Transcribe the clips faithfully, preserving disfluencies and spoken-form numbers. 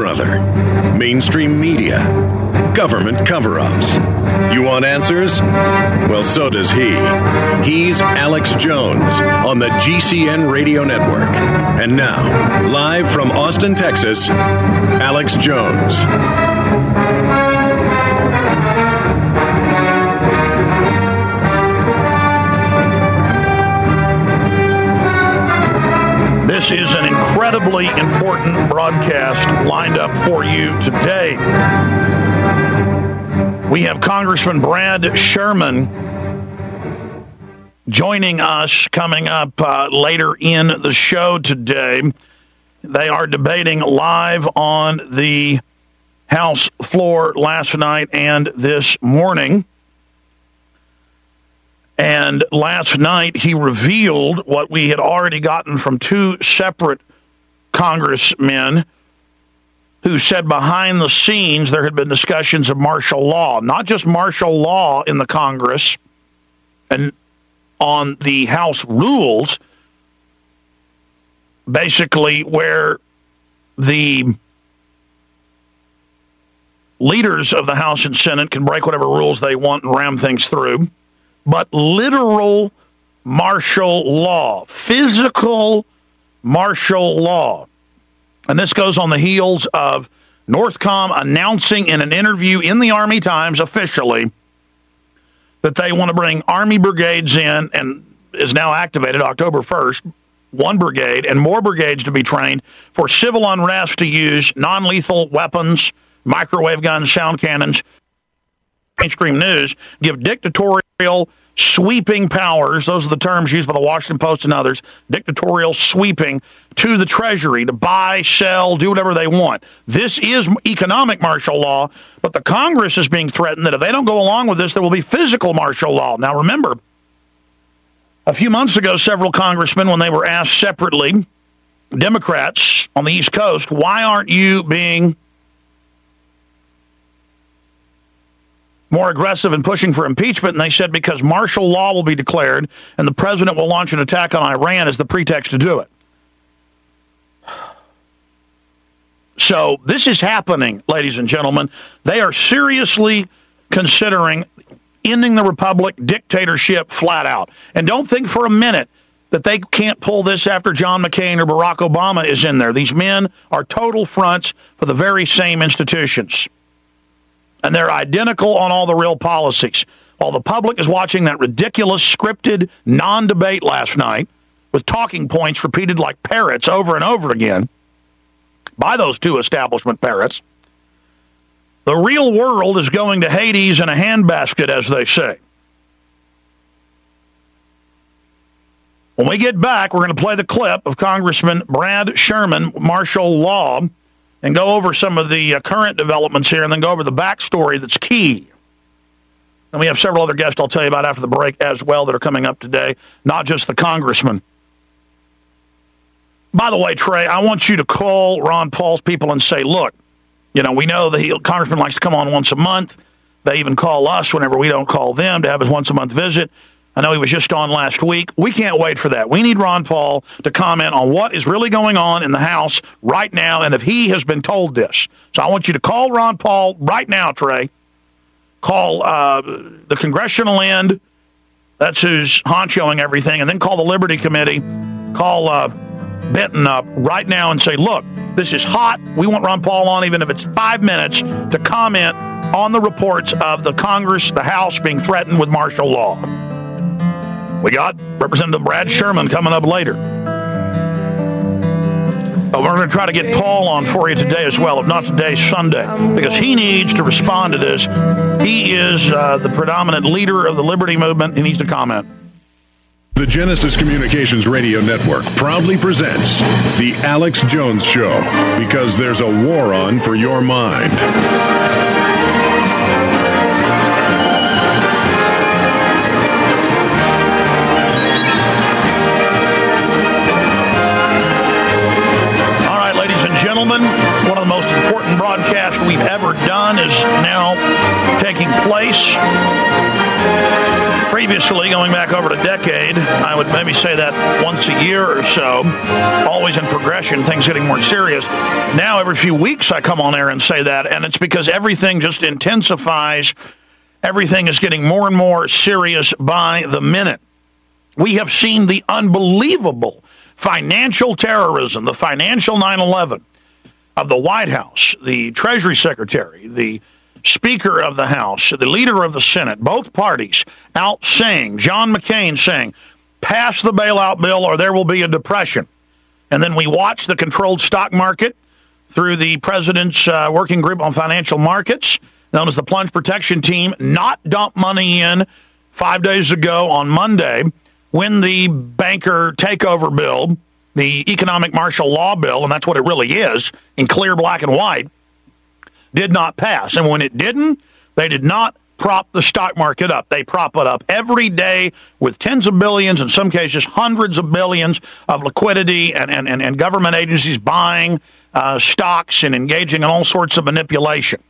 brother? Mainstream media? Government cover-ups? You want answers? Well, so does he. He's Alex Jones on the G C N Radio Network. And now, live from Austin, Texas, Alex Jones. This is an incredibly important broadcast lined up for you today. We have Congressman Brad Sherman joining us coming up uh, later in the show today. They are debating live on the House floor last night and this morning. And last night, he revealed what we had already gotten from two separate congressmen who said behind the scenes there had been discussions of martial law, not just martial law in the Congress and on the House rules, basically where the leaders of the House and Senate can break whatever rules they want and ram things through, but literal martial law, physical martial law. And this goes on the heels of Northcom announcing in an interview in the Army Times officially that they want to bring Army brigades in, and is now activated October first, one brigade and more brigades to be trained for civil unrest to use non-lethal weapons, microwave guns, sound cannons. Mainstream news give dictatorial sweeping powers, those are the terms used by the Washington Post and others, dictatorial sweeping to the Treasury to buy, sell, do whatever they want. This is economic martial law, but the Congress is being threatened that if they don't go along with this, there will be physical martial law. Now remember, a few months ago, several congressmen, when they were asked separately, Democrats on the East Coast, why aren't you being more aggressive in pushing for impeachment? And they said because martial law will be declared and the president will launch an attack on Iran as the pretext to do it. So this is happening, ladies and gentlemen. They are seriously considering ending the republic, dictatorship flat out. And don't think for a minute that they can't pull this after John McCain or Barack Obama is in there. These men are total fronts for the very same institutions. And they're identical on all the real policies. While the public is watching that ridiculous scripted non-debate last night with talking points repeated like parrots over and over again by those two establishment parrots, the real world is going to Hades in a handbasket, as they say. When we get back, we're going to play the clip of Congressman Brad Sherman, martial law, and go over some of the uh, current developments here, and then go over the backstory that's key. And we have several other guests I'll tell you about after the break as well that are coming up today, not just the congressman. By the way, Trey, I want you to call Ron Paul's people and say, look, you know, we know the congressman likes to come on once a month. They even call us whenever we don't call them to have his once-a-month visit. I know he was just on last week. We can't wait for that. We need Ron Paul to comment on what is really going on in the House right now and if he has been told this. So I want you to call Ron Paul right now, Trey. Call uh, the congressional end. That's who's honchoing everything. And then call the Liberty Committee. Call uh, Benton up right now and say, look, this is hot. We want Ron Paul on, even if it's five minutes, to comment on the reports of the Congress, the House being threatened with martial law. We got Representative Brad Sherman coming up later. But we're going to try to get Paul on for you today as well, if not today, Sunday, because he needs to respond to this. He is uh, the predominant leader of the Liberty Movement. He needs to comment. The Genesis Communications Radio Network proudly presents The Alex Jones Show, because there's a war on for your mind. Gentlemen, one of the most important broadcasts we've ever done is now taking place. Previously, going back over a decade, I would maybe say that once a year or so, always in progression, things getting more serious. Now, every few weeks, I come on air and say that, and it's because everything just intensifies. Everything is getting more and more serious by the minute. We have seen the unbelievable financial terrorism, the financial nine eleven of the White House, the Treasury Secretary, the Speaker of the House, the leader of the Senate, both parties out saying, John McCain saying, pass the bailout bill or there will be a depression. And then we watch the controlled stock market through the president's uh, working group on financial markets, known as the Plunge Protection Team, not dump money in five days ago on Monday when the banker takeover bill, the economic martial law bill, and that's what it really is, in clear black and white, did not pass. And when it didn't, they did not prop the stock market up. They prop it up every day with tens of billions, in some cases hundreds of billions of liquidity and, and, and, and government agencies buying uh, stocks and engaging in all sorts of manipulation.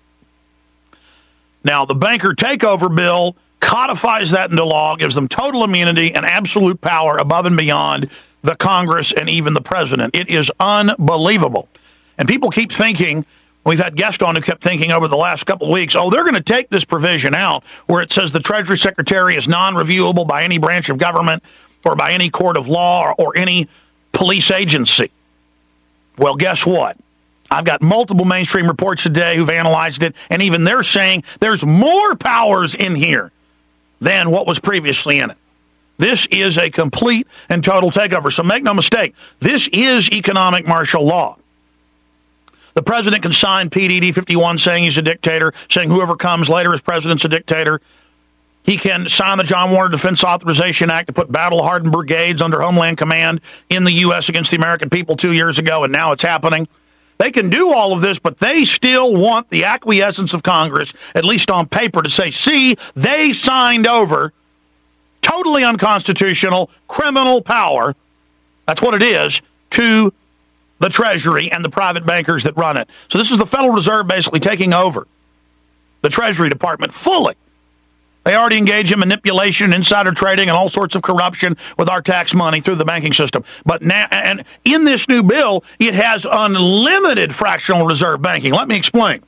Now, the banker takeover bill codifies that into law, gives them total immunity and absolute power above and beyond the Congress and even the president. It is unbelievable. And people keep thinking, we've had guests on who kept thinking over the last couple of weeks, oh, they're going to take this provision out where it says the Treasury Secretary is non-reviewable by any branch of government or by any court of law or, or any police agency. Well, guess what? I've got multiple mainstream reports today who've analyzed it, and even they're saying there's more powers in here than what was previously in it. This is a complete and total takeover. So make no mistake, this is economic martial law. The president can sign P D D fifty-one saying he's a dictator, saying whoever comes later as president's a dictator. He can sign the John Warner Defense Authorization Act to put battle-hardened brigades under Homeland Command in the U S against the American people two years ago, and now it's happening. They can do all of this, but they still want the acquiescence of Congress, at least on paper, to say, see, they signed over totally unconstitutional criminal power, that's what it is, to the Treasury and the private bankers that run it. So this is the Federal Reserve basically taking over the Treasury Department fully. They already engage in manipulation, insider trading, and all sorts of corruption with our tax money through the banking system. But now, and in this new bill, it has unlimited fractional reserve banking. Let me explain.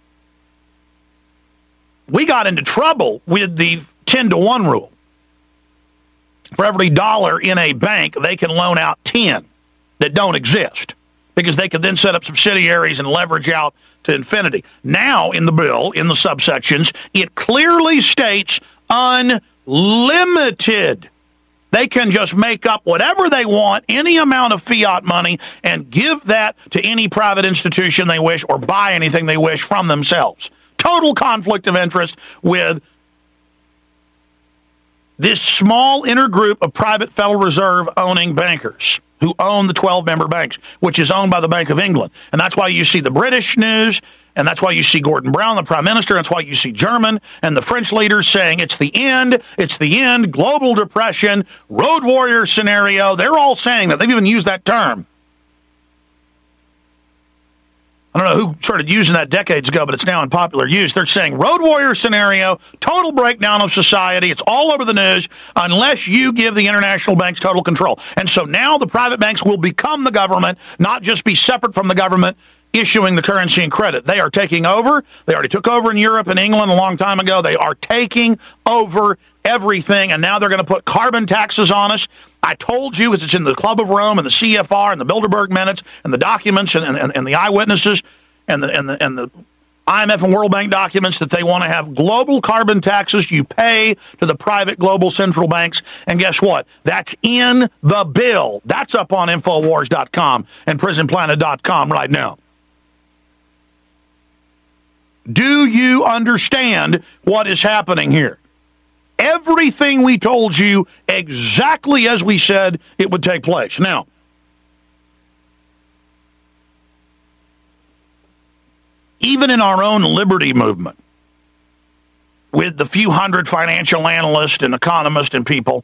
We got into trouble with the ten to one rule. For every dollar in a bank, they can loan out ten that don't exist, because they could then set up subsidiaries and leverage out to infinity. Now, in the bill, in the subsections, it clearly states unlimited. They can just make up whatever they want, any amount of fiat money, and give that to any private institution they wish or buy anything they wish from themselves. Total conflict of interest with this small inner group of private Federal Reserve owning bankers who own the twelve-member banks, which is owned by the Bank of England. And that's why you see the British news, and that's why you see Gordon Brown, the Prime Minister, and that's why you see German and the French leaders saying it's the end, it's the end, global depression, road warrior scenario. They're all saying that. They've even used that term. I don't know who started using that decades ago, but it's now in popular use. They're saying road warrior scenario, total breakdown of society. It's all over the news unless you give the international banks total control. And so now the private banks will become the government, not just be separate from the government issuing the currency and credit. They are taking over. They already took over in Europe and England a long time ago. They are taking over everything, and now they're going to put carbon taxes on us. I told you, as it's in the Club of Rome and the C F R and the Bilderberg minutes and the documents and, and, and the eyewitnesses and the, and, the, and the I M F and World Bank documents, that they want to have global carbon taxes you pay to the private global central banks. And guess what? That's in the bill. That's up on Infowars dot com and Prison Planet dot com right now. Do you understand what is happening here? Everything we told you exactly as we said it would take place. Now, even in our own liberty movement, with the few hundred financial analysts and economists and people,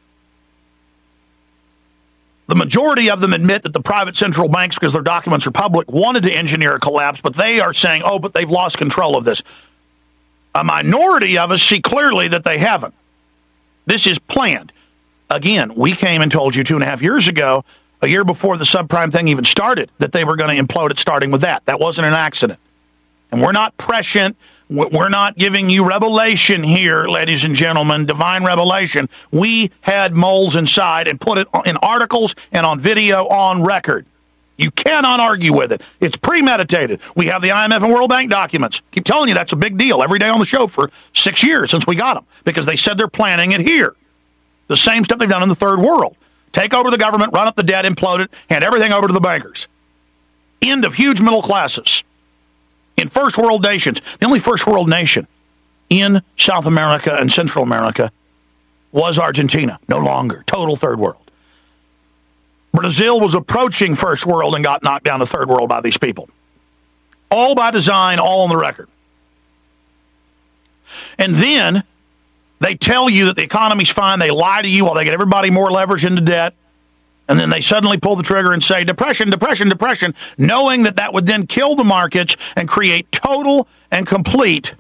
the majority of them admit that the private central banks, because their documents are public, wanted to engineer a collapse, but they are saying, oh, but they've lost control of this. A minority of us see clearly that they haven't. This is planned. Again, we came and told you two and a half years ago, a year before the subprime thing even started, that they were going to implode it starting with that. That wasn't an accident. And we're not prescient. We're not giving you revelation here, ladies and gentlemen, divine revelation. We had moles inside and put it in articles and on video on record. You cannot argue with it. It's premeditated. We have the I M F and World Bank documents. Keep telling you that's a big deal every day on the show for six years since we got them, because they said they're planning it here. The same stuff they've done in the third world. Take over the government, run up the debt, implode it, hand everything over to the bankers. End of huge middle classes. In first world nations, the only first world nation in South America and Central America was Argentina. No longer. Total third world. Brazil was approaching first world and got knocked down to third world by these people. All by design, all on the record. And then they tell you that the economy's fine. They lie to you while they get everybody more leverage into debt. And then they suddenly pull the trigger and say, depression, depression, depression, knowing that that would then kill the markets and create total and complete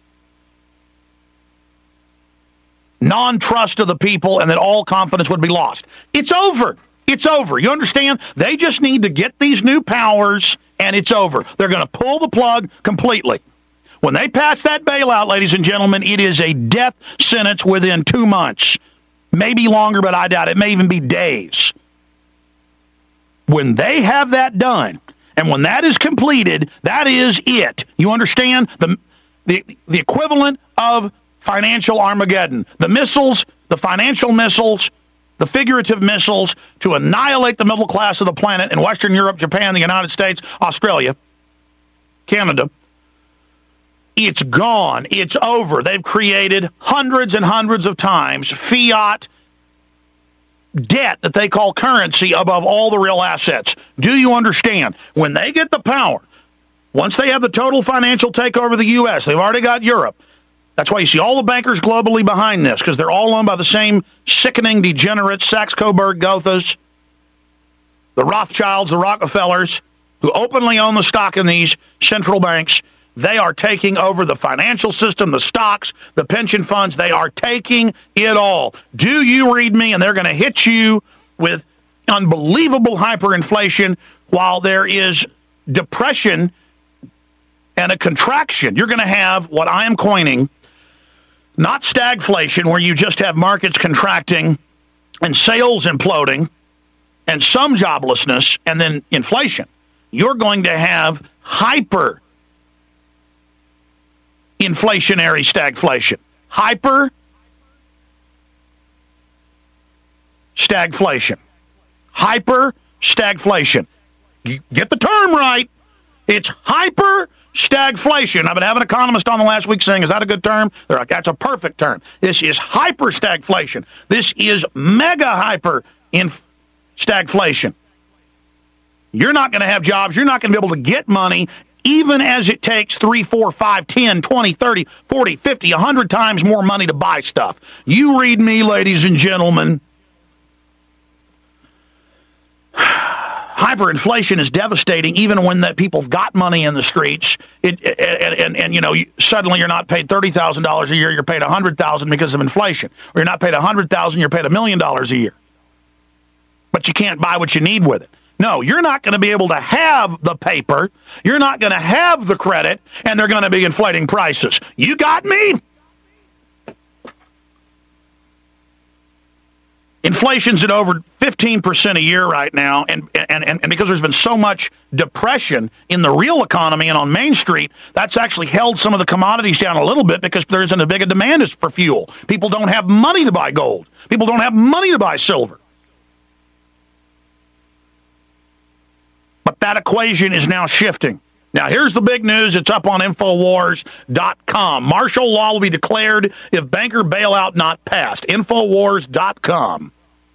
non-trust of the people, and that all confidence would be lost. It's over. It's over. You understand? They just need to get these new powers, and it's over. They're going to pull the plug completely. When they pass that bailout, ladies and gentlemen, it is a death sentence within two months. Maybe longer, but I doubt it. It may even be days. When they have that done, and when that is completed, that is it. You understand? The, the, the equivalent of financial Armageddon. The missiles, the financial missiles, the figurative missiles to annihilate the middle class of the planet in Western Europe, Japan, the United States, Australia, Canada. It's gone. It's over. They've created hundreds and hundreds of times fiat debt that they call currency above all the real assets. Do you understand? When they get the power, once they have the total financial takeover of the U S, they've already got Europe. That's why you see all the bankers globally behind this, because they're all owned by the same sickening degenerates, Sachs, Coburg, Goethas, the Rothschilds, the Rockefellers, who openly own the stock in these central banks. They are taking over the financial system, the stocks, the pension funds. They are taking it all. Do you read me? And they're going to hit you with unbelievable hyperinflation while there is depression and a contraction. You're going to have what I am coining, not stagflation, where you just have markets contracting and sales imploding and some joblessness and then inflation. You're going to have hyper inflationary stagflation. Hyper stagflation. Hyper stagflation. Get the term right. It's hyper stagflation. I've been having an economist on the last week saying, is that a good term? They're like, that's a perfect term. This is hyper stagflation. This is mega hyper in stagflation. You're not going to have jobs. You're not going to be able to get money, even as it takes three, four, five, ten, twenty, thirty, forty, fifty, one hundred times more money to buy stuff. You read me, ladies and gentlemen. Hyperinflation is devastating, even when that people have got money in the streets. It, and, and, and, you know, suddenly you're not paid thirty thousand dollars a year, you're paid one hundred thousand dollars because of inflation. Or you're not paid one hundred thousand dollars, you're paid a million dollars a year. But you can't buy what you need with it. No, you're not going to be able to have the paper, you're not going to have the credit, and they're going to be inflating prices. You got me? Inflation's at over fifteen percent a year right now, and, and, and, and because there's been so much depression in the real economy and on Main Street, that's actually held some of the commodities down a little bit because there isn't as big a demand as for fuel. People don't have money to buy gold. People don't have money to buy silver. But that equation is now shifting. Now, here's the big news. It's up on Infowars dot com. Martial law will be declared if banker bailout not passed. Infowars dot com.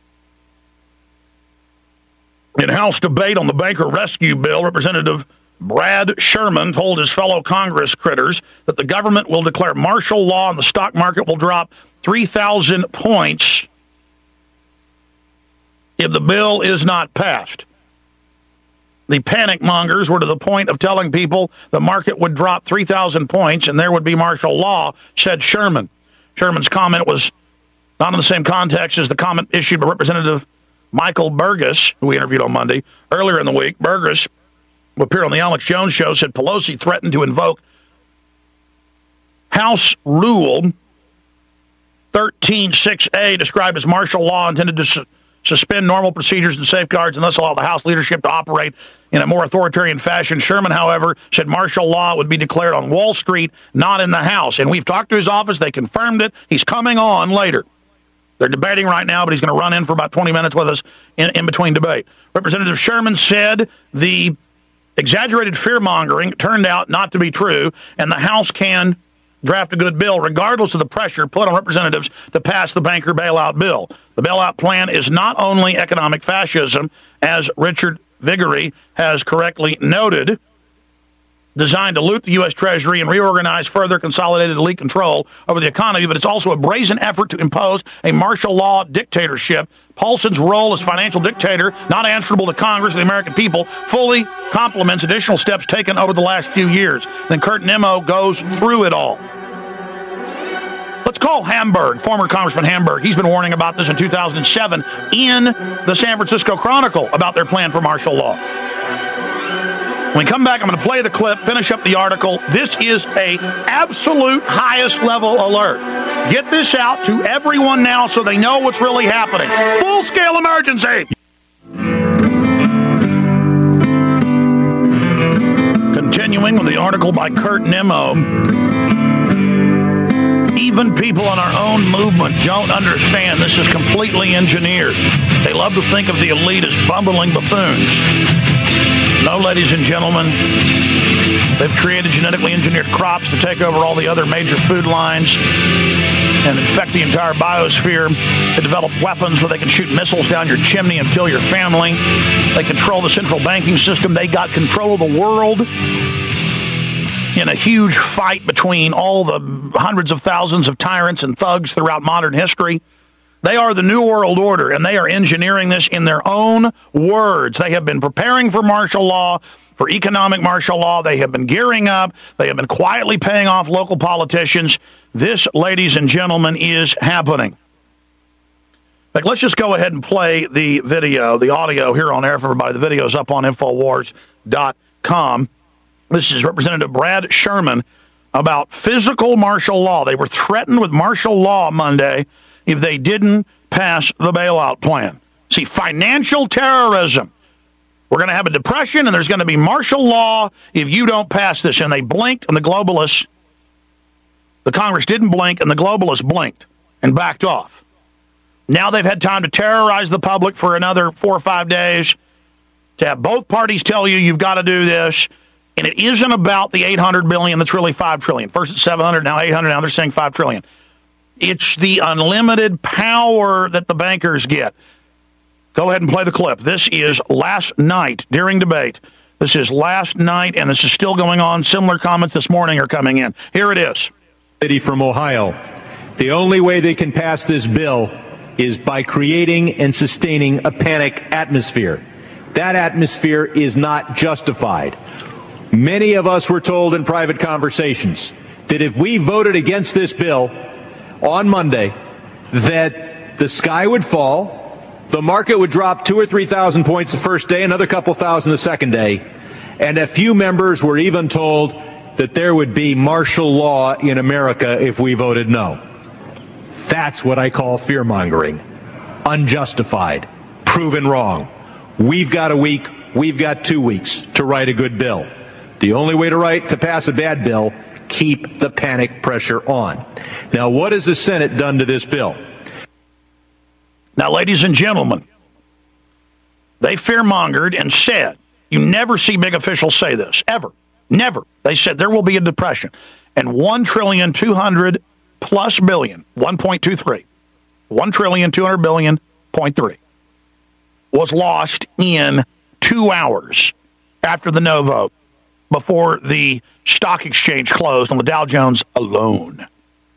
In House debate on the banker rescue bill, Representative Brad Sherman told his fellow Congress critters that the government will declare martial law and the stock market will drop three thousand points if the bill is not passed. The panic mongers were to the point of telling people the market would drop three thousand points and there would be martial law, said Sherman. Sherman's comment was Not in the same context as the comment issued by Representative Michael Burgess, who we interviewed on Monday. Earlier in the week, Burgess, who appeared on the Alex Jones Show, said Pelosi threatened to invoke House Rule thirteen six A, described as martial law, intended to su- suspend normal procedures and safeguards and thus allow the House leadership to operate in a more authoritarian fashion. Sherman, however, said martial law would be declared on Wall Street, not in the House. And we've talked to his office. They confirmed it. He's coming on later. They're debating right now, but he's going to run in for about twenty minutes with us in, in between debate. Representative Sherman said the exaggerated fear-mongering turned out not to be true, and the House can draft a good bill, regardless of the pressure put on representatives to pass the banker bailout bill. The bailout plan is not only economic fascism, as Richard Viguerie has correctly noted, designed to loot the U S. Treasury and reorganize further consolidated elite control over the economy, but it's also a brazen effort to impose a martial law dictatorship. Paulson's role as financial dictator, not answerable to Congress and the American people, fully complements additional steps taken over the last few years. Then Kurt Nimmo goes through it all. Let's call Hamburg, former Congressman Hamburg. He's been warning about this in two thousand seven in the San Francisco Chronicle about their plan for martial law. When we come back, I'm going to play the clip, finish up the article. This is a absolute highest level alert. Get this out to everyone now so they know what's really happening. Full-scale emergency. Continuing with the article by Kurt Nimmo. Even people in our own movement don't understand this is completely engineered. They love to think of the elite as bumbling buffoons. No, ladies and gentlemen, they've created genetically engineered crops to take over all the other major food lines and infect the entire biosphere. They develop weapons where they can shoot missiles down your chimney and kill your family. They control the central banking system. They got control of the world in a huge fight between all the hundreds of thousands of tyrants and thugs throughout modern history. They are the New World Order, and they are engineering this in their own words. They have been preparing for martial law, for economic martial law. They have been gearing up. They have been quietly paying off local politicians. This, ladies and gentlemen, is happening. Like, let's just go ahead and play the video, the audio here on air for everybody. The video is up on Infowars dot com. This is Representative Brad Sherman about physical martial law. They were threatened with martial law Monday if they didn't pass the bailout plan. See, financial terrorism. We're going to have a depression, and there's going to be martial law if you don't pass this. And they blinked, and the globalists, the Congress didn't blink, and the globalists blinked and backed off. Now they've had time to terrorize the public for another four or five days, to have both parties tell you you've got to do this. And it isn't about the eight hundred billion dollars that's really five trillion dollars. First it's seven hundred, now eight hundred, now they're saying five trillion dollars. It's the unlimited power that the bankers get. Go ahead and play the clip. This is last night during debate. This is last night, and this is still going on. Similar comments this morning are coming in. Here it is. City from Ohio. The only way they can pass this bill is by creating and sustaining a panic atmosphere. That atmosphere is not justified. Many of us were told in private conversations that if we voted against this bill on Monday, that the sky would fall, the market would drop two or three thousand points the first day, another couple thousand the second day, and a few members were even told that there would be martial law in America if we voted no. That's what I call fear-mongering. Unjustified. Proven wrong. We've got a week, we've got two weeks to write a good bill. The only way to write, to pass a bad bill, keep the panic pressure on. Now, what has the Senate done to this bill? Now, ladies and gentlemen, they fear-mongered and said, you never see big officials say this, ever, never. They said there will be a depression, and one trillion two hundred plus billion, one point two three, one trillion two hundred billion point three was lost in two hours after the no vote, before the stock exchange closed on the Dow Jones alone.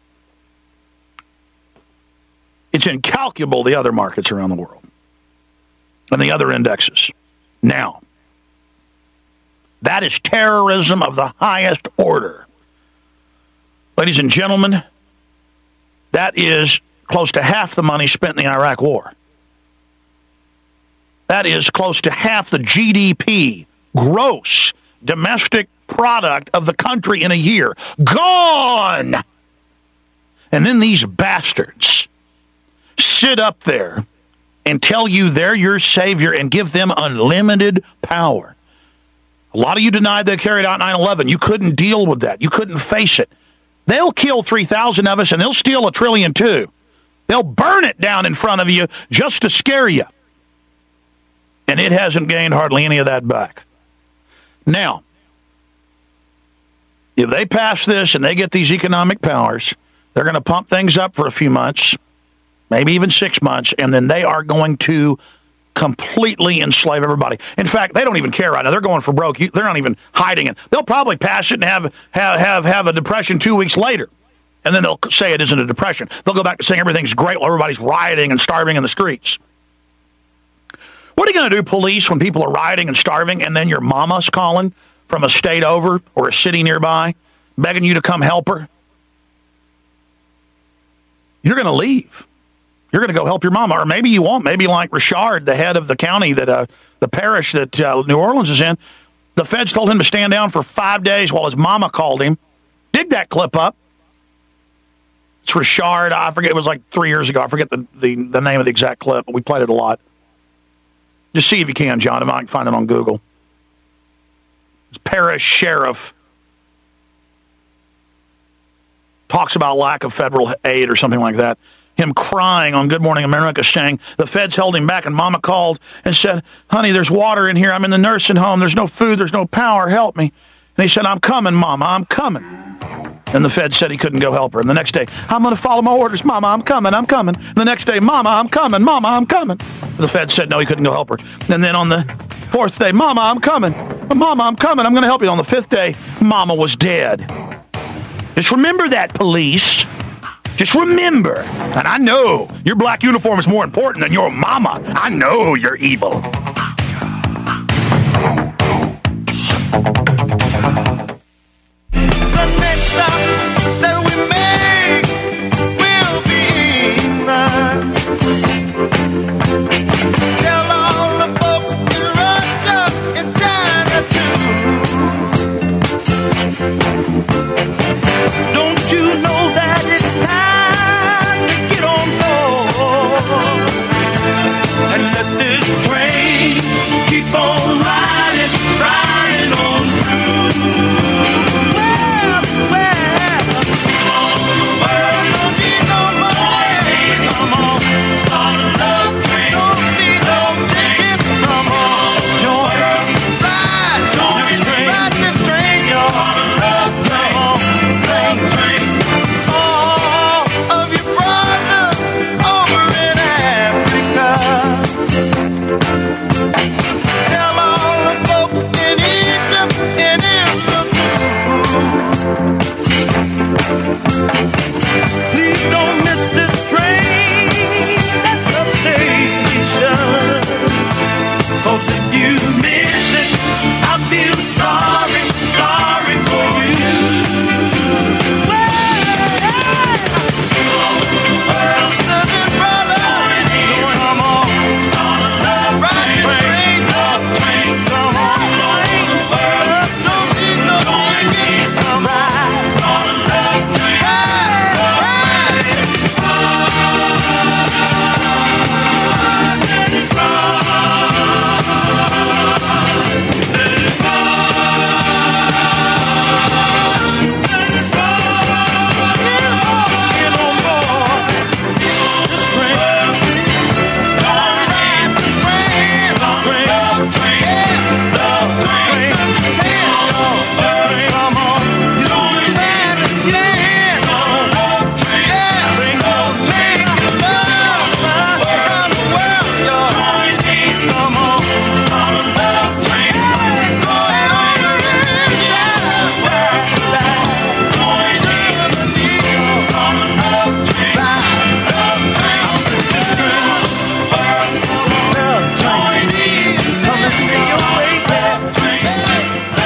It's incalculable, the other markets around the world and the other indexes. Now, that is terrorism of the highest order. Ladies and gentlemen, that is close to half the money spent in the Iraq War. That is close to half the G D P, gross domestic product of the country in a year. Gone! And then these bastards sit up there and tell you they're your savior and give them unlimited power. A lot of you denied they carried out nine eleven. You couldn't deal with that. You couldn't face it. They'll kill three thousand of us, and they'll steal a trillion too. They'll burn it down in front of you just to scare you. And it hasn't gained hardly any of that back. Now, if they pass this and they get these economic powers, they're going to pump things up for a few months, maybe even six months, and then they are going to completely enslave everybody. In fact, they don't even care right now. They're going for broke. They're not even hiding it. They'll probably pass it and have have have, have a depression two weeks later, and then they'll say it isn't a depression. They'll go back to saying everything's great while everybody's rioting and starving in the streets. What are you going to do, police, when people are rioting and starving, and then your mama's calling from a state over or a city nearby, begging you to come help her? You're going to leave. You're going to go help your mama, or maybe you won't. Maybe like Richard, the head of the county, that uh, the parish that uh, New Orleans is in, the feds told him to stand down for five days while his mama called him. Dig that clip up. It's Richard. I forget. It was like three years ago. I forget the, the, the name of the exact clip, but we played it a lot. Just see if you can, John. If I can find it on Google. It's parish sheriff. Talks about lack of federal aid or something like that. Him crying on Good Morning America saying the feds held him back, and Mama called and said, honey, there's water in here. I'm in the nursing home. There's no food. There's no power. Help me. And he said, I'm coming, Mama. I'm coming. And the feds said he couldn't go help her. And the next day, I'm going to follow my orders. Mama, I'm coming. I'm coming. And the next day, Mama, I'm coming. Mama, I'm coming. The feds said no, he couldn't go help her. And then on the fourth day, Mama, I'm coming. Mama, I'm coming. I'm going to help you. On the fifth day, Mama was dead. Just remember that, police. Just remember. And I know your black uniform is more important than your mama. I know you're evil. The next stop that we make will be mine. Tell all the folks in Russia and China too. Don't you know that it's time to get on board and let this train keep on riding, riding on through.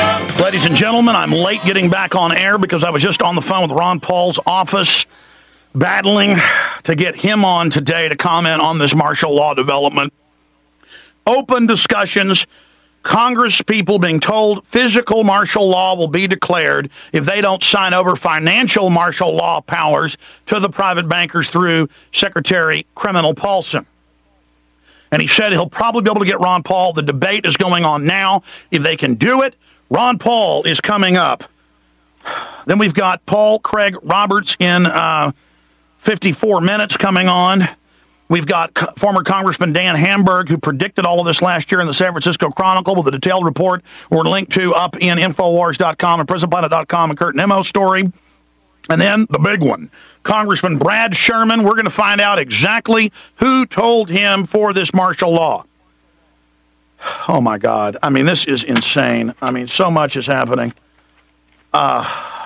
Gentlemen, I'm late getting back on air because I was just on the phone with Ron Paul's office. battling to get him on today to comment on this martial law development. Open discussions, Congress people being told physical martial law will be declared if they don't sign over financial martial law powers to the private bankers through Secretary Criminal Paulson. And he said he'll probably be able to get Ron Paul. The debate is going on now. If they can do it, Ron Paul is coming up. Then we've got Paul Craig Roberts in uh, fifty-four minutes coming on. We've got co- former Congressman Dan Hamburg, who predicted all of this last year in the San Francisco Chronicle with a detailed report we're linked to up in Infowars dot com and Prison Planet dot com and Kurt Nemo's story. And then the big one, Congressman Brad Sherman. We're going to find out exactly who told him for this martial law. Oh, my God. I mean, this is insane. I mean, so much is happening. Uh,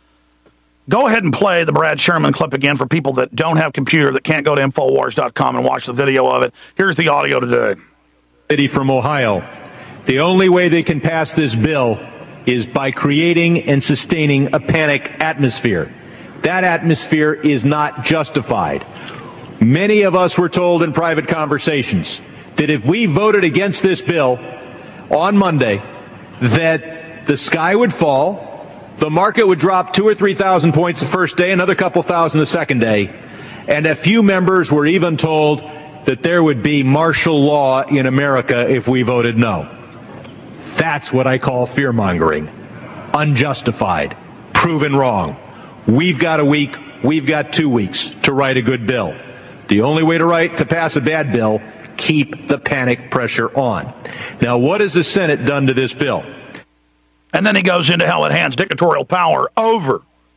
go ahead and play the Brad Sherman clip again for people that don't have a computer, that can't go to Infowars dot com and watch the video of it. Here's the audio today. City from Ohio. The only way they can pass this bill is by creating and sustaining a panic atmosphere. That atmosphere is not justified. Many of us were told in private conversations that if we voted against this bill on Monday, that the sky would fall, the market would drop two or three thousand points the first day, another couple thousand the second day, and a few members were even told that there would be martial law in America if we voted no. That's what I call fear-mongering. Unjustified. Proven wrong. We've got a week, we've got two weeks to write a good bill. The only way to write, to pass a bad bill, keep the panic pressure on. Now, what has the Senate done to this bill? And then he goes into how it hands dictatorial power over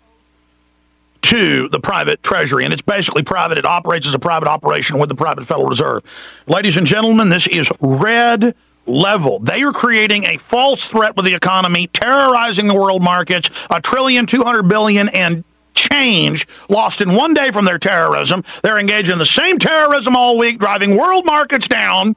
to the private treasury, and it's basically private. It operates as a private operation with the private Federal Reserve. Ladies and gentlemen, this is red level. They are creating a false threat with the economy, terrorizing the world markets, a trillion, two hundred billion, and change lost in one day from their terrorism. They're engaged in the same terrorism all week, driving world markets down.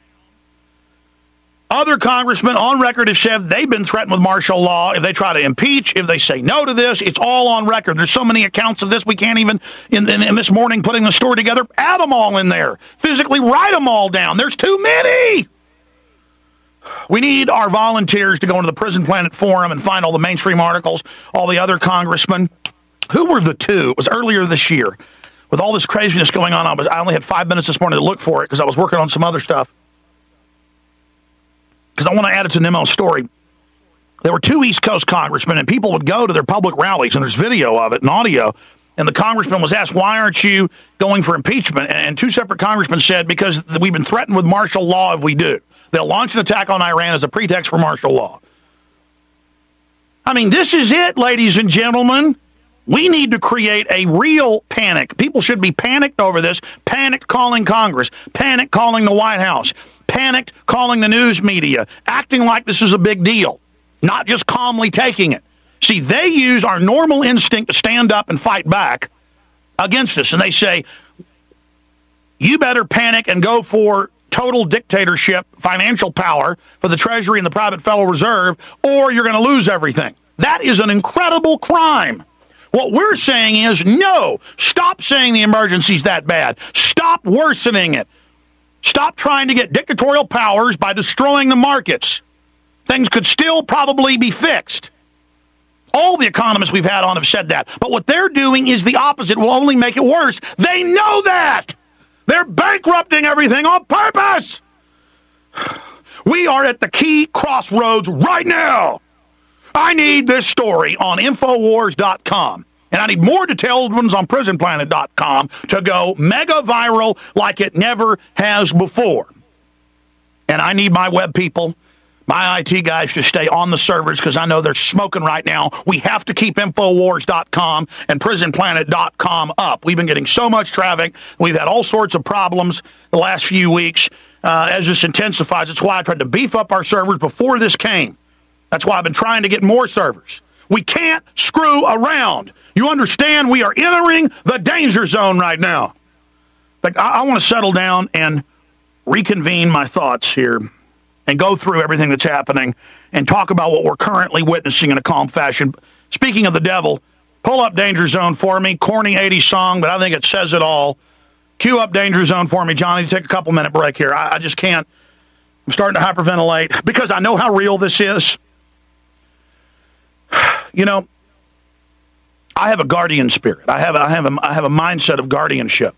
Other congressmen on record have said they've been threatened with martial law if they try to impeach, if they say no to this. It's all on record. There's so many accounts of this, we can't even, in, in, in this morning, putting the story together, add them all in there. Physically write them all down. There's too many. We need our volunteers to go into the Prison Planet forum and find all the mainstream articles, all the other congressmen. Who were the two? It was earlier this year. With all this craziness going on, I, was, I only had five minutes this morning to look for it because I was working on some other stuff. Because I want to add it to Nemo's story. There were two East Coast congressmen, and people would go to their public rallies, and there's video of it and audio, and the congressman was asked, why aren't you going for impeachment? And two separate congressmen said, because we've been threatened with martial law if we do. They'll launch an attack on Iran as a pretext for martial law. I mean, this is it, ladies and gentlemen. We need to create a real panic. People should be panicked over this, panicked calling Congress, panicked calling the White House, panicked calling the news media, acting like this is a big deal, not just calmly taking it. See, they use our normal instinct to stand up and fight back against us, and they say, you better panic and go for total dictatorship, financial power for the Treasury and the private Federal Reserve, or you're going to lose everything. That is an incredible crime. What we're saying is, no, stop saying the emergency's that bad. Stop worsening it. Stop trying to get dictatorial powers by destroying the markets. Things could still probably be fixed. All the economists we've had on have said that. But what they're doing is the opposite. It will only make it worse. They know that. They're bankrupting everything on purpose. We are at the key crossroads right now. I need this story on Infowars dot com. And I need more detailed ones on Prison Planet dot com to go mega viral like it never has before. And I need my web people, my I T guys, to stay on the servers because I know they're smoking right now. We have to keep Infowars dot com and Prison Planet dot com up. We've been getting so much traffic. We've had all sorts of problems the last few weeks uh, as this intensifies. That's why I tried to beef up our servers before this came. That's why I've been trying to get more servers. We can't screw around. You understand? We are entering the danger zone right now. Like, I, I want to settle down and reconvene my thoughts here and go through everything that's happening and talk about what we're currently witnessing in a calm fashion. Speaking of the devil, Pull up Danger Zone for me. Corny eighties song, but I think it says it all. Cue up Danger Zone for me, Johnny. Take a couple minute break here. I, I just can't. I'm starting to hyperventilate because I know how real this is. You know, I have a guardian spirit. I have a, I have a, I have a mindset of guardianship.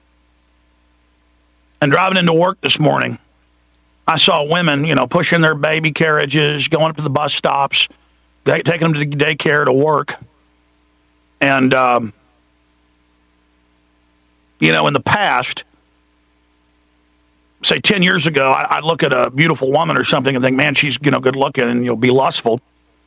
And driving into work this morning, I saw women, you know, pushing their baby carriages, going up to the bus stops, taking them to daycare to work. And, um, you know, in the past, say ten years ago, I, I'd look at a beautiful woman or something and think, man, she's, you know, good looking, and you'll be lustful.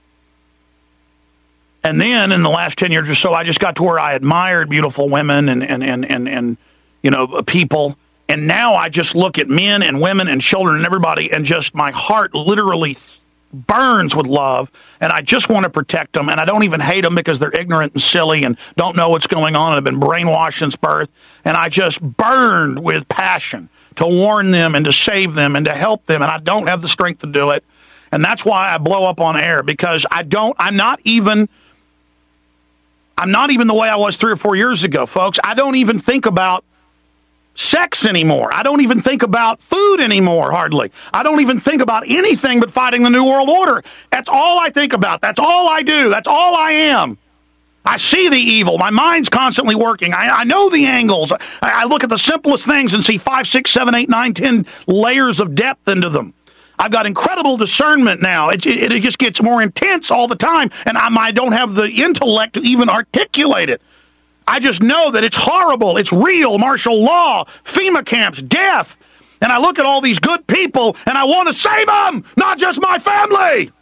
And then in the last ten years or so, I just got to where I admired beautiful women and, and, and, and, and you know, people. And now I just look at men and women and children and everybody, and just my heart literally burns with love, and I just want to protect them, and I don't even hate them because they're ignorant and silly and don't know what's going on and have been brainwashed since birth, and I just burned with passion to warn them and to save them and to help them, and I don't have the strength to do it, and that's why I blow up on air, because I don't, I'm not even, I'm not even the way I was three or four years ago, folks. I don't even think about sex anymore. I don't even think about food anymore, hardly. I don't even think about anything but fighting the New World Order. That's all I think about. That's all I do. That's all I am. I see the evil. My mind's constantly working. I, I know the angles. I, I look at the simplest things and see five, six, seven, eight, nine, ten layers of depth into them. I've got incredible discernment now. It, it, it just gets more intense all the time, and I'm, I don't have the intellect to even articulate it. I just know that it's horrible, it's real, martial law, FEMA camps, death. And I look at all these good people, and I want to save them, not just my family.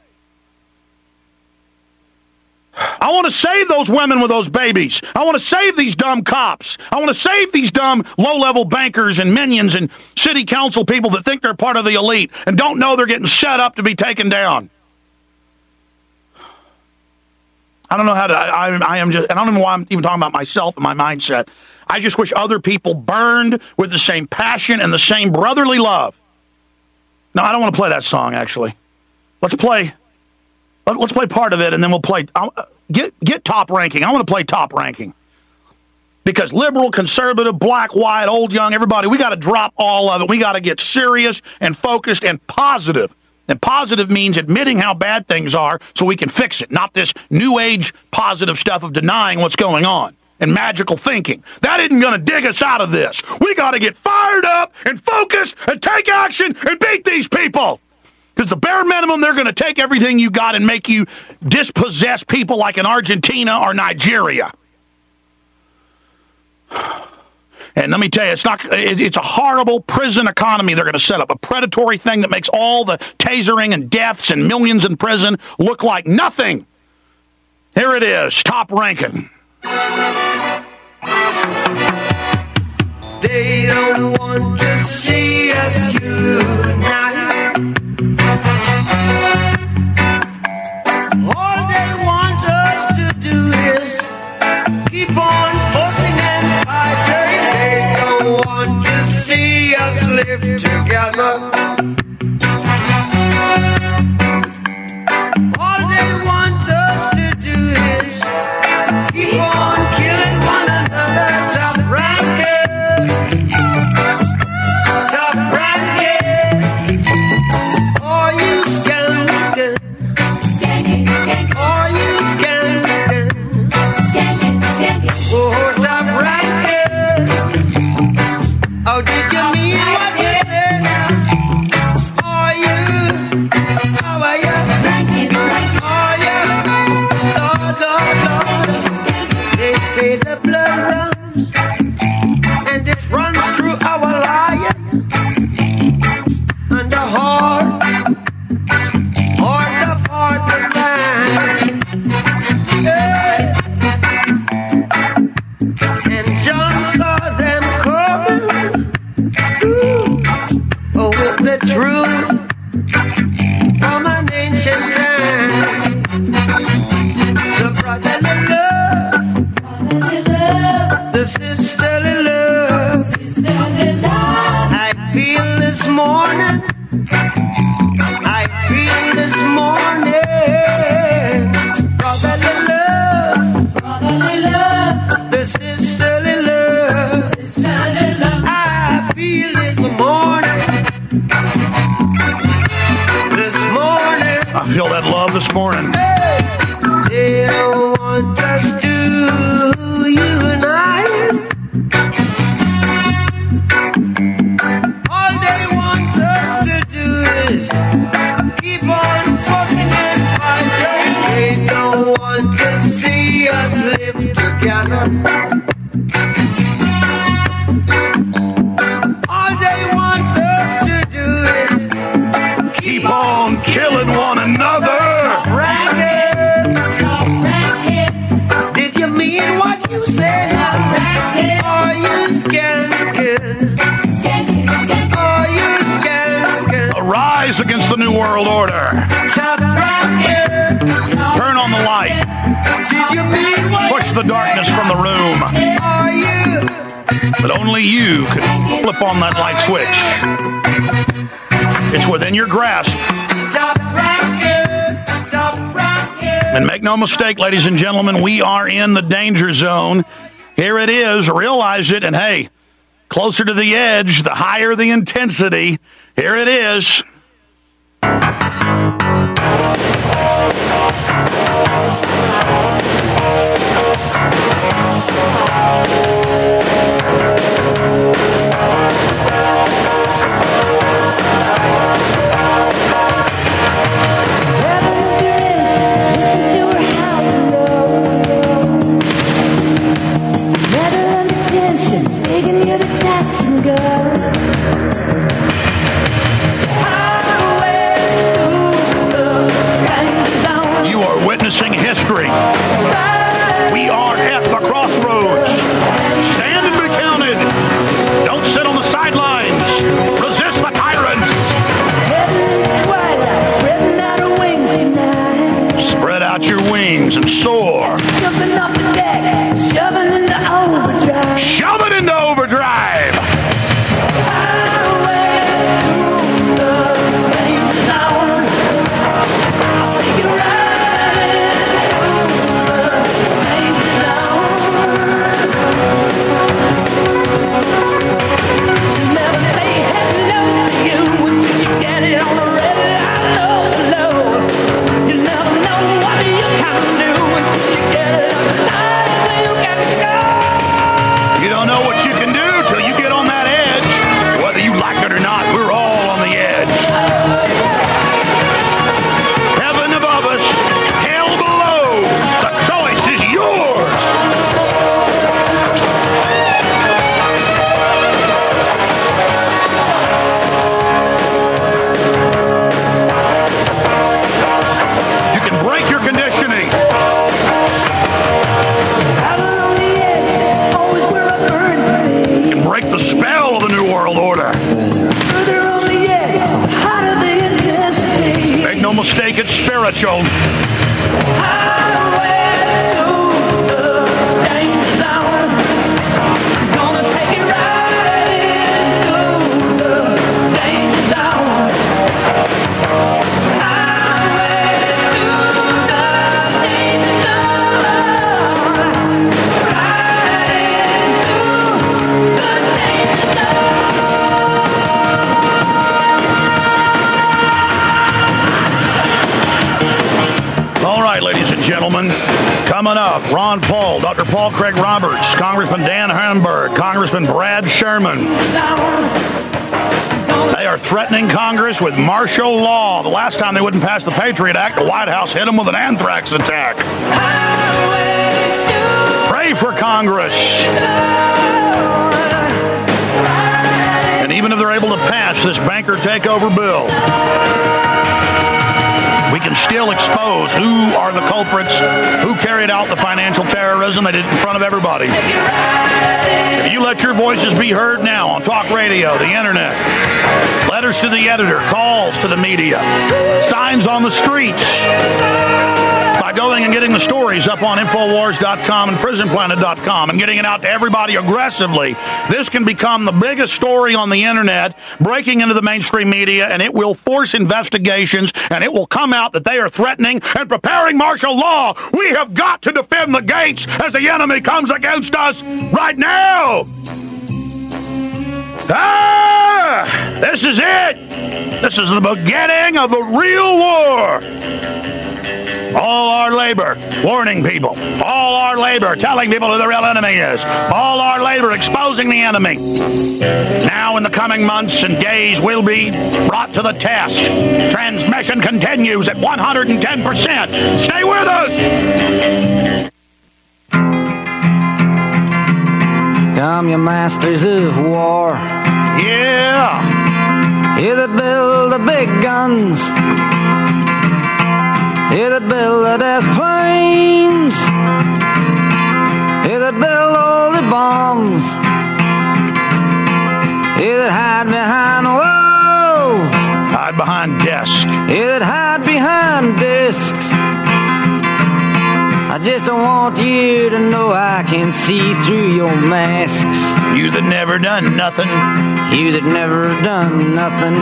I want to save those women with those babies. I want to save these dumb cops. I want to save these dumb low-level bankers and minions and city council people that think they're part of the elite and don't know they're getting set up to be taken down. I don't know how to, I, I am just, and I don't know why I'm even talking about myself and my mindset. I just wish other people burned with the same passion and the same brotherly love. No, I don't want to play that song, actually. Let's play, let, let's play part of it, and then we'll play, I'll, get, get top ranking. I want to play top ranking. Because liberal, conservative, black, white, old, young, everybody, we got to drop all of it. We got to get serious and focused and positive. And positive means admitting how bad things are so we can fix it, not this new age positive stuff of denying what's going on and magical thinking. That isn't going to dig us out of this. We got to get fired up and focused and take action and beat these people. Because the bare minimum, they're going to take everything you got and make you dispossess people like in Argentina or Nigeria. And let me tell you, it's not. It's a horrible prison economy they're going to set up. A predatory thing that makes all the tasering and deaths and millions in prison look like nothing. Here it is, top ranking. They don't want to see us unite. All they want us to do is keep on forcing and fighting. They don't want to see us live together. All they want us to do is keep on killing one another. Top ranking, top ranking. feel that love this morning. They don't want us to unite. All they want us to do is keep on fucking and fighting. They don't want to see us live together. All they want us to do is Keep on killing one another. Did you mean what you said? Are you skanking? Are you skanking? Arise against the New World Order. Turn on the light. Did you mean what Push the darkness from the room. are you? But only you can flip on that light switch. It's within your grasp. And make no mistake, ladies and gentlemen, we are in the danger zone. Here it is. Realize it. And hey, closer to the edge, the higher the intensity. Here it is. You are witnessing history. We are at the crossroads. Stand and be counted. Don't sit on the sidelines. Resist the tyrants. Spread out your wings and soar. Jumping off the deck, shoving into overdrive. Shove it into overdrive. Highway to the danger zone. I'll take you right into the danger zone. Never say hello to you until you get it on the red light. Oh, no. You never know what you can do until you get it on the line. You got to go. You don't know what you can do till you get on that edge. Whether you like it or not, we're all on the edge. Heaven above us, hell below. The choice is yours. You can break your conditioning. Out on the edge, always where I burn to be. You can break the spell of the New World Order. Further on the edge, hotter the intensity. Make no mistake, it's spiritual. Highway to the danger zone. Gonna take it right into the danger zone. Highway to the danger zone. Right into the danger zone. All right, ladies and gentlemen, coming up, Ron Paul, Doctor Paul Craig Roberts, Congressman Dan Hamburg, Congressman Brad Sherman. They are threatening Congress with martial law. The last time they wouldn't pass the Patriot Act, the White House hit them with an anthrax attack. Pray for Congress. And even if they're able to pass this banker takeover bill, we can still expose who are the culprits, who carried out the financial terrorism. They did it in front of everybody. If you let your voices be heard now on talk radio, the internet, letters to the editor, calls to the media, signs on the streets, by going and getting the stories up on Infowars dot com and Prison Planet dot com and getting it out to everybody aggressively, this can become the biggest story on the internet, breaking into the mainstream media, and it will force investigations, and it will come out that they are threatening and preparing martial law. We have got to defend the gates as the enemy comes against us right now. Ah! This is it! This is the beginning of the real war! All our labor warning people. All our labor telling people who the real enemy is. All our labor exposing the enemy. Now in the coming months and days will be brought to the test. Transmission continues at one hundred ten percent. Stay with us! Come, you masters of war. Yeah! You that build the big guns. You that build the death planes. You that build all the bombs. You that hide behind walls. Hide behind desks. You that hide behind discs. I just don't want you to know I can see through your masks. You that never done nothing. You that never done nothing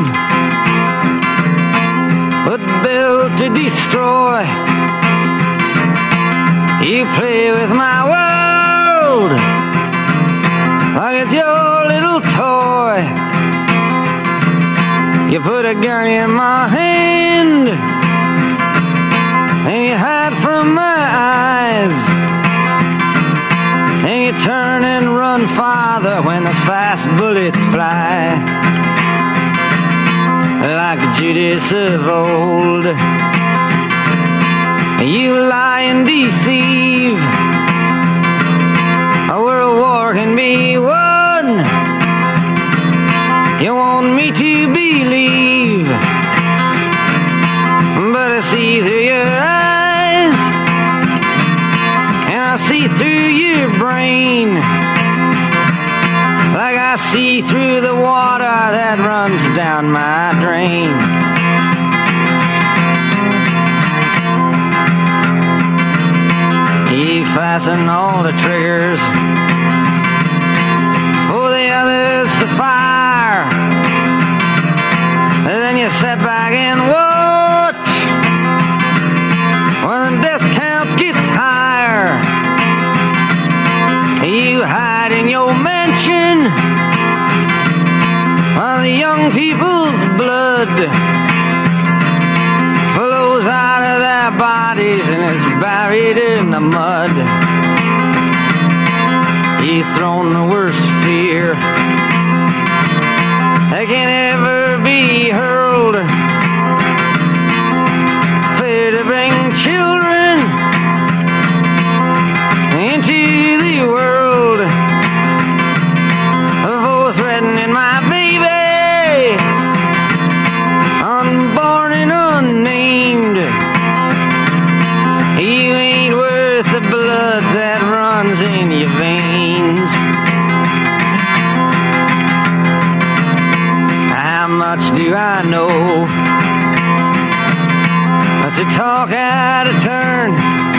but build to destroy. You play with my world like it's your little toy. You put a gun in my hand and you hide from my eyes, and you turn and run farther when the fast bullets fly. Like Judas of old, you lie and deceive. A world war can be won. You want me to believe, but I see through your eyes, and I see through your brain, like I see through the water that runs down my drain. You fasten all the triggers for the others to fire, and then you sit back and watch when the death count gets higher. You hide in your mansion while the young people's blood flows out of their bodies and is buried in the mud. You've thrown the worst fear that can ever be hurled, fear to bring children into the world, for threatening my baby, unborn and unnamed. You ain't worth the blood that runs in your veins. How much do I know? But to talk out of turn,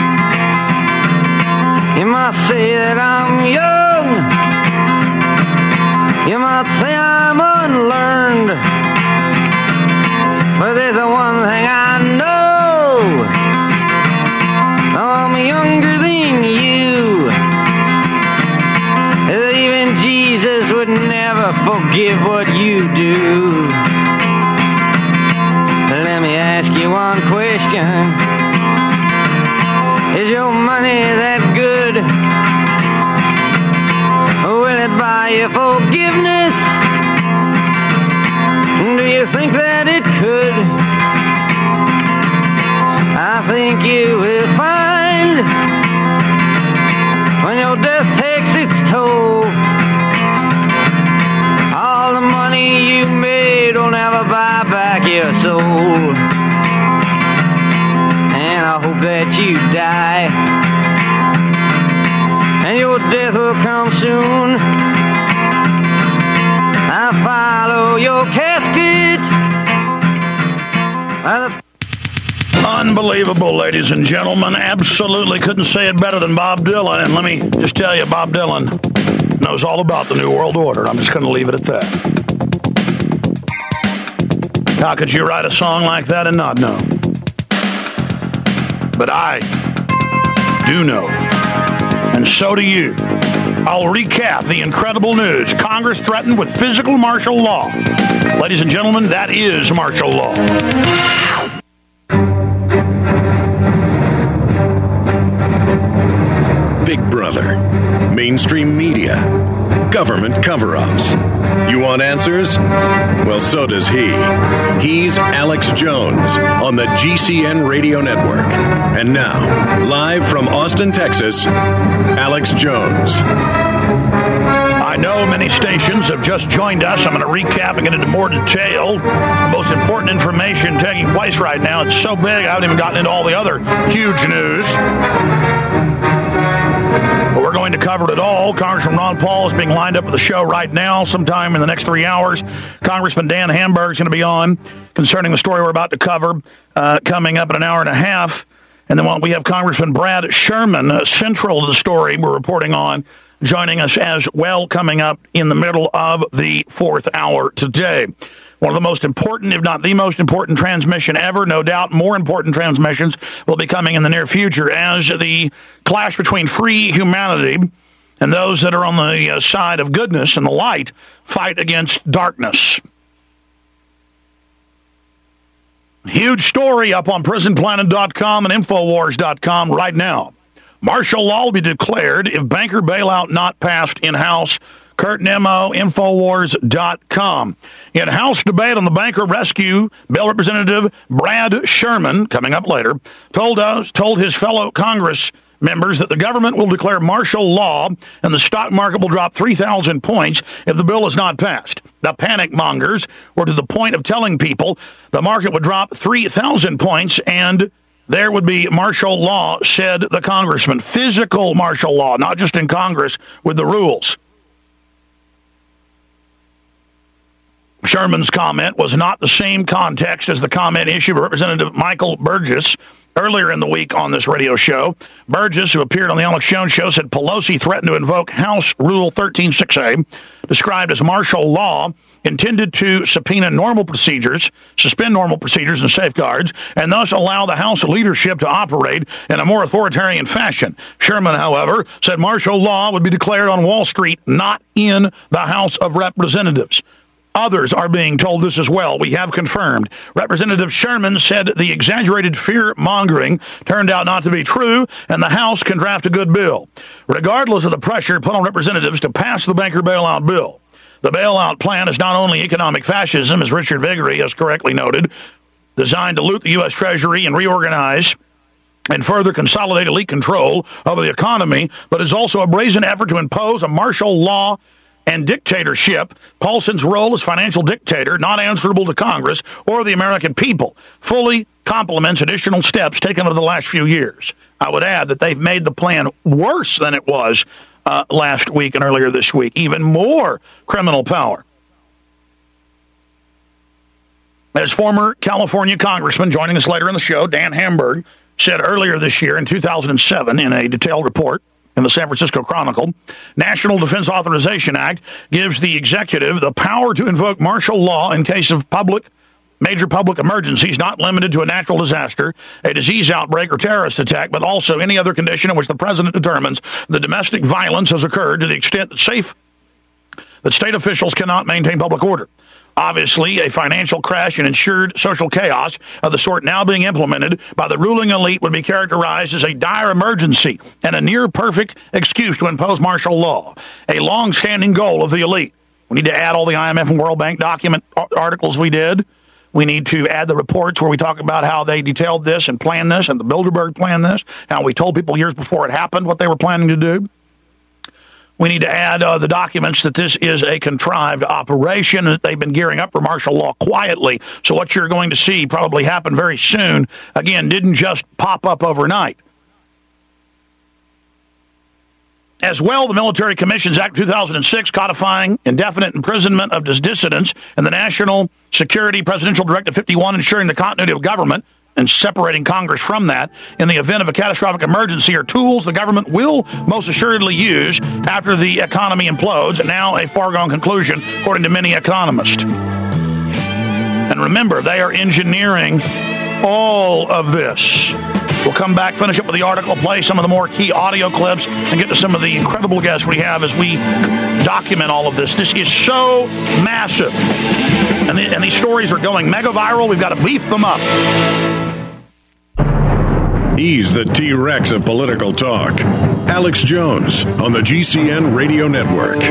you might say that I'm young, you might say I'm unlearned, but there's a one thing I know, I'm younger than you, that even Jesus would never forgive what you do. Let me ask you one question. Is your money that good? Will it buy you forgiveness? Do you think that it could? I think you will find when your death takes its toll, all the money you made will never buy back your soul. And I hope that you die, and your death will come soon. I follow your casket by the... Unbelievable, ladies and gentlemen. Absolutely couldn't say it better than Bob Dylan. And let me just tell you, Bob Dylan knows all about the New World Order. I'm just going to leave it at that. How could you write a song like that and not know? But I do know, and so do you. I'll recap the incredible news. Congress threatened with physical martial law. Ladies and gentlemen, that is martial law. Big Brother, mainstream media, government cover-ups. You want answers? Well, so does he. He's Alex Jones on the G C N Radio Network. And now, live from Austin, Texas, Alex Jones. I know many stations have just joined us. I'm going to recap and get into more detail. The most important information taking place right now. It's so big, I haven't even gotten into all the other huge news. But we're going to cover it all. Congressman Ron Paul is being lined up for the show right now. Sometime in the next three hours, Congressman Dan Hamburg is going to be on concerning the story we're about to cover uh, coming up in an hour and a half. And then we have Congressman Brad Sherman, uh, central to the story we're reporting on, joining us as well coming up in the middle of the fourth hour today. One of the most important, if not the most important transmission ever, no doubt more important transmissions will be coming in the near future as the clash between free humanity and those that are on the uh, side of goodness and the light fight against darkness. Huge story up on prison planet dot com and infowars dot com right now. Martial law will be declared if banker bailout not passed in-house. Kurt Nemo, infowars dot com. In House debate on the banker rescue bill, Representative Brad Sherman, coming up later, told us, told his fellow Congress members that the government will declare martial law and the stock market will drop three thousand points if the bill is not passed. The panic mongers were to the point of telling people the market would drop three thousand points and there would be martial law, said the congressman. Physical martial law, not just in Congress with the rules. Sherman's comment was not the same context as the comment issued by Representative Michael Burgess earlier in the week on this radio show. Burgess, who appeared on the Alex Jones show, said Pelosi threatened to invoke House Rule thirteen six A, described as martial law, intended to subpoena normal procedures, suspend normal procedures and safeguards, and thus allow the House leadership to operate in a more authoritarian fashion. Sherman, however, said martial law would be declared on Wall Street, not in the House of Representatives. Others are being told this as well. We have confirmed. Representative Sherman said the exaggerated fear-mongering turned out not to be true, and the House can draft a good bill, regardless of the pressure put on representatives to pass the banker bailout bill. The bailout plan is not only economic fascism, as Richard Viguerie has correctly noted, designed to loot the U S Treasury and reorganize and further consolidate elite control over the economy, but is also a brazen effort to impose a martial law and dictatorship. Paulson's role as financial dictator, not answerable to Congress or the American people, fully complements additional steps taken over the last few years. I would add that they've made the plan worse than it was uh, last week and earlier this week. Even more criminal power. As former California congressman joining us later in the show, Dan Hamburg, said earlier this year in two thousand seven in a detailed report in the San Francisco Chronicle, National Defense Authorization Act gives the executive the power to invoke martial law in case of public, major public emergencies, not limited to a natural disaster, a disease outbreak, or terrorist attack, but also any other condition in which the president determines the domestic violence has occurred to the extent that safe, that state officials cannot maintain public order. Obviously, a financial crash and ensured social chaos of the sort now being implemented by the ruling elite would be characterized as a dire emergency and a near-perfect excuse to impose martial law, a long-standing goal of the elite. We need to add all the I M F and World Bank document articles we did. We need to add the reports where we talk about how they detailed this and planned this, and the Bilderberg planned this, how we told people years before it happened what they were planning to do. We need to add uh, the documents that this is a contrived operation, that they've been gearing up for martial law quietly. So what you're going to see probably happen very soon, again, didn't just pop up overnight. As well, the Military Commissions Act two thousand six, codifying indefinite imprisonment of dissidents, and the National Security Presidential Directive fifty-one, ensuring the continuity of government and separating Congress from that in the event of a catastrophic emergency, are tools the government will most assuredly use after the economy implodes, and now a foregone conclusion, according to many economists. And remember, they are engineering all of this. We'll come back, finish up with the article, play some of the more key audio clips, and get to some of the incredible guests we have as we document all of this. This is so massive. And, the, and these stories are going mega viral. We've got to beef them up. He's the T-Rex of political talk. Alex Jones on the G C N Radio Network.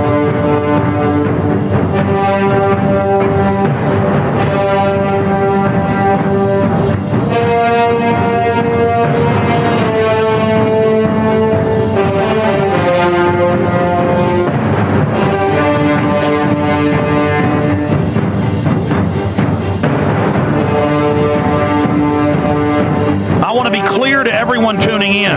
Everyone tuning in.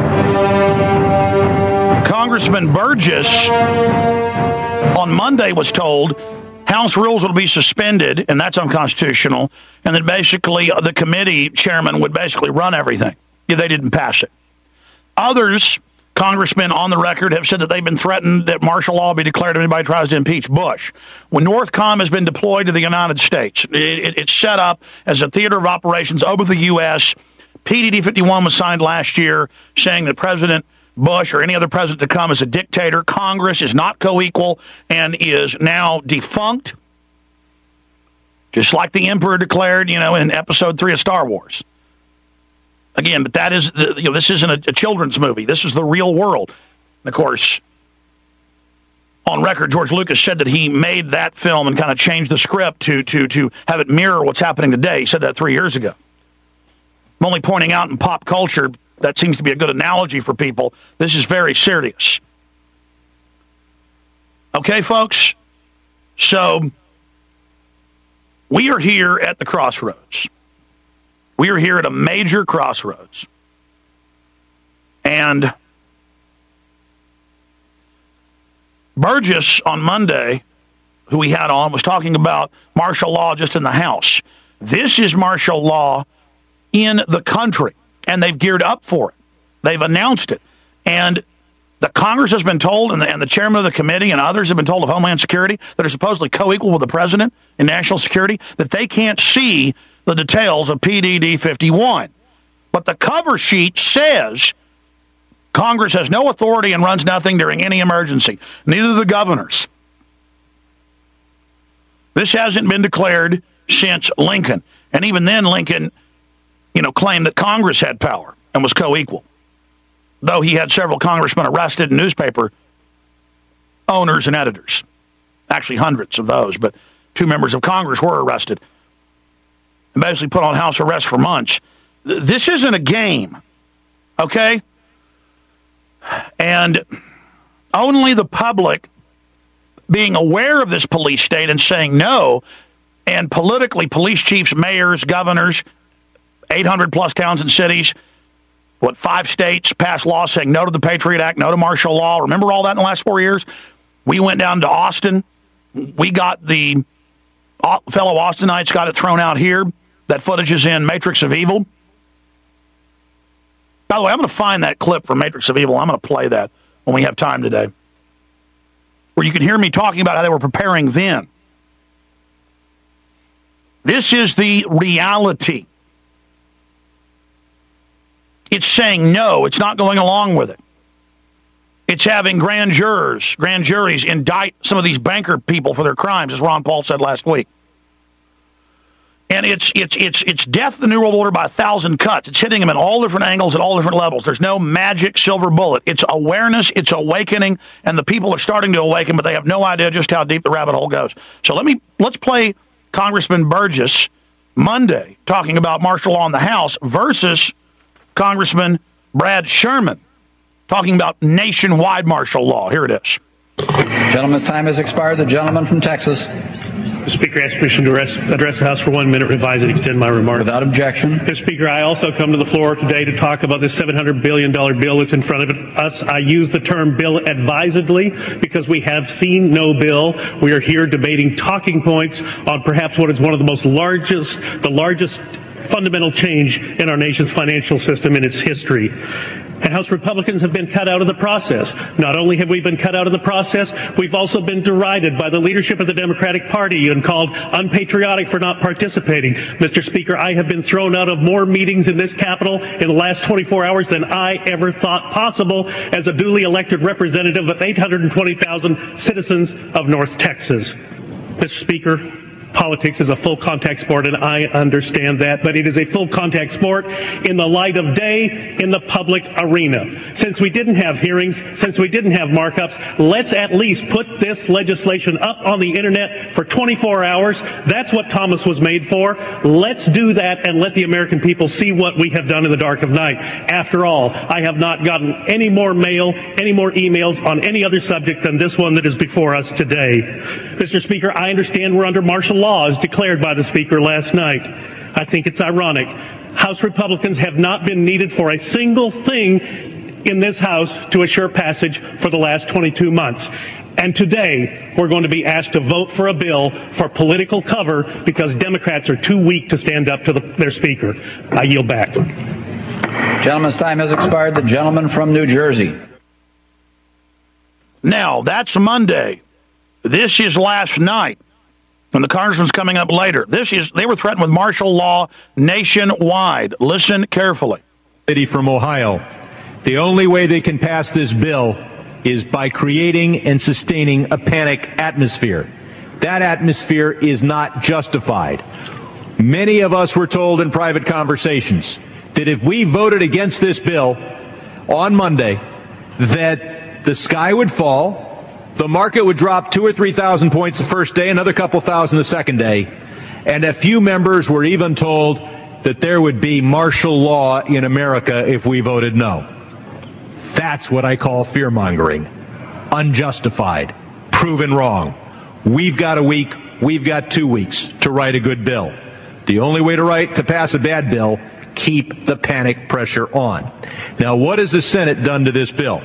Congressman Burgess on Monday was told House rules will be suspended, and that's unconstitutional, and that basically the committee chairman would basically run everything if they didn't pass it. Others, congressmen on the record, have said that they've been threatened that martial law be declared if anybody tries to impeach Bush. When NORTHCOM has been deployed to the United States, it, it, it's set up as a theater of operations over the U S P D D fifty-one was signed last year saying that President Bush or any other president to come is a dictator. Congress is not co-equal and is now defunct, just like the Emperor declared, you know, in episode three of Star Wars. Again, but that is, the, you know, this isn't a, a children's movie. This is the real world. And of course, on record, George Lucas said that he made that film and kind of changed the script to to to have it mirror what's happening today. He said that three years ago. I'm only pointing out in pop culture, that seems to be a good analogy for people. This is very serious. Okay, folks? So, we are here at the crossroads. We are here at a major crossroads. And Burgess on Monday, who we had on, was talking about martial law just in the House. This is martial law in the country, and they've geared up for it. They've announced it. And the Congress has been told, and the, and the chairman of the committee and others have been told of Homeland Security that are supposedly co-equal with the president in national security, that they can't see the details of P D D fifty-one. But the cover sheet says Congress has no authority and runs nothing during any emergency. Neither do the governors. This hasn't been declared since Lincoln. And even then, Lincoln, you know, claimed that Congress had power and was co-equal, though he had several congressmen arrested and newspaper owners and editors. Actually, hundreds of those, but two members of Congress were arrested and basically put on house arrest for months. This isn't a game, okay? And only the public being aware of this police state and saying no, and politically, police chiefs, mayors, governors, eight hundred plus towns and cities, what, five states passed laws saying no to the Patriot Act, no to martial law. Remember all that in the last four years? We went down to Austin. We got the fellow Austinites got it thrown out here. That footage is in Matrix of Evil. By the way, I'm going to find that clip from Matrix of Evil. I'm going to play that when we have time today, where you can hear me talking about how they were preparing then. This is the reality. It's saying no. It's not going along with it. It's having grand jurors, grand juries indict some of these banker people for their crimes, as Ron Paul said last week. And it's it's it's it's death the New World Order by a thousand cuts. It's hitting them in all different angles at all different levels. There's no magic silver bullet. It's awareness. It's awakening, and the people are starting to awaken, but they have no idea just how deep the rabbit hole goes. So let me let's play Congressman Burgess Monday talking about martial law in the House versus Congressman Brad Sherman talking about nationwide martial law. Here it is. Gentleman's time has expired. The gentleman from Texas. Mister Speaker, I ask permission to address, address the House for one minute, revise and extend my remarks. Without objection. Mister Speaker, I also come to the floor today to talk about this seven hundred billion dollars bill that's in front of us. I use the term bill advisedly because we have seen no bill. We are here debating talking points on perhaps what is one of the most largest, the largest fundamental change in our nation's financial system in its history. And House Republicans have been cut out of the process. Not only have we been cut out of the process, we've also been derided by the leadership of the Democratic Party and called unpatriotic for not participating. Mister Speaker, I have been thrown out of more meetings in this Capitol in the last twenty-four hours than I ever thought possible as a duly elected representative of eight hundred twenty thousand citizens of North Texas. Mister Speaker, politics is a full contact sport, and I understand that, but it is a full contact sport in the light of day in the public arena. Since we didn't have hearings, since we didn't have markups, let's at least put this legislation up on the internet for twenty-four hours. That's what Thomas was made for. Let's do that and let the American people see what we have done in the dark of night. After all, I have not gotten any more mail, any more emails on any other subject than this one that is before us today. Mister Speaker, I understand we're under martial law as declared by the Speaker last night. I think it's ironic. House Republicans have not been needed for a single thing in this House to assure passage for the last twenty-two months. And today, we're going to be asked to vote for a bill for political cover because Democrats are too weak to stand up to the, their Speaker. I yield back. Gentleman's time has expired. The gentleman from New Jersey. Now, that's Monday. This is last night. And the congressman's coming up later. This is, they were threatened with martial law nationwide. Listen carefully. City from Ohio. The only way they can pass this bill is by creating and sustaining a panic atmosphere. That atmosphere is not justified. Many of us were told in private conversations that if we voted against this bill on Monday, that the sky would fall, the market would drop two or three thousand points the first day, another couple thousand the second day, and a few members were even told that there would be martial law in America if we voted no. That's what I call fear-mongering. Unjustified. Proven wrong. We've got a week, we've got two weeks to write a good bill. The only way to write, to pass a bad bill, keep the panic pressure on. Now, what has the Senate done to this bill?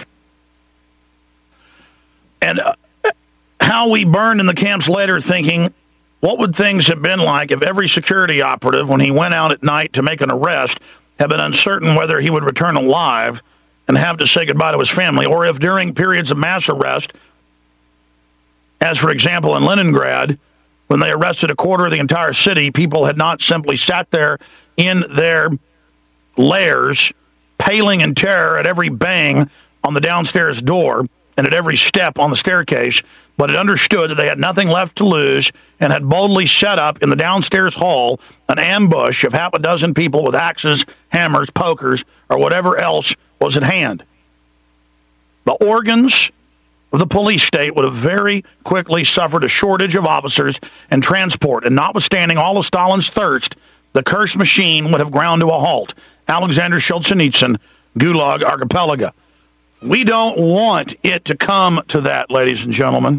And uh, how we burned in the camps later thinking, what would things have been like if every security operative, when he went out at night to make an arrest, had been uncertain whether he would return alive and have to say goodbye to his family, or if during periods of mass arrest, as for example in Leningrad, when they arrested a quarter of the entire city, people had not simply sat there in their lairs, paling in terror at every bang on the downstairs door and at every step on the staircase, but had understood that they had nothing left to lose and had boldly set up in the downstairs hall an ambush of half a dozen people with axes, hammers, pokers, or whatever else was at hand. The organs of the police state would have very quickly suffered a shortage of officers and transport, and notwithstanding all of Stalin's thirst, the cursed machine would have ground to a halt. Alexander Solzhenitsyn, Gulag Archipelago. We don't want it to come to that, ladies and gentlemen.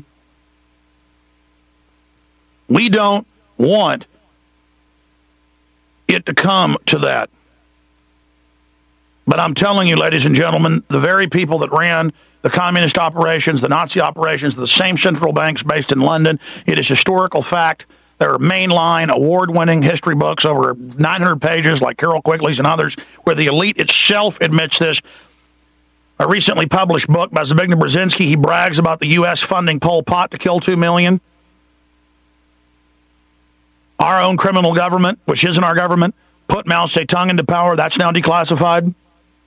We don't want it to come to that. But I'm telling you, ladies and gentlemen, the very people that ran the communist operations, the Nazi operations, the same central banks based in London, it is historical fact. There are mainline, award-winning history books over nine hundred pages, like Carol Quigley's and others, where the elite itself admits this. A recently published book by Zbigniew Brzezinski, he brags about the U S funding Pol Pot to kill two million. Our own criminal government, which isn't our government, put Mao Zedong into power. That's now declassified.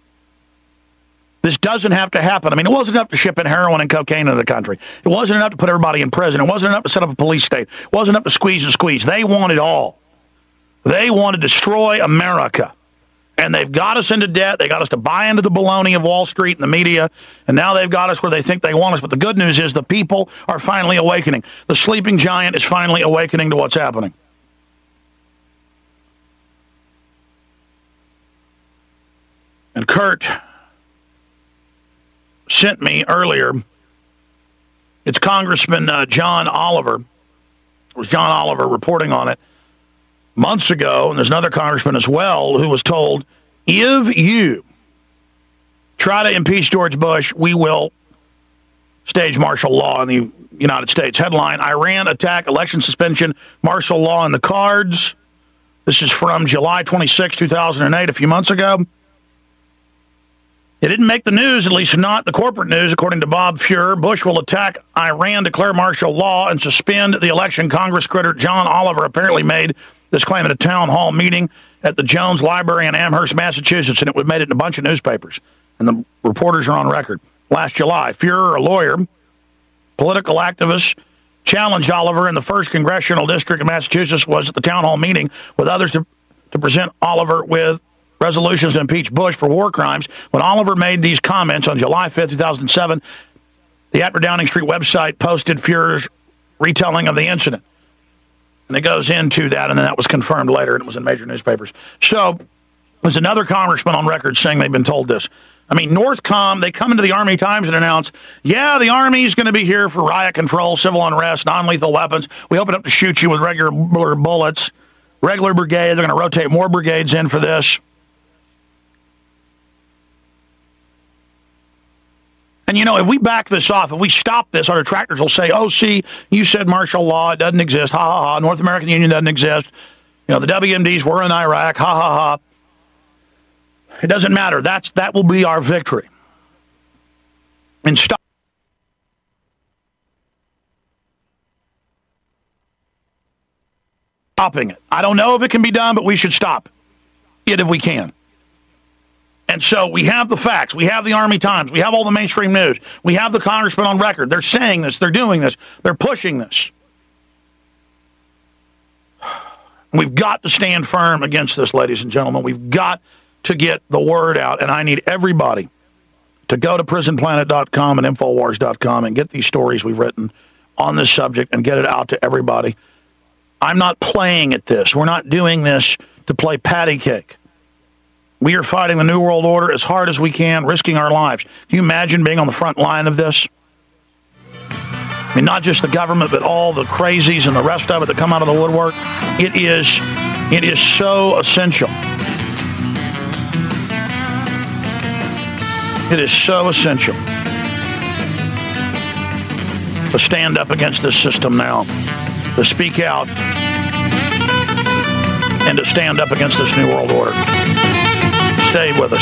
This doesn't have to happen. I mean, it wasn't enough to ship in heroin and cocaine into the country. It wasn't enough to put everybody in prison. It wasn't enough to set up a police state. It wasn't enough to squeeze and squeeze. They want it all. They want to destroy America. And they've got us into debt. They got us to buy into the baloney of Wall Street and the media. And now they've got us where they think they want us. But the good news is the people are finally awakening. The sleeping giant is finally awakening to what's happening. And Kurt sent me earlier, it's Congressman uh, John Oliver. It was John Oliver reporting on it months ago, and there's another congressman as well who was told, if you try to impeach George Bush, we will stage martial law in the United States. Headline, Iran attack, election suspension, martial law in the cards. This is from July twenty-sixth, two thousand eight, a few months ago. It didn't make the news, at least not the corporate news, according to Bob Fuhrer. Bush will attack Iran, declare martial law, and suspend the election. Congress critter John Oliver apparently made this claim at a town hall meeting at the Jones Library in Amherst, Massachusetts, and it made it in a bunch of newspapers. And the reporters are on record. Last July, Fuhrer, a lawyer, political activist, challenged Oliver in the first congressional district of Massachusetts, was at the town hall meeting with others to, to present Oliver with resolutions to impeach Bush for war crimes. When Oliver made these comments on July fifth, two thousand seven, the At Downing Street website posted Fuhrer's retelling of the incident. And it goes into that, and then that was confirmed later, and it was in major newspapers. So there's another congressman on record saying they've been told this. I mean, Northcom, they come into the Army Times and announce, yeah, the Army's going to be here for riot control, civil unrest, non-lethal weapons. We open up to shoot you with regular bullets. Regular brigade, they're going to rotate more brigades in for this. And, you know, if we back this off, if we stop this, our detractors will say, oh, see, you said martial law, it doesn't exist, ha, ha, ha, North American Union doesn't exist, you know, the W M Ds were in Iraq, ha, ha, ha. It doesn't matter. That's That will be our victory. And stop. Stopping it. I don't know if it can be done, but we should stop it if we can. And so we have the facts. We have the Army Times. We have all the mainstream news. We have the congressmen on record. They're saying this. They're doing this. They're pushing this. We've got to stand firm against this, ladies and gentlemen. We've got to get the word out. And I need everybody to go to prison planet dot com and infowars dot com and get these stories we've written on this subject and get it out to everybody. I'm not playing at this. We're not doing this to play patty cake. We are fighting the New World Order as hard as we can, risking our lives. Can you imagine being on the front line of this? I mean, not just the government, but all the crazies and the rest of it that come out of the woodwork. It is, it is so essential. It is so essential to stand up against this system now, to speak out, and to stand up against this New World Order. Stay with us.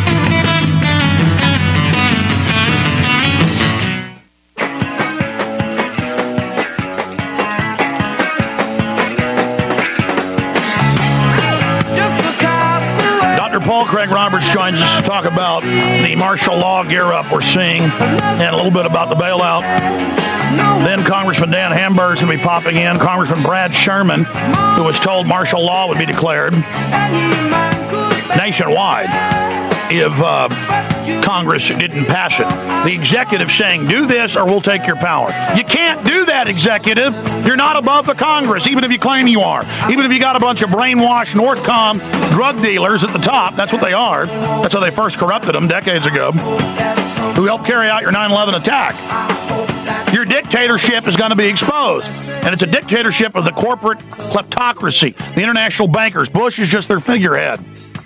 Doctor Paul Craig Roberts joins us to talk about the martial law gear-up we're seeing and a little bit about the bailout. Then Congressman Dan Hamburg's going to be popping in. Congressman Brad Sherman, who was told martial law would be declared nationwide if uh, Congress didn't pass it. The executive saying, do this or we'll take your power. You can't do that, executive. You're not above the Congress, even if you claim you are. Even if you got a bunch of brainwashed Northcom drug dealers at the top. That's what they are. That's how they first corrupted them decades ago, who helped carry out your nine eleven attack. Your dictatorship is going to be exposed. And it's a dictatorship of the corporate kleptocracy, the international bankers. Bush is just their figurehead.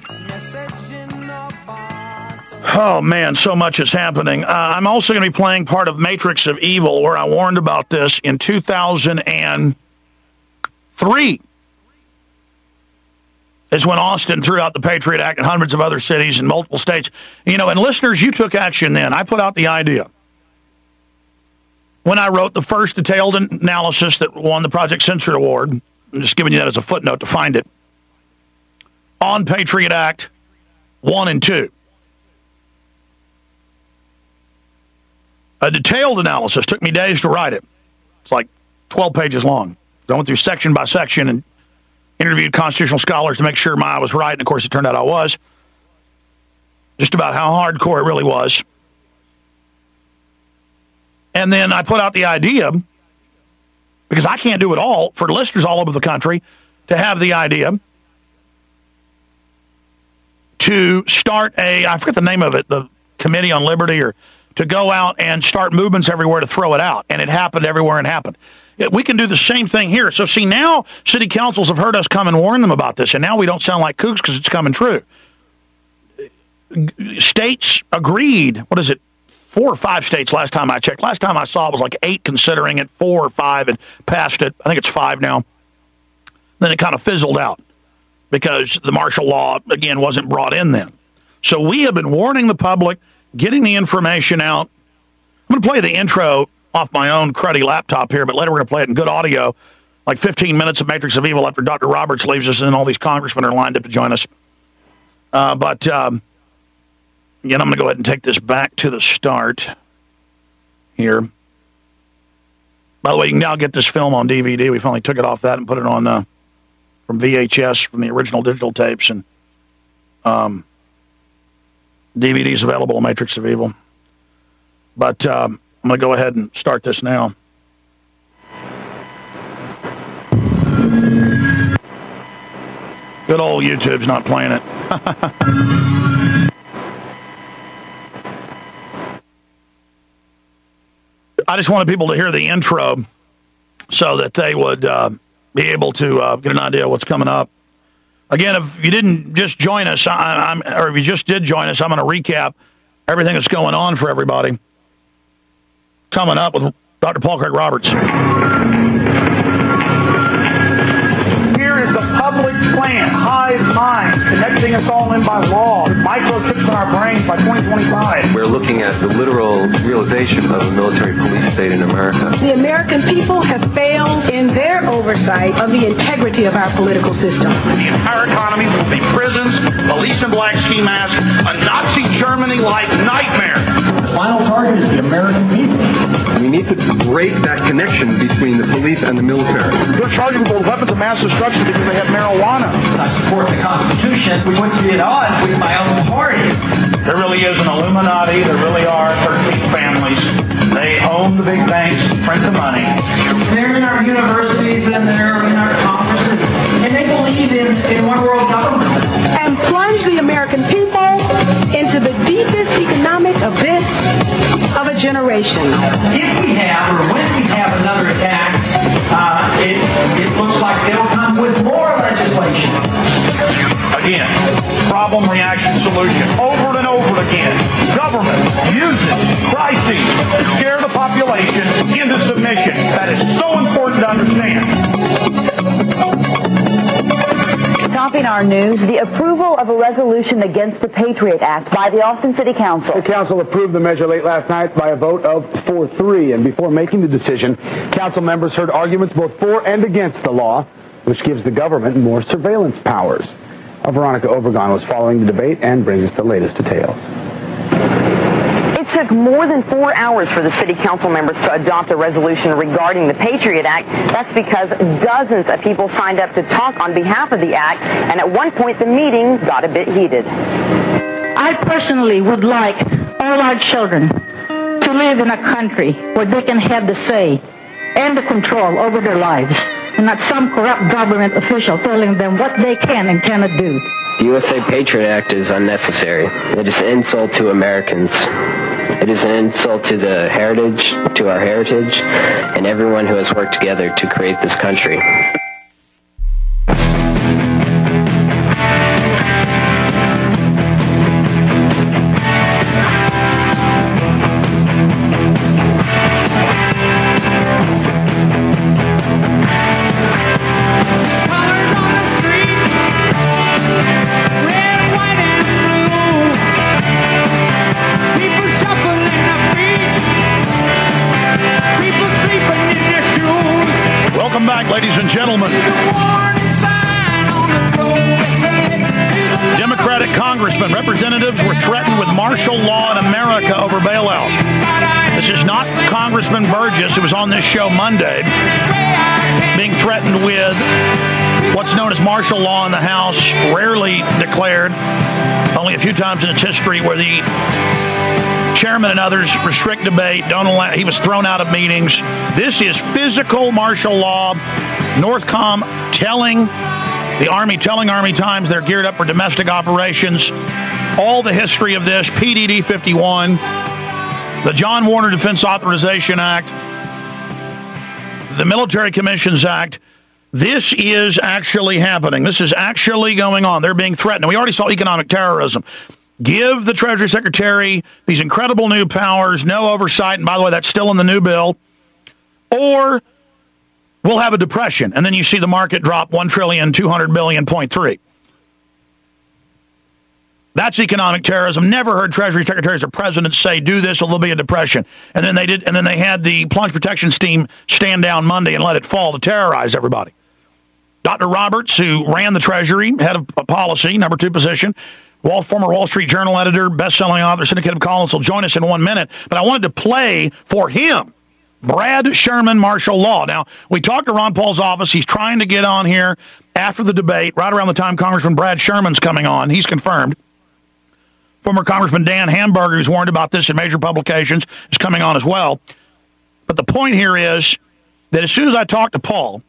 Oh, man, so much is happening. Uh, I'm also going to be playing part of Matrix of Evil, where I warned about this in two thousand three. Is when Austin threw out the Patriot Act in hundreds of other cities in multiple states. You know, and listeners, you took action then. I put out the idea. When I wrote the first detailed analysis that won the Project Censored Award, I'm just giving you that as a footnote to find it, on Patriot Act one and two. A detailed analysis took me days to write it. It's like twelve pages long. I went through section by section and interviewed constitutional scholars to make sure my was right, and of course it turned out I was. Just about how hardcore it really was. And then I put out the idea, because I can't do it all, for listeners all over the country, to have the idea to start a, I forget the name of it, the Committee on Liberty, or to go out and start movements everywhere to throw it out. And it happened everywhere and happened. We can do the same thing here. So see, now city councils have heard us come and warn them about this, and now we don't sound like kooks because it's coming true. States agreed, what is it, four or five states last time I checked. Last time I saw it was like eight considering it, four or five and passed it. I think it's five now. Then it kind of fizzled out because the martial law, again, wasn't brought in then. So we have been warning the public, getting the information out. I'm going to play the intro off my own cruddy laptop here, but later we're going to play it in good audio, like fifteen minutes of Matrix of Evil after Doctor Roberts leaves us, and then all these congressmen are lined up to join us. Uh, but, um, again, I'm going to go ahead and take this back to the start here. By the way, you can now get this film on D V D. We finally took it off that and put it on uh, from V H S, from the original digital tapes, and um, D V D is available on Matrix of Evil. But um, I'm going to go ahead and start this now. Good old YouTube's not playing it. I just wanted people to hear the intro so that they would uh, be able to uh, get an idea of what's coming up. Again, if you didn't just join us, I, I'm, or if you just did join us, I'm going to recap everything that's going on for everybody. Coming up with Doctor Paul Craig Roberts. Here is the public plan, hive mind, connecting us all in by law, microchips in our brains by twenty twenty-five. We're looking at the literal realization of a military police state in America. The American people have failed in their oversight of the integrity of our political system. The entire economy will be prisons, police in black ski masks, a Nazi Germany-like nightmare. The final target is the American people. We need to break that connection between the police and the military. They're charging people with weapons of mass destruction because they have marijuana. I support the Constitution. We wouldn't be at odds with my own party. There really is an Illuminati. There really are thirteen families. They own the big banks, print the money. They're in our universities and they're in our Congresses. And they believe in, in one world government. And plunge the American people into the deepest economic abyss of a generation. If we have, or when we have another attack, uh, it, it looks like they'll come with more legislation. Again, problem, reaction, solution. Over and over again. Government uses crises to scare the population into submission. That is so important to understand. Topping our news, the approval of a resolution against the Patriot Act by the Austin City Council. The council approved the measure late last night by a vote of four three, and before making the decision, council members heard arguments both for and against the law, which gives the government more surveillance powers. Our Veronica Overgon was following the debate and brings us the latest details. It took more than four hours for the city council members to adopt a resolution regarding the Patriot Act. That's because dozens of people signed up to talk on behalf of the act, and at one point the meeting got a bit heated. I personally would like all our children to live in a country where they can have the say and the control over their lives, and not some corrupt government official telling them what they can and cannot do. The U S A Patriot Act is unnecessary. It is an insult to Americans. It is an insult to the heritage, to our heritage, and everyone who has worked together to create this country. Ladies and gentlemen, Democratic congressmen, representatives were threatened with martial law in America over bailout. This is not Congressman Burgess, who was on this show Monday, being threatened with what's known as martial law in the House, rarely declared, only a few times in its history, where the chairman and others restrict debate, don't allow, he was thrown out of meetings. This is physical martial law. Northcom telling the Army, telling Army Times they're geared up for domestic operations. All the history of this, P D D fifty-one, the John Warner Defense Authorization Act, the Military Commissions Act. This is actually happening. This is actually going on. They're being threatened. We already saw economic terrorism. Give the Treasury Secretary these incredible new powers, no oversight, and by the way, that's still in the new bill, or we'll have a depression, and then you see the market drop one trillion two hundred billion point three. That's economic terrorism. Never heard Treasury secretaries or presidents say, do this or there'll be a depression. And then they did, and then they had the plunge protection team stand down Monday and let it fall to terrorize everybody. Doctor Roberts, who ran the Treasury, head of policy, number two position, Wall, former Wall Street Journal editor, best-selling author, syndicated columnist, will join us in one minute. But I wanted to play for him Brad Sherman, martial law. Now, we talked to Ron Paul's office. He's trying to get on here after the debate, right around the time Congressman Brad Sherman's coming on. He's confirmed. Former Congressman Dan Hamburger, who's warned about this in major publications, is coming on as well. But the point here is that as soon as I talked to Paul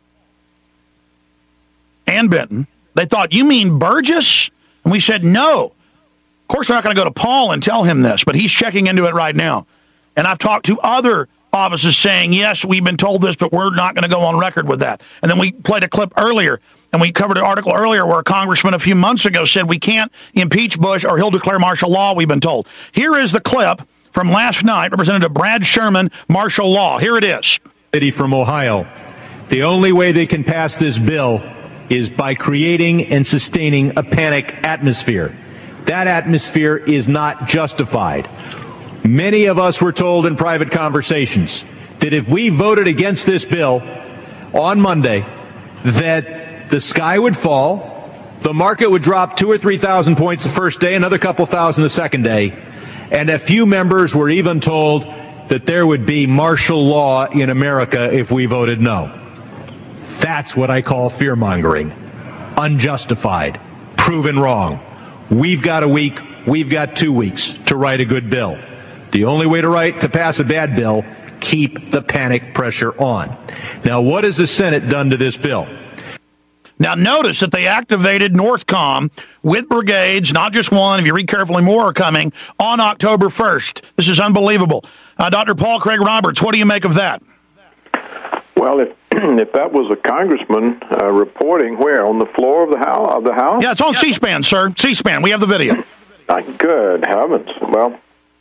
and Benton, they thought, you mean Burgess? And we said, no. Of course, we're not going to go to Paul and tell him this, but he's checking into it right now. And I've talked to other offices saying, yes, we've been told this, but we're not going to go on record with that. And then we played a clip earlier, and we covered an article earlier where a congressman a few months ago said we can't impeach Bush or he'll declare martial law, we've been told. Here is the clip from last night, Representative Brad Sherman, martial law. Here it is. City from Ohio. The only way they can pass this bill is by creating and sustaining a panic atmosphere. That atmosphere is not justified. Many of us were told in private conversations that if we voted against this bill on Monday, that the sky would fall, the market would drop two or three thousand points the first day, another couple thousand the second day, and a few members were even told that there would be martial law in America if we voted no. That's what I call fear-mongering. Unjustified. Proven wrong. We've got a week, we've got two weeks to write a good bill. The only way to write, to pass a bad bill, keep the panic pressure on. Now, what has the Senate done to this bill? Now, notice that they activated Northcom with brigades, not just one, if you read carefully, more are coming, on October first. This is unbelievable. Uh, Doctor Paul Craig Roberts, what do you make of that? Well, if if that was a congressman uh, reporting where? On the floor of the House? Of the House? Yeah, it's on C-SPAN, sir. C-SPAN. We have the video. Good heavens. Well,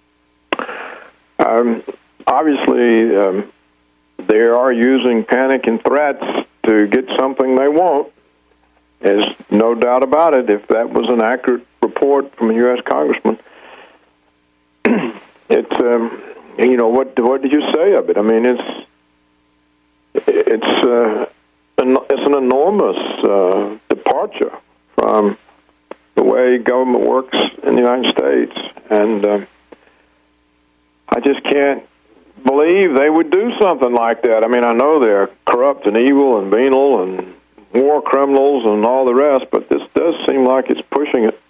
um, obviously, um, they are using panic and threats to get something they want. There's no doubt about it. If that was an accurate report from a U S congressman, it's, um, you know, what what did you say of it? I mean, it's it's uh, an, it's an enormous uh, departure from the way government works in the United States, and uh, I just can't believe they would do something like that. I mean, I know they're corrupt and evil and venal and war criminals and all the rest, but this does seem like it's pushing it.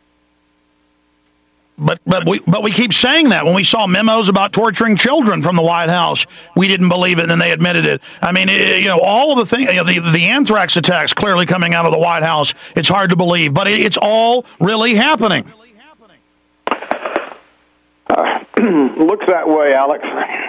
But but we but we keep saying that. When we saw memos about torturing children from the White House, we didn't believe it, and then they admitted it. I mean, it, you know, all of the things, you know, the the anthrax attacks clearly coming out of the White House. It's hard to believe, but it, it's all really happening. Uh, looks that way, Alex.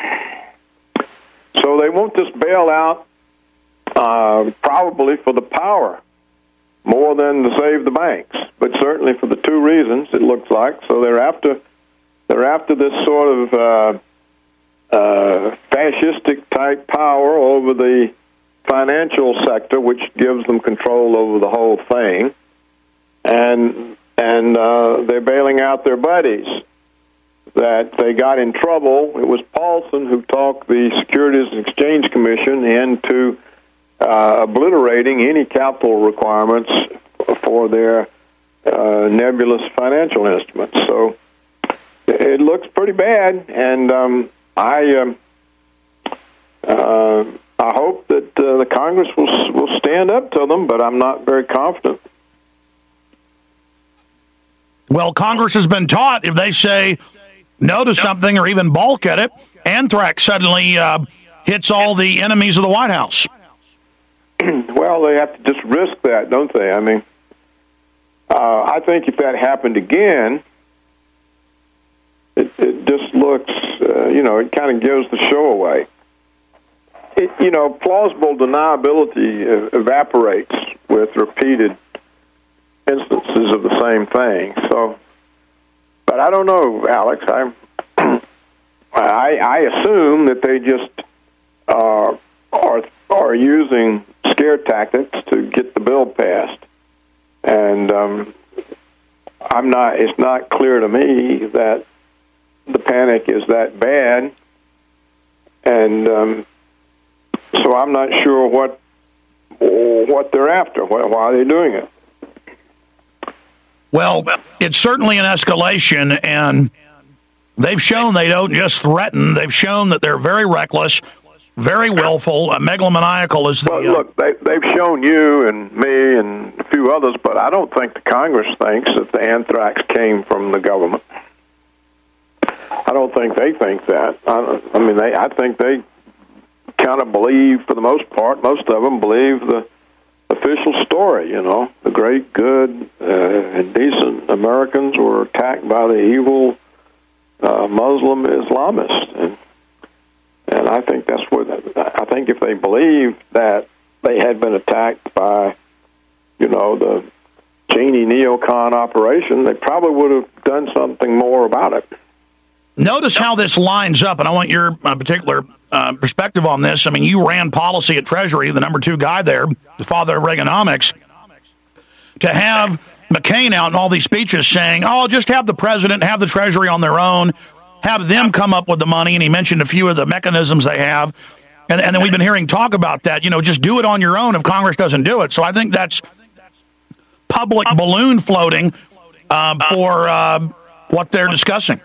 So they want this bailout uh, probably for the power more than to save the banks, but certainly for the two reasons it looks like. So they're after they're after this sort of uh, uh, fascistic type power over the financial sector, which gives them control over the whole thing, and and uh, they're bailing out their buddies that they got in trouble. It was Paulson who talked the Securities and Exchange Commission into uh, obliterating any capital requirements for their uh, nebulous financial instruments. So it looks pretty bad, and um, I um, uh, I hope that uh, the Congress will will stand up to them, but I'm not very confident. Well, Congress has been taught if they say no to something or even balk at it, anthrax suddenly uh, hits all the enemies of the White House. Well, they have to just risk that, don't they? I mean, uh, I think if that happened again, it, it just looks, uh, you know, it kind of gives the show away. It, you know, plausible deniability evaporates with repeated instances of the same thing. So, but I don't know, Alex. I I, I assume that they just uh, are are using scare tactics to get the bill passed, and um, I'm not. It's not clear to me that the panic is that bad, and um, so I'm not sure what what they're after. Why, why are they doing it? Well, it's certainly an escalation, and they've shown they don't just threaten. They've shown that they're very reckless, very willful, uh, megalomaniacal is the... Well, look, they, they've shown you and me and a few others, but I don't think the Congress thinks that the anthrax came from the government. I don't think they think that. I, I mean, they. I think they kind of believe, for the most part, most of them believe the official story, you know. The great, good, uh, and decent Americans were attacked by the evil uh, Muslim Islamists. And, and I think that's what, I think if they believed that they had been attacked by, you know, the Cheney neocon operation, they probably would have done something more about it. Notice how this lines up, and I want your uh, particular uh, perspective on this. I mean, you ran policy at Treasury, the number two guy there, the father of Reaganomics, to have McCain out in all these speeches saying, oh, just have the president, have the Treasury on their own, have them come up with the money, and he mentioned a few of the mechanisms they have, and, and then we've been hearing talk about that, you know, just do it on your own if Congress doesn't do it. So I think that's public balloon floating uh, for uh, what they're discussing.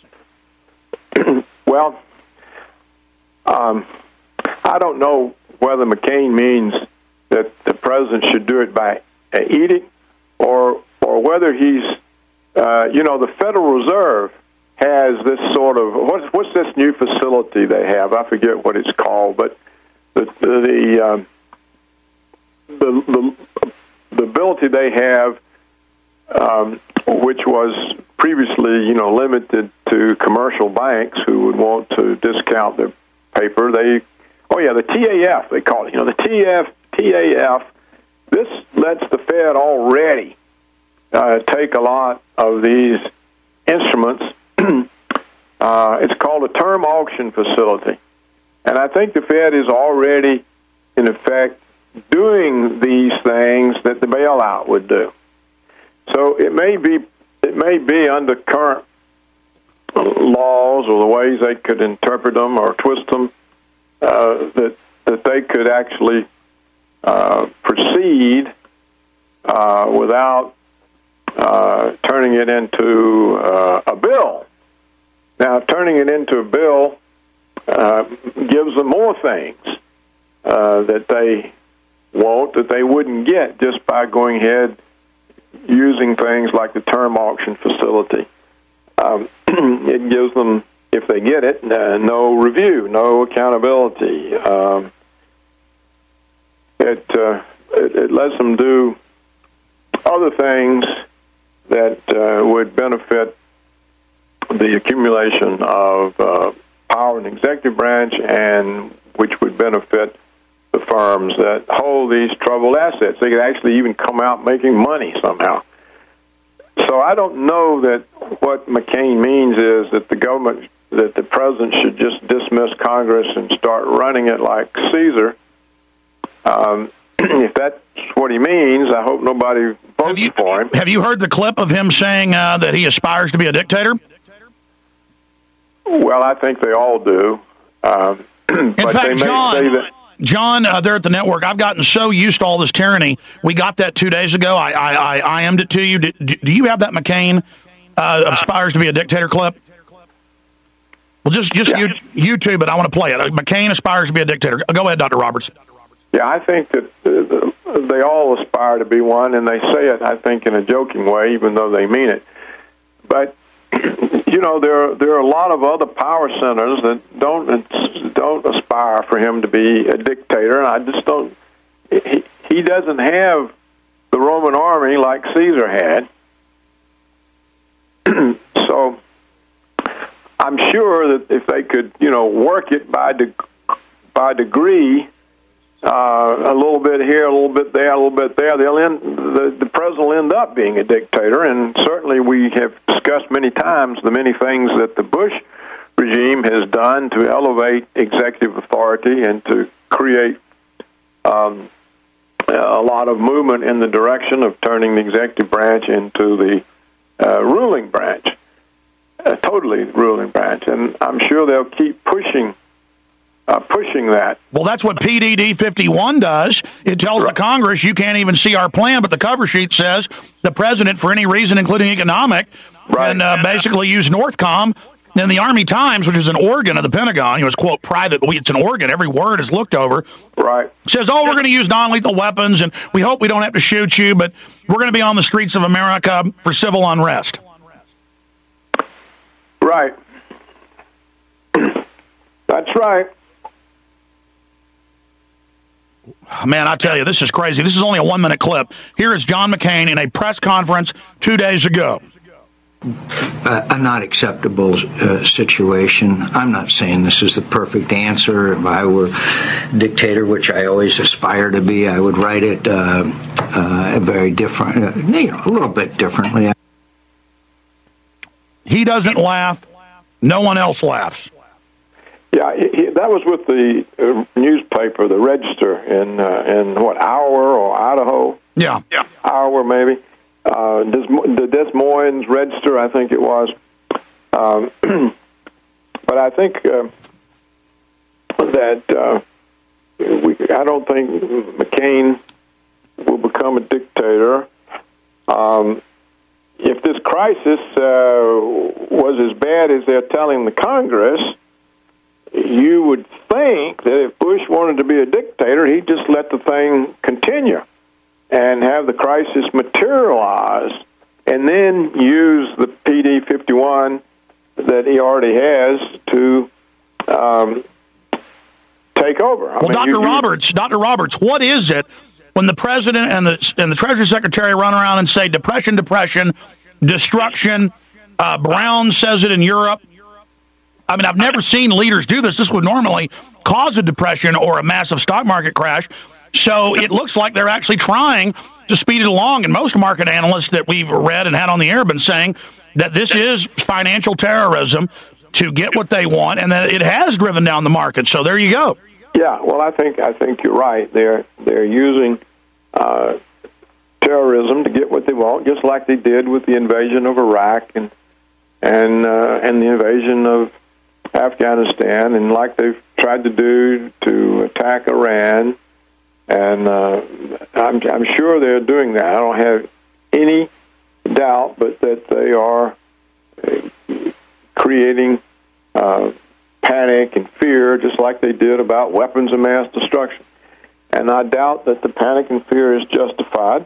Well, um, I don't know whether McCain means that the president should do it by uh, edict, or or whether he's, uh, you know, the Federal Reserve has this sort of, what's what's this new facility they have? I forget what it's called, but the the um, the, the the ability they have, um, which was previously, you know, limited to commercial banks who would want to discount their paper. They, oh yeah, the T A F they call it. You know, the T F T A F. This lets the Fed already uh, take a lot of these instruments. uh, it's called a term auction facility, and I think the Fed is already, in effect, doing these things that the bailout would do. So it may be. It may be under current laws or the ways they could interpret them or twist them uh, that that they could actually uh, proceed uh, without uh, turning it into uh, a bill. Now, turning it into a bill uh, gives them more things uh, that they want that they wouldn't get just by going ahead using things like the term auction facility. Um, it gives them, if they get it, uh, no review, no accountability. Um, it, uh, it it lets them do other things that uh, would benefit the accumulation of uh, power in the executive branch, and which would benefit the firms that hold these troubled assets. They could actually even come out making money somehow. So I don't know that what McCain means is that the government, that the president should just dismiss Congress and start running it like Caesar. Um, if that's what he means, I hope nobody votes you, for him. Have you heard the clip of him saying uh, that he aspires to be a dictator? Well, I think they all do. Um, In but fact, they may John... say that John, uh, there at the network, I've gotten so used to all this tyranny. We got that two days ago. I I, I, I I M'd it to you. Do, do you have that McCain uh, aspires to be a dictator clip? Well, just just yeah. you, YouTube it. I want to play it. McCain aspires to be a dictator. Go ahead, Doctor Roberts. Yeah, I think that uh, they all aspire to be one, and they say it, I think, in a joking way, even though they mean it. But you know, there there are a lot of other power centers that don't don't aspire for him to be a dictator, and I just don't. He, he doesn't have the Roman army like Caesar had, so I'm sure that if they could, you know, work it by de- by degree, uh, a little bit here, a little bit there, a little bit there, they'll end, the, the president will end up being a dictator. And certainly we have discussed many times the many things that the Bush regime has done to elevate executive authority and to create um, a lot of movement in the direction of turning the executive branch into the uh, ruling branch, uh, totally ruling branch, and I'm sure they'll keep pushing uh, pushing that. Well, that's what P D D fifty-one does. It tells right. the Congress you can't even see our plan, but the cover sheet says the president, for any reason, including economic, right. can uh, basically use Northcom. Then the Army Times, which is an organ of the Pentagon, it was, quote, private, but it's an organ. Every word is looked over. Right. Says, oh, we're going to use non-lethal weapons, and we hope we don't have to shoot you, but we're going to be on the streets of America for civil unrest. Right. That's right. Man, I tell you, this is crazy. This is only a one-minute clip. Here is John McCain in a press conference two days ago. Uh, a not acceptable uh, situation. I'm not saying this is the perfect answer. If I were dictator, which I always aspire to be, I would write it uh, uh, very different, uh, you know, a little bit differently. He doesn't laugh. No one else laughs. Yeah, he, he, that was with the uh, newspaper, the Register, in uh, in what, Iowa or Idaho? Yeah, yeah, Iowa maybe. Uh, Des, the Des Moines Register, I think it was. Um, but I think uh, that uh, we, I don't think McCain will become a dictator. Um, if this crisis uh, was as bad as they're telling the Congress, you would think that if Bush wanted to be a dictator, he'd just let the thing continue and have the crisis materialize, and then use the P D fifty-one that he already has to um, take over. I well, mean, Doctor you, Roberts, Doctor Roberts, what is it when the president and the and the Treasury Secretary run around and say depression, depression, destruction? Uh, Brown says it in Europe. I mean, I've never seen leaders do this. This would normally cause a depression or a massive stock market crash. So it looks like they're actually trying to speed it along. And most market analysts that we've read and had on the air have been saying that this is financial terrorism to get what they want, and that it has driven down the market. So there you go. Yeah, well, I think I think you're right. They're they're using uh, terrorism to get what they want, just like they did with the invasion of Iraq and and uh, and the invasion of Afghanistan, and like they've tried to do to attack Iran. And uh, I'm, I'm sure they're doing that. I don't have any doubt, but that they are uh, creating uh, panic and fear, just like they did about weapons of mass destruction. And I doubt that the panic and fear is justified.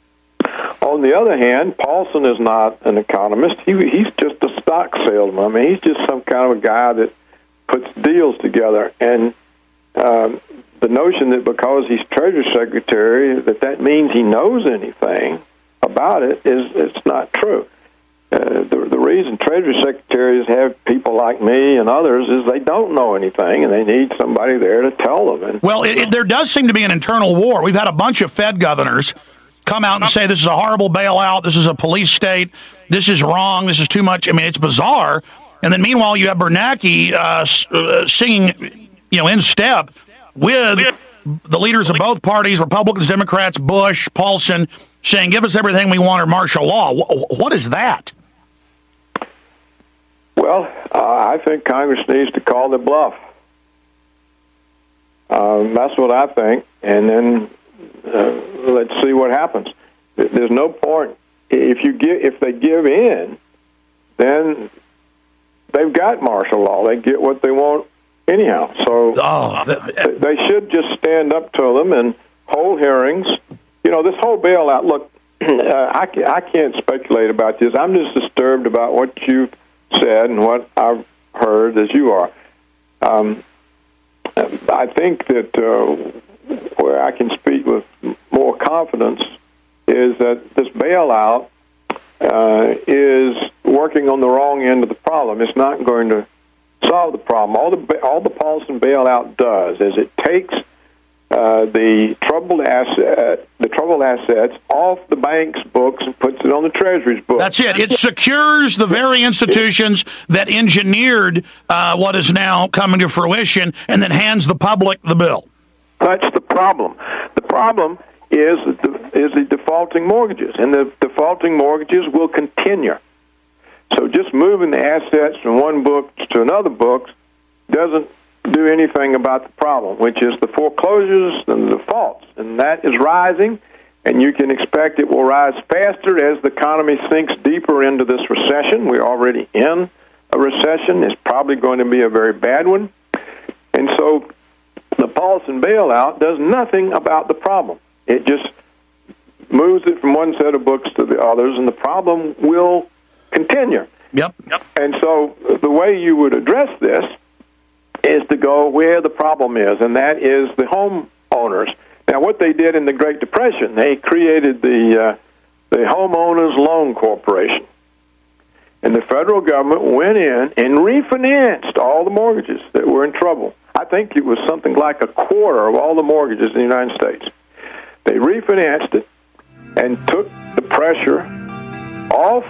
On the other hand, Paulson is not an economist. He, he's just a stock salesman. I mean, he's just some kind of a guy that puts deals together. And um, the notion that because he's Treasury Secretary that that means he knows anything about it is it's not true. Uh, the, the reason Treasury Secretaries have people like me and others is they don't know anything, and they need somebody there to tell them. And, well, it, it, there does seem to be an internal war. We've had a bunch of Fed governors come out and say this is a horrible bailout, this is a police state, this is wrong, this is too much. I mean, it's bizarre. And then meanwhile, you have Bernanke uh, uh, singing, you know, in step with the leaders of both parties, Republicans, Democrats, Bush, Paulson, saying, give us everything we want or martial law. What is that? Well, uh, I think Congress needs to call the bluff. Um, that's what I think. And then uh, let's see what happens. There's no point. If you give, if they give in, then they've got martial law. They get what they want anyhow. So oh, that, they should just stand up to them and hold hearings. You know, this whole bailout, look, uh, I, I can't speculate about this. I'm just disturbed about what you've said and what I've heard as you are. Um, I think that uh, where I can speak with more confidence is that this bailout uh, is working on the wrong end of the problem. It's not going to solve the problem. All the all the Paulson bailout does is it takes uh, the troubled asset, the troubled assets off the bank's books and puts it on the Treasury's books. That's it. It secures the very institutions that engineered uh, what is now coming to fruition, and then hands the public the bill. That's the problem. The problem is that the, is the defaulting mortgages, and the defaulting mortgages will continue. So just moving the assets from one book to another book doesn't do anything about the problem, which is the foreclosures and the defaults, and that is rising, and you can expect it will rise faster as the economy sinks deeper into this recession. We're already in a recession. It's probably going to be a very bad one. And so the Paulson bailout does nothing about the problem. It just moves it from one set of books to the others, and the problem will continue. Yep. Yep. And so the way you would address this is to go where the problem is, and that is the homeowners. Now, what they did in the Great Depression, they created the uh, the Homeowners Loan Corporation. And the federal government went in and refinanced all the mortgages that were in trouble. I think it was something like a quarter of all the mortgages in the United States. They refinanced it and took the pressure off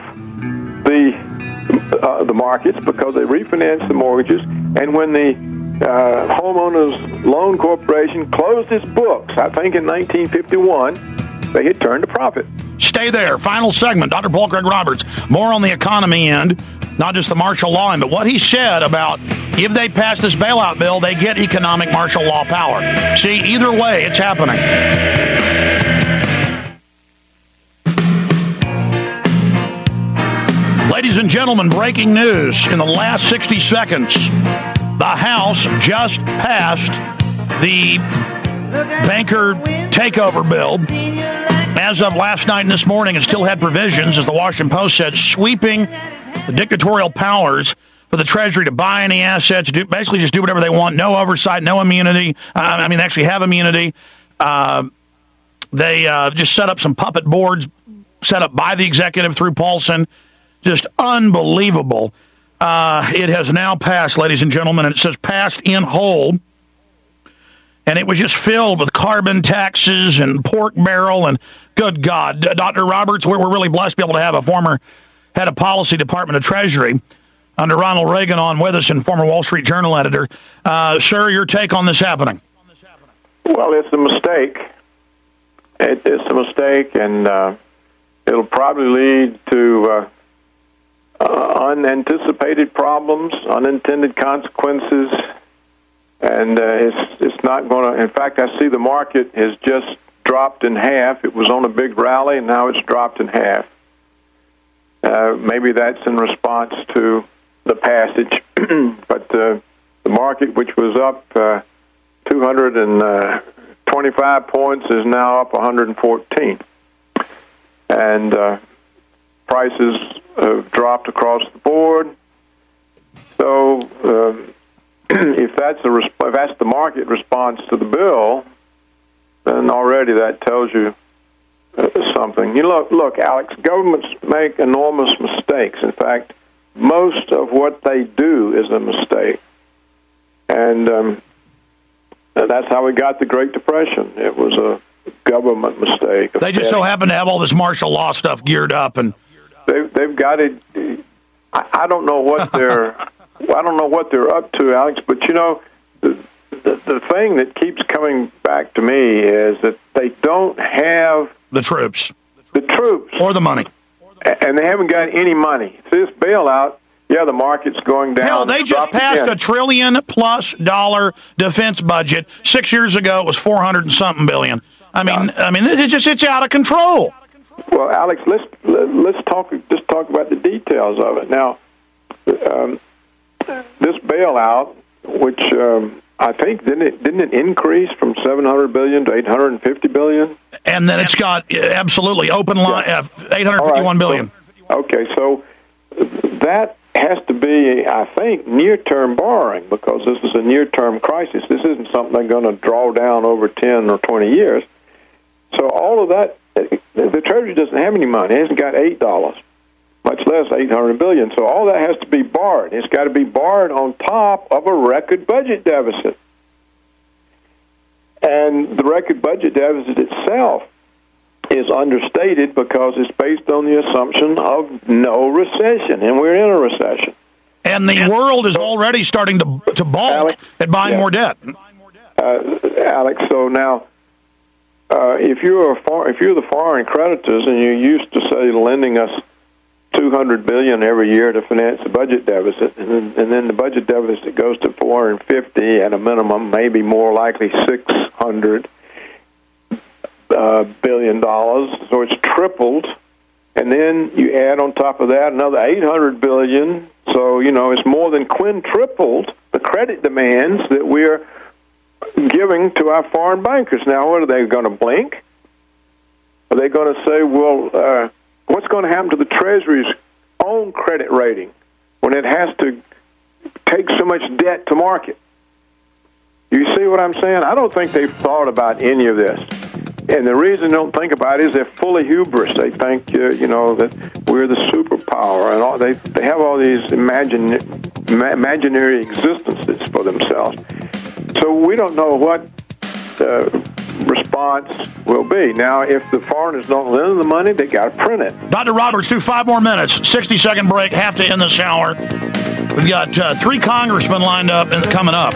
the uh, the markets because they refinanced the mortgages. And when the uh, Homeowners Loan Corporation closed its books, I think in nineteen fifty-one, they had turned a profit. Stay there. Final segment. Doctor Paul Craig Roberts. More on the economy end, not just the martial law end, but what he said about if they pass this bailout bill, they get economic martial law power. See, either way, it's happening. Ladies and gentlemen, breaking news in the last sixty seconds. The House just passed the banker takeover bill. As of last night and this morning, it still had provisions, as the Washington Post said, sweeping the dictatorial powers for the Treasury to buy any assets, do, basically just do whatever they want, no oversight, no immunity. Uh, I mean, actually have immunity. Uh, they uh, just set up some puppet boards set up by the executive through Paulson. Just unbelievable. Uh, it has now passed, ladies and gentlemen, and it says passed in whole. And it was just filled with carbon taxes and pork barrel and, good God, Doctor Roberts, we're, we're really blessed to be able to have a former head of policy, Department of Treasury, under Ronald Reagan on with us, and former Wall Street Journal editor. Uh, sir, your take on this happening? Well, it's a mistake. It, it's a mistake, and uh, it'll probably lead to uh, uh, unanticipated problems, unintended consequences. And uh, it's it's not going to. In fact, I see the market has just dropped in half. It was on a big rally, and now it's dropped in half. Uh, maybe that's in response to the passage, but uh, the market, which was up uh, two hundred twenty-five points, is now up one hundred fourteen, and uh, prices have dropped across the board. So. Um, If that's a if that's the market response to the bill, then already that tells you uh, something. You look, look, Alex. Governments make enormous mistakes. In fact, most of what they do is a mistake, and um, that's how we got the Great Depression. It was a government mistake. They just so happen to have all this martial law stuff geared up, and they've they've got it. I, I don't know what they're. I don't know what they're up to, Alex, but, you know, the, the the thing that keeps coming back to me is that they don't have... The troops. The troops. Or the money. And they haven't got any money. This bailout, yeah, the market's going down. Hell, they just passed again. a trillion-plus dollar defense budget. Six years ago, it was four hundred and something billion. I mean, uh, I mean, it just it's out of control. Well, Alex, let's let's talk just talk about the details of it. Now, um, this bailout, which um, I think didn't it didn't it increase from seven hundred billion to eight hundred fifty billion? And then it's got absolutely open line yeah. uh, eight hundred fifty-one right. billion. So, okay, so that has to be, I think, near-term borrowing, because this is a near-term crisis. This isn't something they're going to draw down over ten or twenty years. So all of that, the Treasury doesn't have any money. It hasn't got eight dollars. Much less eight hundred billion dollars. So all that has to be borrowed. It's got to be borrowed on top of a record budget deficit. And the record budget deficit itself is understated because it's based on the assumption of no recession, and we're in a recession. And the yeah. world is already starting to to balk Alex, at buying yeah. more debt. Uh, Alex, so now uh, if you're a for, if you're the foreign creditors and you're used to say lending us two hundred billion dollars every year to finance the budget deficit, and then, and then the budget deficit goes to four hundred fifty at a minimum, maybe more likely six hundred uh, billion dollars. So it's tripled, and then you add on top of that another eight hundred billion dollars. So you know it's more than quintupled the credit demands that we're giving to our foreign bankers. Now, what are they going to blink? Are they going to say, well, uh, what's going to happen to the Treasury's own credit rating when it has to take so much debt to market? You see what I'm saying? I don't think they've thought about any of this. And the reason they don't think about it is they're full of hubris. They think, uh, you know, that we're the superpower, and all, they they have all these imagine, imaginary existences for themselves. So we don't know what the response will be. Now, if the foreigners don't lend them the money, they got to print it. Doctor Roberts, do five more minutes. sixty-second break. Have to end this hour. We've got uh, three congressmen lined up and coming up.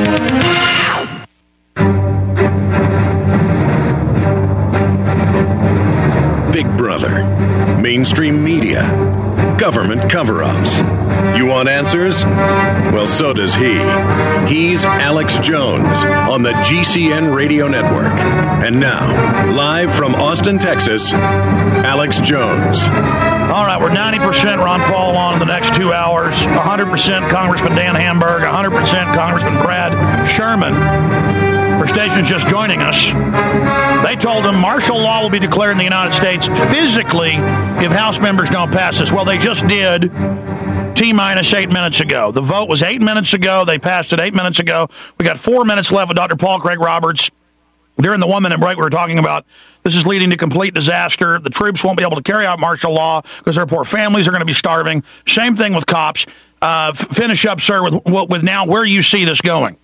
Big Brother, mainstream media, government cover-ups. You want answers? Well, so does he. He's Alex Jones on the G C N Radio Network. And now, live from Austin, Texas, Alex Jones. All right, we're ninety percent Ron Paul on in the next two hours, one hundred percent Congressman Dan Hamburg, one hundred percent Congressman Brad Sherman. For stations just joining us, they told him martial law will be declared in the United States physically if House members don't pass this. Well, they just did T-minus eight minutes ago. The vote was eight minutes ago. They passed it eight minutes ago. We got four minutes left with Doctor Paul Craig Roberts. During the one-minute break, we were talking about this is leading to complete disaster. The troops won't be able to carry out martial law because their poor families are going to be starving. Same thing with cops. Uh, f- finish up, sir, with, with now where you see this going.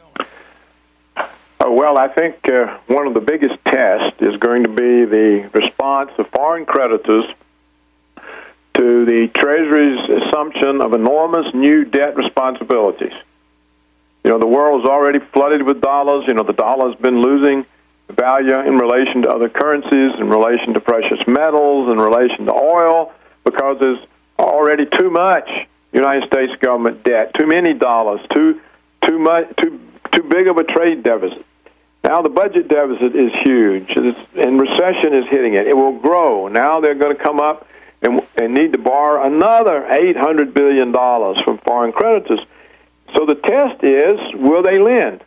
Uh, well, I think uh, one of the biggest tests is going to be the response of foreign creditors to the Treasury's assumption of enormous new debt responsibilities. You know, the world is already flooded with dollars. You know, the dollar has been losing value in relation to other currencies, in relation to precious metals, in relation to oil, because there's already too much United States government debt, too many dollars, too too much, too too big of a trade deficit. Now the budget deficit is huge, and recession is hitting it. It will grow. Now they're going to come up and, and need to borrow another eight hundred billion dollars from foreign creditors. So the test is, will they lend?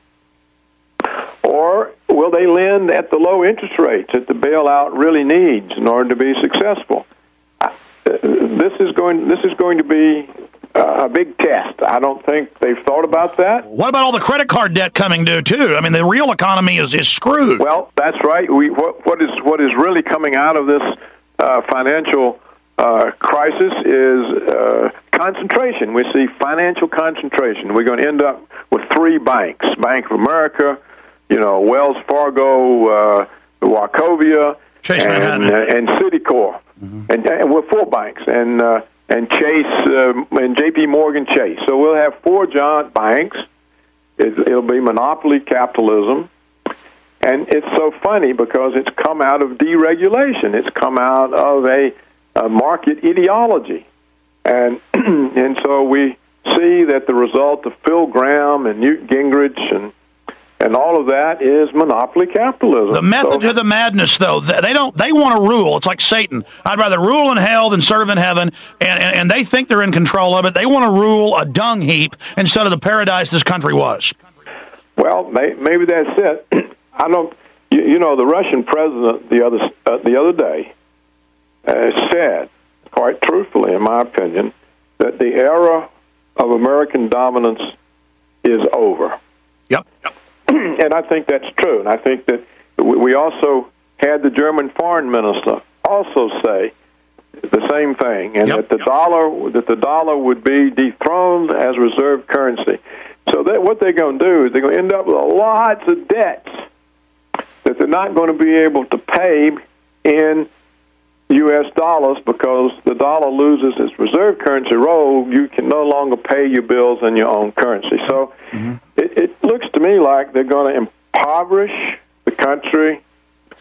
Or will they lend at the low interest rates that the bailout really needs in order to be successful? This is going, this is going to be a big test. I don't think they've thought about that. What about all the credit card debt coming due, too? I mean, the real economy is, is screwed. Well, that's right. We what, what is what is really coming out of this uh, financial uh, crisis is uh, concentration. We see financial concentration. We're going to end up with three banks: Bank of America, you know, Wells Fargo, uh, Wachovia, Chase and, uh, and Citicorp, mm-hmm. and, and we're four banks, and uh, and Chase uh, and J P Morgan Chase. So we'll have four giant banks. It, it'll be monopoly capitalism. And it's so funny because it's come out of deregulation. It's come out of a, a market ideology. And and so we see that the result of Phil Gramm and Newt Gingrich and and all of that is monopoly capitalism. The method so, to the madness, though, they don't. They want to rule. It's like Satan. I'd rather rule in hell than serve in heaven, and, and, and they think they're in control of it. They want to rule a dung heap instead of the paradise this country was. Well, may, maybe that's it. I don't. You, you know, the Russian president the other uh, the other day uh, said, quite truthfully, in my opinion, that the era of American dominance is over. Yep. Yep. And I think that's true. And I think that we also had the German foreign minister also say the same thing, and yep. that the dollar that the dollar would be dethroned as reserve currency. So that what they're going to do is they're going to end up with lots of debts that they're not going to be able to pay in U S dollars because the dollar loses its reserve currency role. You can no longer pay your bills in your own currency. So mm-hmm. it, it looks to me like they're going to impoverish the country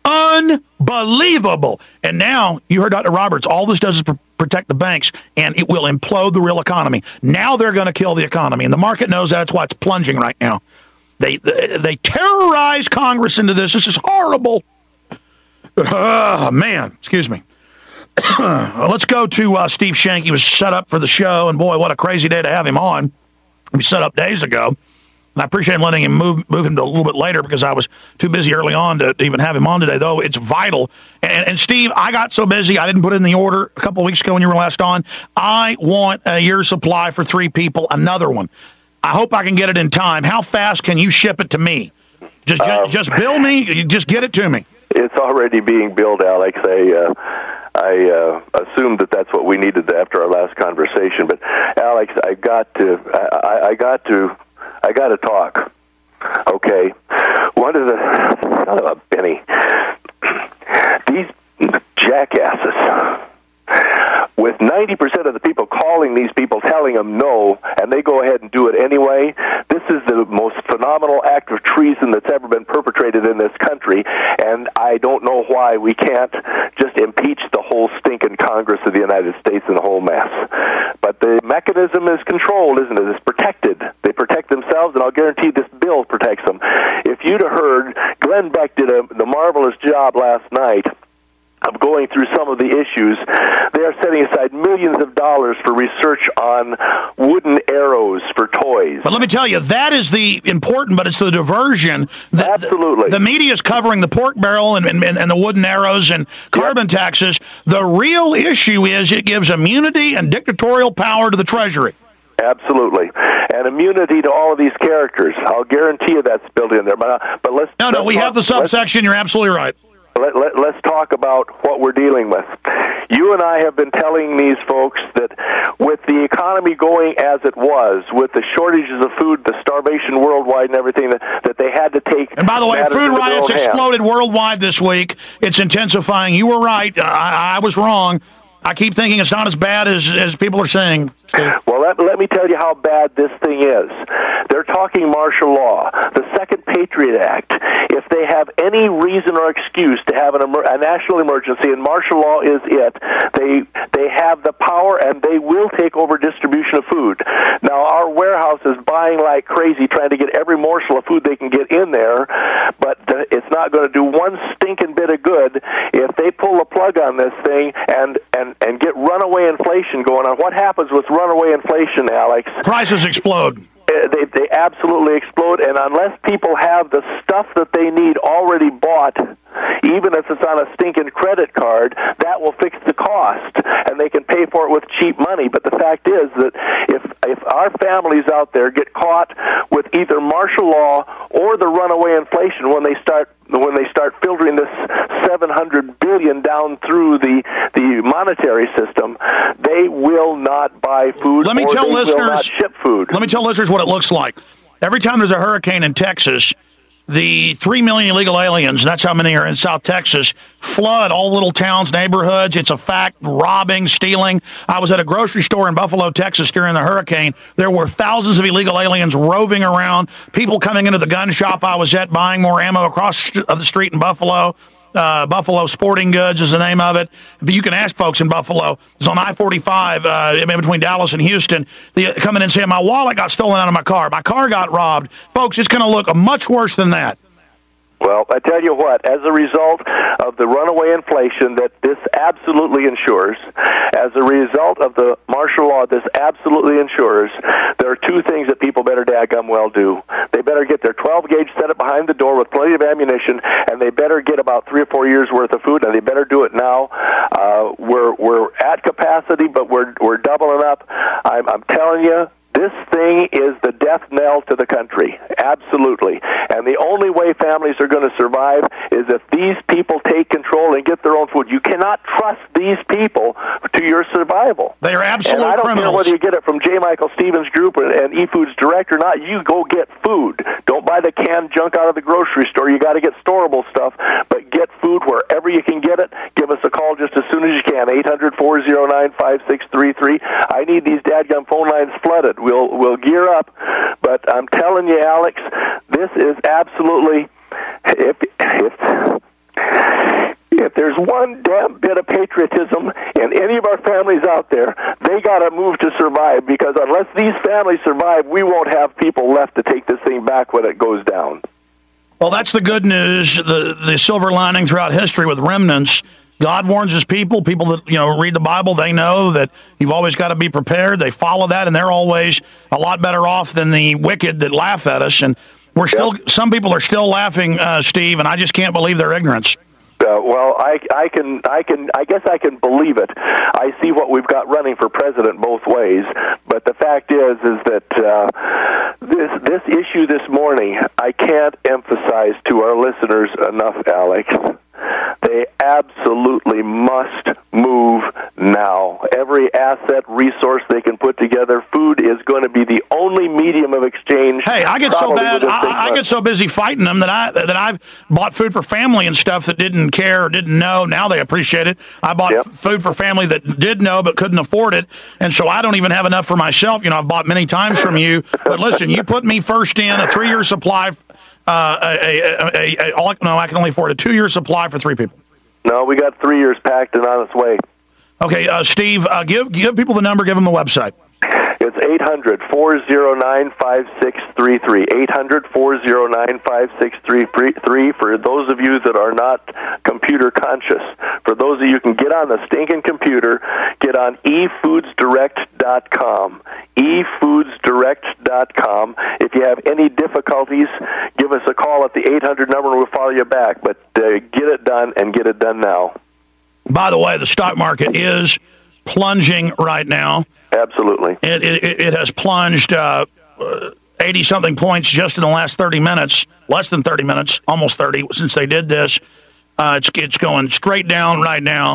Unbelievable. And now, you heard Doctor Roberts, all this does is pr- protect the banks, and it will implode the real economy. Now they're going to kill the economy, and the market knows that's why it's plunging right now. They they, they terrorize Congress into this. This is horrible. Oh, man. Excuse me. Let's go to uh, Steve Shank. He was set up for the show, and boy, what a crazy day to have him on. He was set up days ago. And I appreciate letting him move move him to a little bit later because I was too busy early on to even have him on today, though it's vital. And, and Steve, I got so busy, I didn't put it in the order a couple of weeks ago when you were last on. I want a year's supply for three people, another one. I hope I can get it in time. How fast can you ship it to me? Just just, Um, just bill me, just get it to me. It's already being billed, Alex. I, uh, I uh, assumed that that's what we needed after our last conversation. But, Alex, I got to, I, I got to, I got to talk. Okay, one of the son of a Benny, these jackasses. With ninety percent of the people calling these people, telling them no, and they go ahead and do it anyway, this is the most phenomenal act of treason that's ever been perpetrated in this country, and I don't know why we can't just impeach the whole stinking Congress of the United States and the whole mess. But the mechanism is controlled, isn't it? It's protected. They protect themselves, and I'll guarantee this bill protects them. If you'd have heard, Glenn Beck did a, the marvelous job last night of going through some of the issues. They are setting aside millions of dollars for research on wooden arrows for toys. But let me tell you, that is the important, but it's the diversion. The, Absolutely. The, the media is covering the pork barrel and, and, and the wooden arrows and carbon yep. taxes. The real issue is it gives immunity and dictatorial power to the Treasury. Absolutely. And immunity to all of these characters. I'll guarantee you that's built in there. But, uh, but let's... No, no, let's we talk, have the subsection. You're absolutely right. Let, let, let's talk about what we're dealing with. You and I have been telling these folks that with the economy going as it was, with the shortages of food, the starvation worldwide and everything, that, that they had to take... And by the way, food riots exploded hands. worldwide this week. It's intensifying. You were right. I, I was wrong. I keep thinking it's not as bad as, as people are saying. Well, let, let me tell you how bad this thing is. They're talking martial law. The Second Patriot Act, if they have any reason or excuse to have an emer- a national emergency, and martial law is it, they they have the power and they will take over distribution of food. Now, our warehouse is buying like crazy, trying to get every morsel of food they can get in there, but uh, it's not going to do one stinking bit of good if they pull the plug on this thing and, and, and get runaway inflation going on. What happens with runaway inflation, Alex? Prices explode. They, they absolutely explode, and unless people have the stuff that they need already bought, even if it's on a stinking credit card, that will fix the cost, and they can pay for it with cheap money. But the fact is that if if our families out there get caught with either martial law or the runaway inflation when they start when they start filtering this seven hundred billion dollars down through the the monetary system, they will not buy food. Let me or tell they listeners, will not ship food. Let me tell listeners what it looks like. Every time there's a hurricane in Texas, the three million illegal aliens, and that's how many are in South Texas, flood all little towns, neighborhoods. It's a fact, robbing, stealing. I was at a grocery store in Buffalo, Texas during the hurricane. There were thousands of illegal aliens roving around, people coming into the gun shop I was at, buying more ammo across the street in Buffalo. Uh, Buffalo Sporting Goods is the name of it. But you can ask folks in Buffalo. It's on I forty-five uh, in between Dallas and Houston. They come in and say, my wallet got stolen out of my car. My car got robbed. Folks, it's going to look much worse than that. Well, I tell you what, as a result of the runaway inflation that this absolutely ensures, as a result of the martial law this absolutely ensures, there are two things that people better daggum well do. They better get their twelve gauge set up behind the door with plenty of ammunition, and they better get about three or four years worth of food, and they better do it now. Uh, we're we're at capacity, but we're we're doubling up. I'm, I'm telling you, this thing is the death knell to the country, absolutely. And the only way families are going to survive is if these people take control and get their own food. You cannot trust these people to your survival. They are absolute and I don't criminals. care whether you get it from J. Michael Stevens Group and, and eFoods Direct or not. You go get food. Don't buy the canned junk out of the grocery store. You got to get storable stuff, but get food wherever you can get it. Give us a call just as soon as you can, eight hundred, four oh nine, five six three three. I need these dadgum phone lines flooded. We'll we'll gear up, but I'm telling you, Alex, this is absolutely if if if there's one damn bit of patriotism in any of our families out there, they got to move to survive, because unless these families survive, we won't have people left to take this thing back when it goes down. Well, that's the good news, the the silver lining throughout history with remnants. God warns his people. People that, you know, read the Bible, they know that you've always got to be prepared. They follow that, and they're always a lot better off than the wicked that laugh at us. And we're still, yep. some people are still laughing, uh, Steve, and I just can't believe their ignorance. Uh, well, I, I can, I can, I guess I can believe it. I see what we've got running for president both ways, but the fact is, is that uh, this this issue this morning, I can't emphasize to our listeners enough, Alex. They absolutely must move now. Every asset, resource they can put together, food is going to be the only medium of exchange. Hey, I get so bad, I, I get so busy fighting them that I that I've bought food for family and stuff that didn't care or didn't know. Now they appreciate it. I bought yep. food for family that did know but couldn't afford it, and so I don't even have enough for myself. You know, I've bought many times from you, but listen, you put me first in a three-year supply. Uh, a, a, a, a, a, no, I can only afford a two-year supply for three people. No, we got three years packed and on its way. Okay, uh, Steve, uh, give give people the number, give them the website. It's eight hundred, four oh nine, five six three three. eight hundred, four oh nine, five six three three for those of you that are not computer conscious. For those of you who can get on the stinking computer, get on e foods direct dot com. e foods direct dot com. If you have any difficulties, give us a call at the eight hundred number and we'll follow you back. But uh, get it done, and get it done now. By the way, the stock market is plunging right now. Absolutely. It it, it has plunged uh, eighty-something points just in the last thirty minutes, less than thirty minutes, almost thirty since they did this. Uh, it's it's going straight down right now,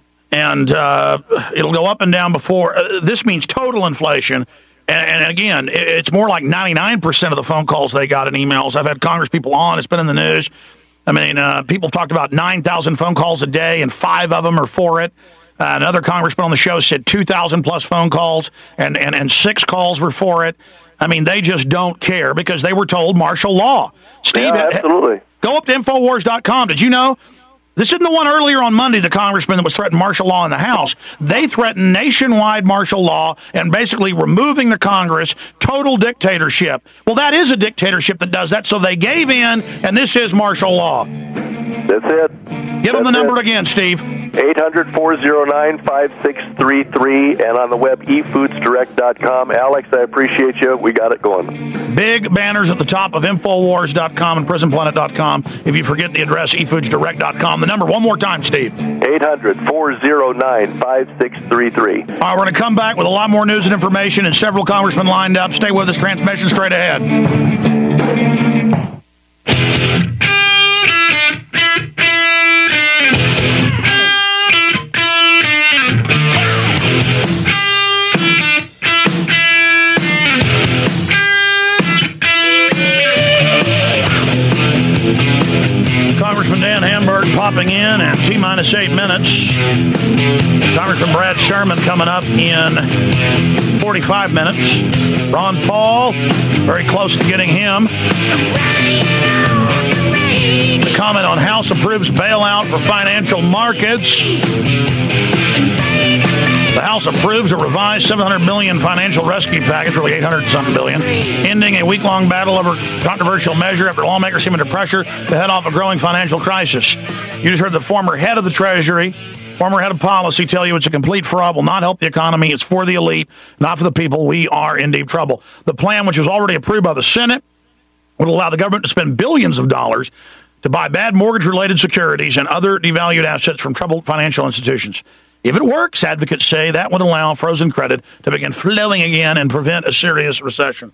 and uh, it'll go up and down before. Uh, this means total inflation. And, and again, it, it's more like ninety-nine percent of the phone calls they got and emails. I've had Congress people on. It's been in the news. I mean, uh, people talked about nine thousand phone calls a day, and five of them are for it. Uh, another congressman on the show said two thousand plus phone calls, and, and, and six calls were for it. I mean, they just don't care because they were told martial law. Steve, yeah, absolutely. Ha- go up to Infowars dot com. Did you know? This isn't the one earlier on Monday, the congressman that was threatening martial law in the House. They threatened nationwide martial law and basically removing the Congress, total dictatorship. Well, that is a dictatorship that does that, so they gave in, and this is martial law. That's it. Give them the number it. again, Steve. eight hundred, four oh nine, five six three three, and on the web, e foods direct dot com. Alex, I appreciate you. We got it going. Big banners at the top of Infowars dot com and Prison Planet dot com. If you forget the address, e foods direct dot com. The number, one more time, Steve. eight hundred, four oh nine, five six three three. All right, we're going to come back with a lot more news and information and several congressmen lined up. Stay with us. Transmission straight ahead. Congressman Dan Hamburg popping in at T-minus eight minutes. Congressman Brad Sherman coming up in forty-five minutes. Ron Paul, very close to getting him. The comment on House approves bailout for financial markets. The House approves a revised seven hundred billion dollars financial rescue package, really eight hundred something billion, ending a week-long battle over controversial measure after lawmakers came under pressure to head off a growing financial crisis. You just heard the former head of the Treasury, former head of policy, tell you it's a complete fraud, will not help the economy, it's for the elite, not for the people. We are in deep trouble. The plan, which was already approved by the Senate, would allow the government to spend billions of dollars to buy bad mortgage-related securities and other devalued assets from troubled financial institutions. If it works, advocates say that would allow frozen credit to begin flowing again and prevent a serious recession.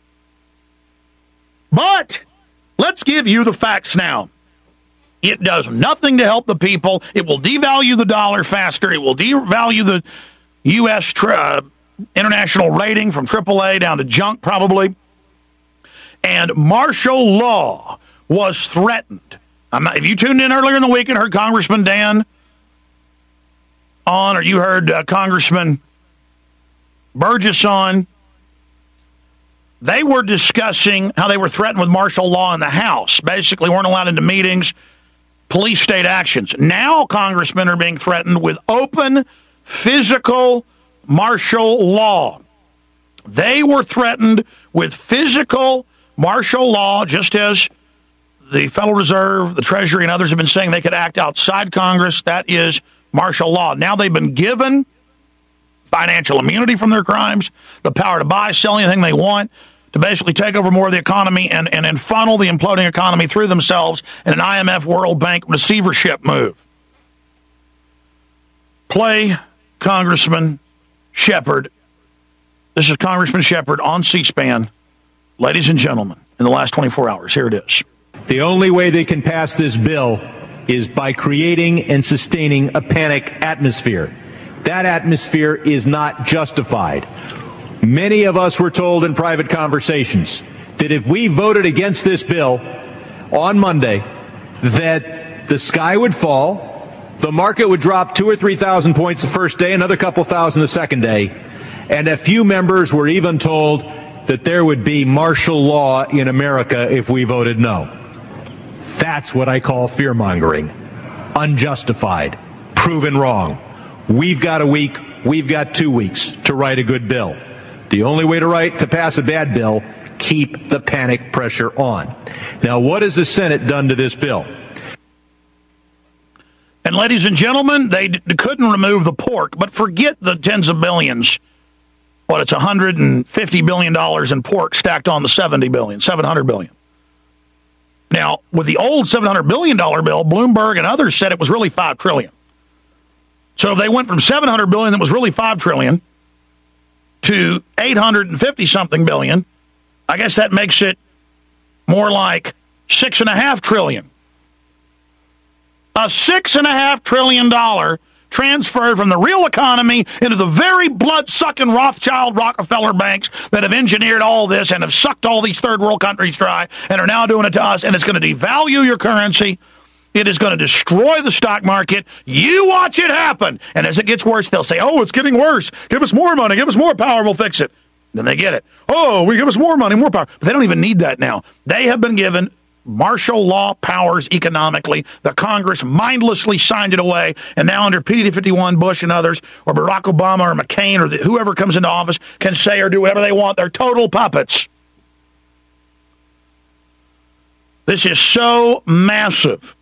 But let's give you the facts now. It does nothing to help the people. It will devalue the dollar faster. It will devalue the U S Tra- uh, international rating from triple A down to junk, probably. And martial law was threatened. I'm not, if you tuned in earlier in the week and heard Congressman Dan on, or you heard uh, Congressman Burgess on, they were discussing how they were threatened with martial law in the House. Basically, weren't allowed into meetings. police state actions. Now congressmen are being threatened with open physical martial law. They were threatened with physical martial law, just as the Federal Reserve, the Treasury, and others have been saying they could act outside Congress. That is martial law. Now they've been given financial immunity from their crimes, the power to buy, sell anything they want, to basically take over more of the economy and, and, and funnel the imploding economy through themselves in an I M F World Bank receivership move. Play Congressman Shepard. This is Congressman Shepard on C-SPAN. Ladies and gentlemen, in the last twenty-four hours, here it is. The only way they can pass this bill is by creating and sustaining a panic atmosphere. That atmosphere is not justified. Many of us were told in private conversations that if we voted against this bill on Monday, that the sky would fall, the market would drop two or three thousand points the first day, another couple thousand the second day, and a few members were even told that there would be martial law in America if we voted no. That's what I call fear-mongering. Unjustified. Proven wrong. We've got a week, we've got two weeks to write a good bill. The only way to write, to pass a bad bill, keep the panic pressure on. Now, what has the Senate done to this bill? And ladies and gentlemen, they d- couldn't remove the pork, but forget the tens of billions. What, it's one hundred fifty billion dollars in pork stacked on the seventy billion dollars, seven hundred billion dollars. Now, with the old seven hundred billion dollars bill, Bloomberg and others said it was really five trillion dollars. So if they went from seven hundred billion dollars that was really five trillion dollars to eight hundred fifty something billion, I guess that makes it more like six and a half trillion. A six and a half trillion dollar transferred from the real economy into the very blood-sucking Rothschild Rockefeller banks that have engineered all this and have sucked all these third world countries dry and are now doing it to us, and it's going to devalue your currency. It is going to destroy the stock market. You watch it happen. And as it gets worse, they'll say, oh, it's getting worse. Give us more money. Give us more power. We'll fix it. Then they get it. Oh, we give us more money, more power. But they don't even need that now. They have been given martial law powers economically. The Congress mindlessly signed it away. And now under P D fifty-one, Bush and others, or Barack Obama or McCain or the, whoever comes into office can say or do whatever they want. They're total puppets. This is so massive.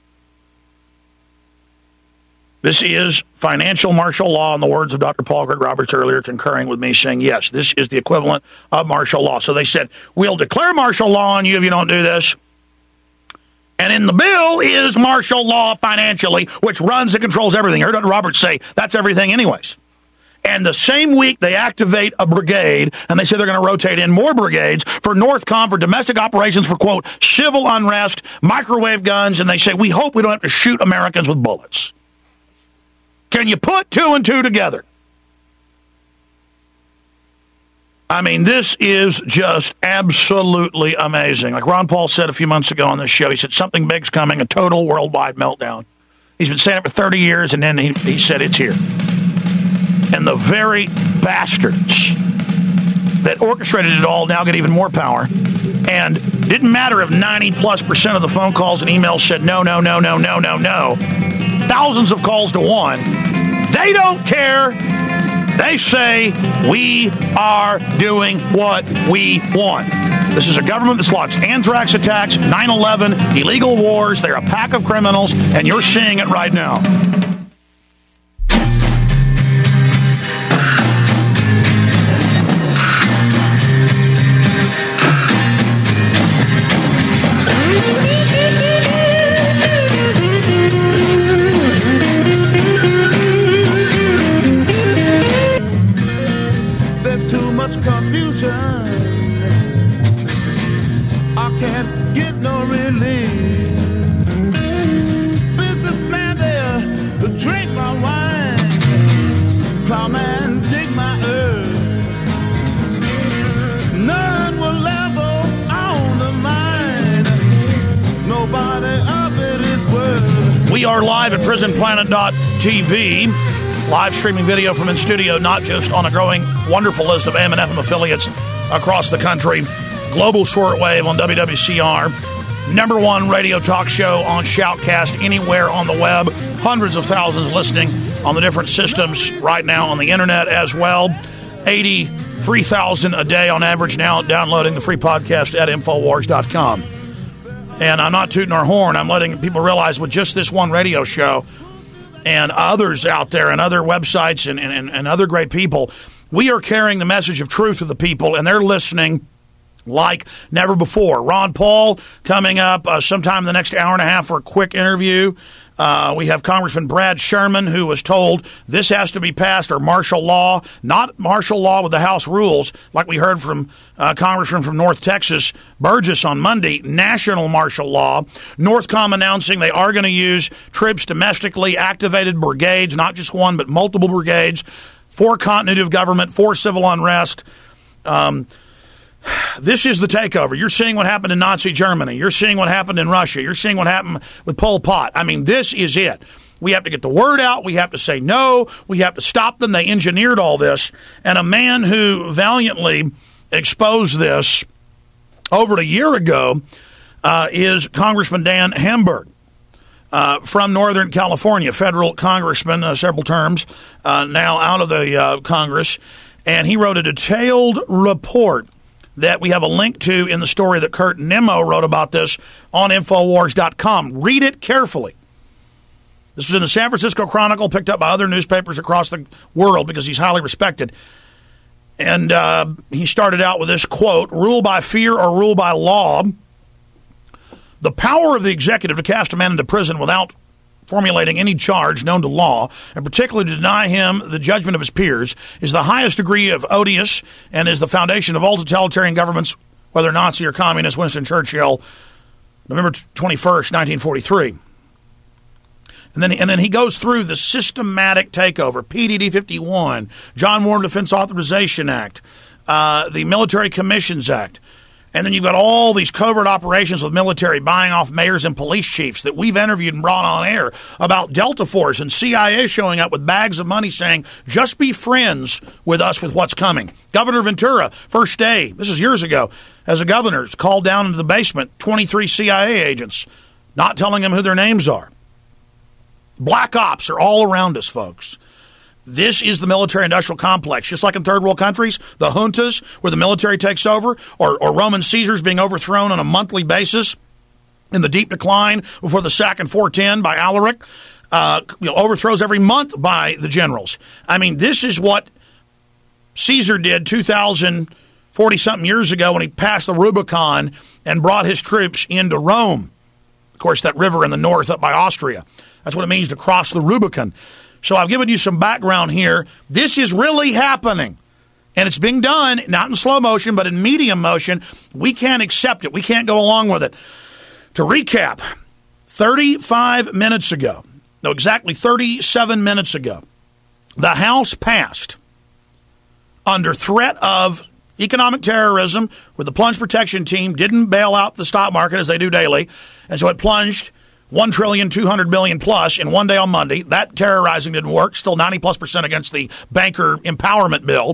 This is financial martial law, in the words of Doctor Paul Greg Roberts earlier, concurring with me, saying, yes, this is the equivalent of martial law. So they said, we'll declare martial law on you if you don't do this. And in the bill is martial law financially, which runs and controls everything. I heard Doctor Roberts say that's everything anyways. And the same week they activate a brigade, and they say they're going to rotate in more brigades for NORTHCOM, for domestic operations, for, quote, civil unrest, microwave guns, and they say, we hope we don't have to shoot Americans with bullets. Can you put two and two together? I mean, this is just absolutely amazing. Like Ron Paul said a few months ago on this show, he said something big's coming, a total worldwide meltdown. He's been saying it for thirty years, and then he, he said it's here. And the very bastards that orchestrated it all now get even more power. And it didn't matter if ninety plus percent of the phone calls and emails said no, no, no, no, no, no, no. Thousands of calls to one. They don't care. They say we are doing what we want. This is a government that's launched anthrax attacks, nine eleven, illegal wars. They're a pack of criminals, and you're seeing it right now. Confusion, I can't get no relief. Businessman there, drink my wine. Plowman, dig my earth. None will level on the mine. Nobody of it is worth. We are live at prison planet dot t v. Live streaming video from in studio, not just on a growing, wonderful list of A M and F M affiliates across the country. Global shortwave on W W C R. Number one radio talk show on Shoutcast anywhere on the web. Hundreds of thousands listening on the different systems right now on the internet as well. eighty-three thousand a day on average now downloading the free podcast at Infowars dot com. And I'm not tooting our horn. I'm letting people realize with just this one radio show and others out there and other websites and, and, and other great people, we are carrying the message of truth to the people, and they're listening like never before. Ron Paul coming up uh, sometime in the next hour and a half for a quick interview. Uh, we have Congressman Brad Sherman, who was told this has to be passed or martial law, not martial law with the House rules, like we heard from uh, Congressman from North Texas, Burgess, on Monday, national martial law. Northcom announcing they are going to use troops domestically activated brigades, not just one, but multiple brigades, for continuity of government, for civil unrest. Um This is the takeover. You're seeing what happened in Nazi Germany. You're seeing what happened in Russia. You're seeing what happened with Pol Pot. I mean, this is it. We have to get the word out. We have to say no. We have to stop them. They engineered all this. And a man who valiantly exposed this over a year ago uh, is Congressman Dan Hamburg uh, from Northern California, federal congressman, uh, several terms, uh, now out of the uh, Congress. And he wrote a detailed report that we have a link to in the story that Kurt Nimmo wrote about this on Infowars dot com. Read it carefully. This was in the San Francisco Chronicle, picked up by other newspapers across the world because he's highly respected. And uh, he started out with this quote, "Rule by fear or rule by law. The power of the executive to cast a man into prison without formulating any charge known to law, and particularly to deny him the judgment of his peers, is the highest degree of odious and is the foundation of all totalitarian governments, whether Nazi or communist." Winston Churchill, November twenty-first, nineteen forty-three. And then, and then he goes through the systematic takeover, P D D fifty-one, John Warren Defense Authorization Act, uh, the Military Commissions Act. And then you've got all these covert operations with military buying off mayors and police chiefs that we've interviewed and brought on air about Delta Force and C I A showing up with bags of money saying, just be friends with us with what's coming. Governor Ventura, first day, this is years ago, as a governor, is called down into the basement, twenty-three C I A agents, not telling them who their names are. Black ops are all around us, folks. This is the military-industrial complex. Just like in third world countries, the juntas, where the military takes over, or, or Roman Caesars being overthrown on a monthly basis in the deep decline before the sack in four ten by Alaric, uh, you know, overthrows every month by the generals. I mean, this is what Caesar did two thousand forty-something years ago when he passed the Rubicon and brought his troops into Rome. Of course, that river in the north up by Austria. That's what it means to cross the Rubicon. So I've given you some background here. This is really happening. And it's being done, not in slow motion, but in medium motion. We can't accept it. We can't go along with it. To recap, thirty-five minutes ago, no, exactly thirty-seven minutes ago, the House passed, under threat of economic terrorism, where the plunge protection team didn't bail out the stock market as they do daily, and so it plunged one trillion two hundred billion plus in one day on Monday. That terrorizing didn't work. Still ninety plus percent against the banker empowerment bill.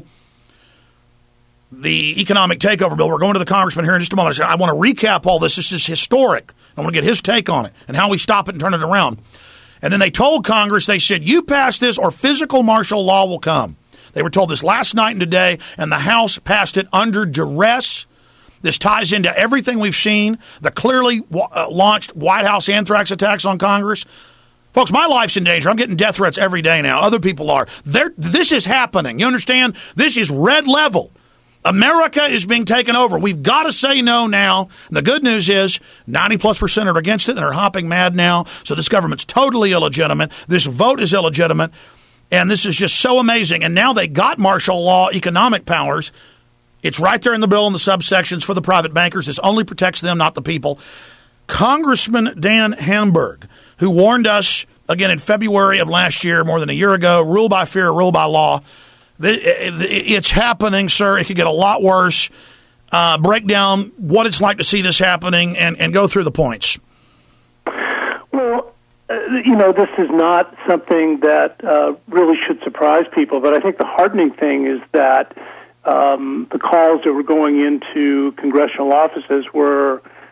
The economic takeover bill. We're going to the congressman here in just a moment. I want to recap all this. This is historic. I want to get his take on it and how we stop it and turn it around. And then they told Congress, they said, you pass this or physical martial law will come. They were told this last night and today, and the House passed it under duress. This ties into everything we've seen, the clearly uh, launched White House anthrax attacks on Congress. Folks, my life's in danger. I'm getting death threats every day now. Other people are. They're, this is happening. You understand? This is red level. America is being taken over. We've got to say no now. And the good news is ninety plus percent are against it and are hopping mad now. So this government's totally illegitimate. This vote is illegitimate. And this is just so amazing. And now they got martial law economic powers. It's right there in the bill in the subsections for the private bankers. This only protects them, not the people. Congressman Dan Hamburg, who warned us, again, in February of last year, more than a year ago, rule by fear, rule by law. It's happening, sir. It could get a lot worse. Uh, break down what it's like to see this happening and, and go through the points. Well, uh, you know, this is not something that uh, really should surprise people, but I think the heartening thing is that Um, the calls that were going into congressional offices were,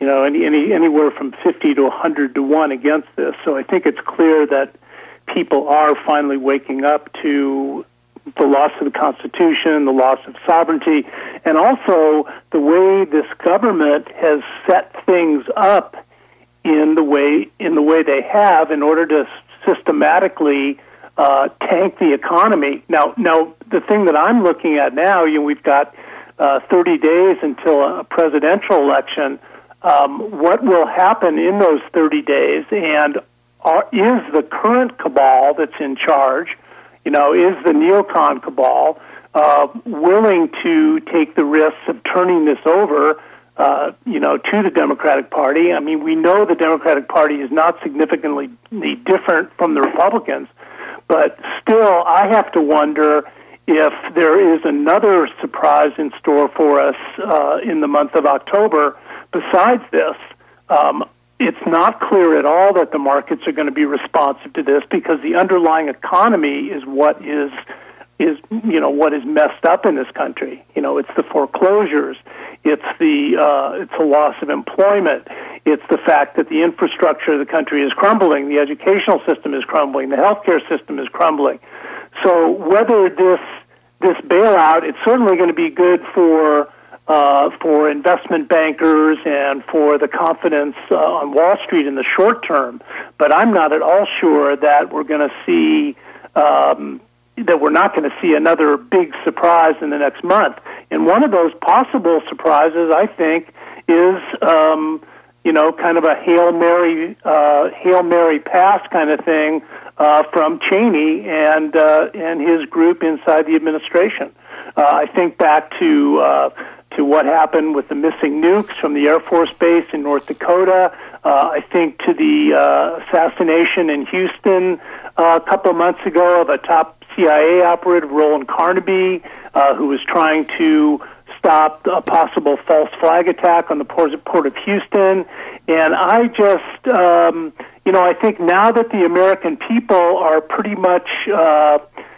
you know, any, any anywhere from fifty to one hundred to one against this. So I think it's clear that people are finally waking up to the loss of the Constitution, the loss of sovereignty, and also the way this government has set things up in the way in the way they have in order to systematically uh, tank the economy. Now, now the thing that I'm looking at now, you know, we've got uh, thirty days until a presidential election. Um, what will happen in those thirty days, and are, is the current cabal that's in charge, you know, is the neocon cabal uh, willing to take the risks of turning this over, uh, you know, to the Democratic Party? I mean, we know the Democratic Party is not significantly different from the Republicans, but still, I have to wonder if there is another surprise in store for us uh, in the month of October. Besides this, um, it's not clear at all that the markets are going to be responsive to this, because the underlying economy is what is is you know what is messed up in this country. You know, it's the foreclosures, it's the uh, it's the loss of employment, it's the fact that the infrastructure of the country is crumbling, the educational system is crumbling, the healthcare system is crumbling. So whether this this bailout, it's certainly going to be good for. Uh, for investment bankers and for the confidence uh, on Wall Street in the short term, but I'm not at all sure that we're going to see um, that we're not going to see another big surprise in the next month. And one of those possible surprises, I think, is um, you know kind of a Hail Mary uh, Hail Mary pass kind of thing uh, from Cheney and uh, and his group inside the administration. Uh, I think back to. Uh, to what happened with the missing nukes from the Air Force Base in North Dakota. Uh, I think to the uh, assassination in Houston uh, a couple of months ago of a top C I A operative, Roland Carnaby, uh, who was trying to stop a possible false flag attack on the port of Houston. And I just, um, you know, I think now that the American people are pretty much uh,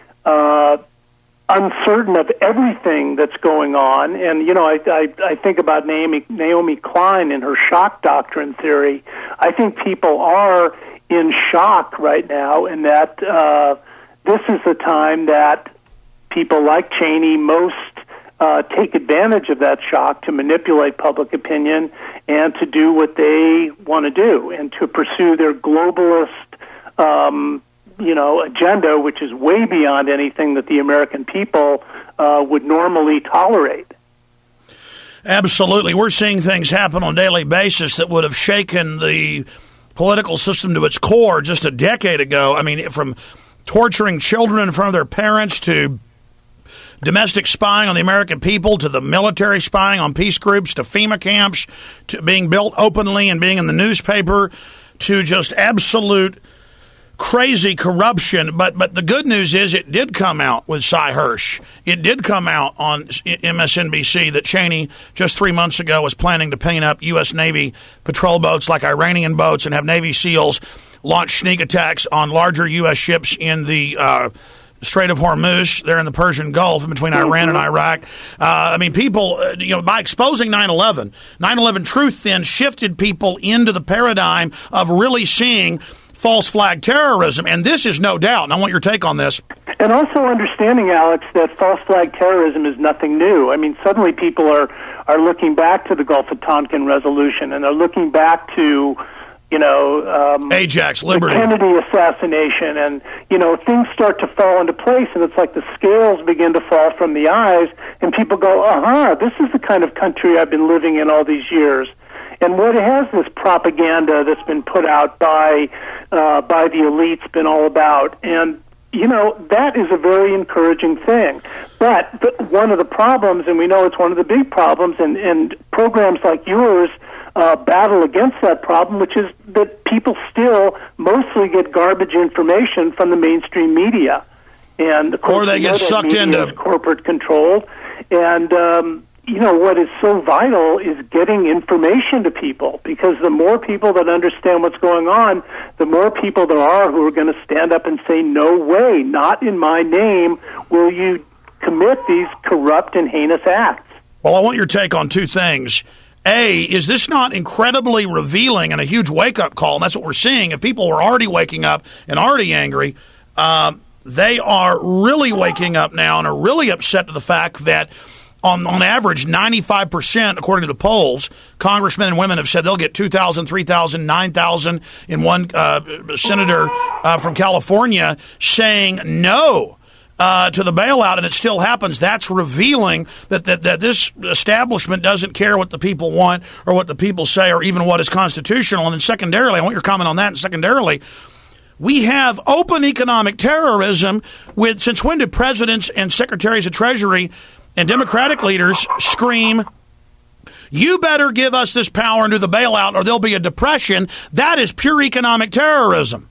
uh, uncertain of everything that's going on, and you know, I, I, I think about Naomi, Naomi Klein and her shock doctrine theory. I think people are in shock right now, and that uh, this is the time that people like Cheney most uh, take advantage of that shock to manipulate public opinion and to do what they want to do and to pursue their globalist um, you know, agenda, which is way beyond anything that the American people uh, would normally tolerate. Absolutely. We're seeing things happen on a daily basis that would have shaken the political system to its core just a decade ago. I mean, from torturing children in front of their parents to domestic spying on the American people to the military spying on peace groups to FEMA camps to being built openly and being in the newspaper to just absolute crazy corruption. But but the good news is it did come out with Cy Hirsch. It did come out on M S N B C that Cheney just three months ago was planning to paint up U S. Navy patrol boats like Iranian boats and have Navy SEALs launch sneak attacks on larger U S ships in the uh, Strait of Hormuz, there in the Persian Gulf, in between Iran and Iraq. Uh, I mean, people, uh, you know, by exposing nine eleven, nine eleven Truth then shifted people into the paradigm of really seeing false flag terrorism, and this is no doubt, and I want your take on this. And also understanding, Alex, that false flag terrorism is nothing new. I mean, suddenly people are, are looking back to the Gulf of Tonkin resolution, and they're looking back to, you know, um, Ajax, Liberty, the Kennedy assassination, and, you know, things start to fall into place, and it's like the scales begin to fall from the eyes, and people go, uh-huh, this is the kind of country I've been living in all these years. And what has this propaganda that's been put out by uh, by the elites been all about? And, you know, that is a very encouraging thing. But the, one of the problems, and we know it's one of the big problems, and, and programs like yours uh, battle against that problem, which is that people still mostly get garbage information from the mainstream media. And of course, or they get sucked into corporate controlled. And, um, you know, what is so vital is getting information to people, because the more people that understand what's going on, the more people there are who are going to stand up and say, no way, not in my name will you commit these corrupt and heinous acts. Well, I want your take on two things. A, is this not incredibly revealing and a huge wake-up call? And that's what we're seeing. If people were already waking up and already angry, um, they are really waking up now and are really upset to the fact that on, on average, ninety-five percent, according to the polls, congressmen and women have said they'll get two thousand, three thousand, nine thousand in one uh, senator uh, from California saying no uh, to the bailout, and it still happens. That's revealing that, that, that this establishment doesn't care what the people want or what the people say or even what is constitutional. And then secondarily, I want your comment on that, and secondarily, we have open economic terrorism with, since when did presidents and secretaries of Treasury and Democratic leaders scream, you better give us this power and do the bailout or there'll be a depression? That is pure economic terrorism.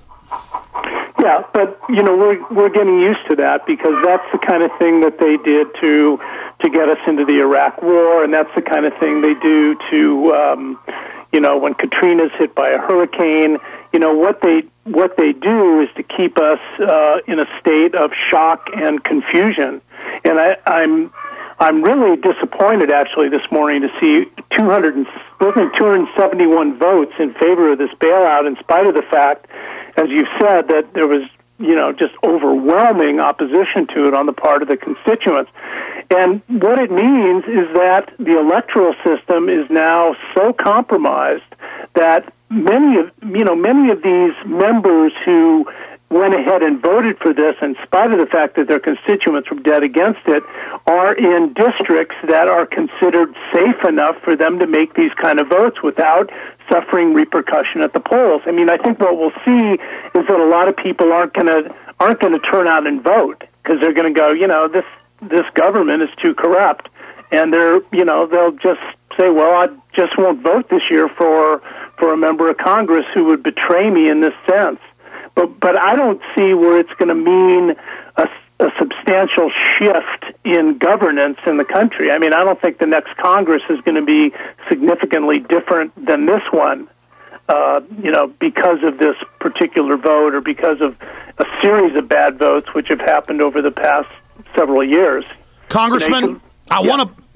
Yeah, but, you know, we're we're getting used to that because that's the kind of thing that they did to to get us into the Iraq War, and that's the kind of thing they do to, um, you know, when Katrina's hit by a hurricane. You know, what they what they do is to keep us uh, in a state of shock and confusion. And I, I'm I'm really disappointed, actually, this morning to see two hundred, two hundred seventy-one votes in favor of this bailout, in spite of the fact, as you said, that there was, you know, just overwhelming opposition to it on the part of the constituents. And what it means is that the electoral system is now so compromised that many of, you know, many of these members who went ahead and voted for this, in spite of the fact that their constituents were dead against it, are in districts that are considered safe enough for them to make these kind of votes without suffering repercussion at the polls. I mean, I think what we'll see is that a lot of people aren't going to aren't going to turn out and vote because they're going to go, you know, this this government is too corrupt, and they're, you know, they'll just say, well, I just won't vote this year for for a member of Congress who would betray me in this sense. But but I don't see where it's going to mean a, a substantial shift in governance in the country. I mean, I don't think the next Congress is going to be significantly different than this one, uh, you know, because of this particular vote or because of a series of bad votes which have happened over the past several years. Congressman, you know, I yeah. want to.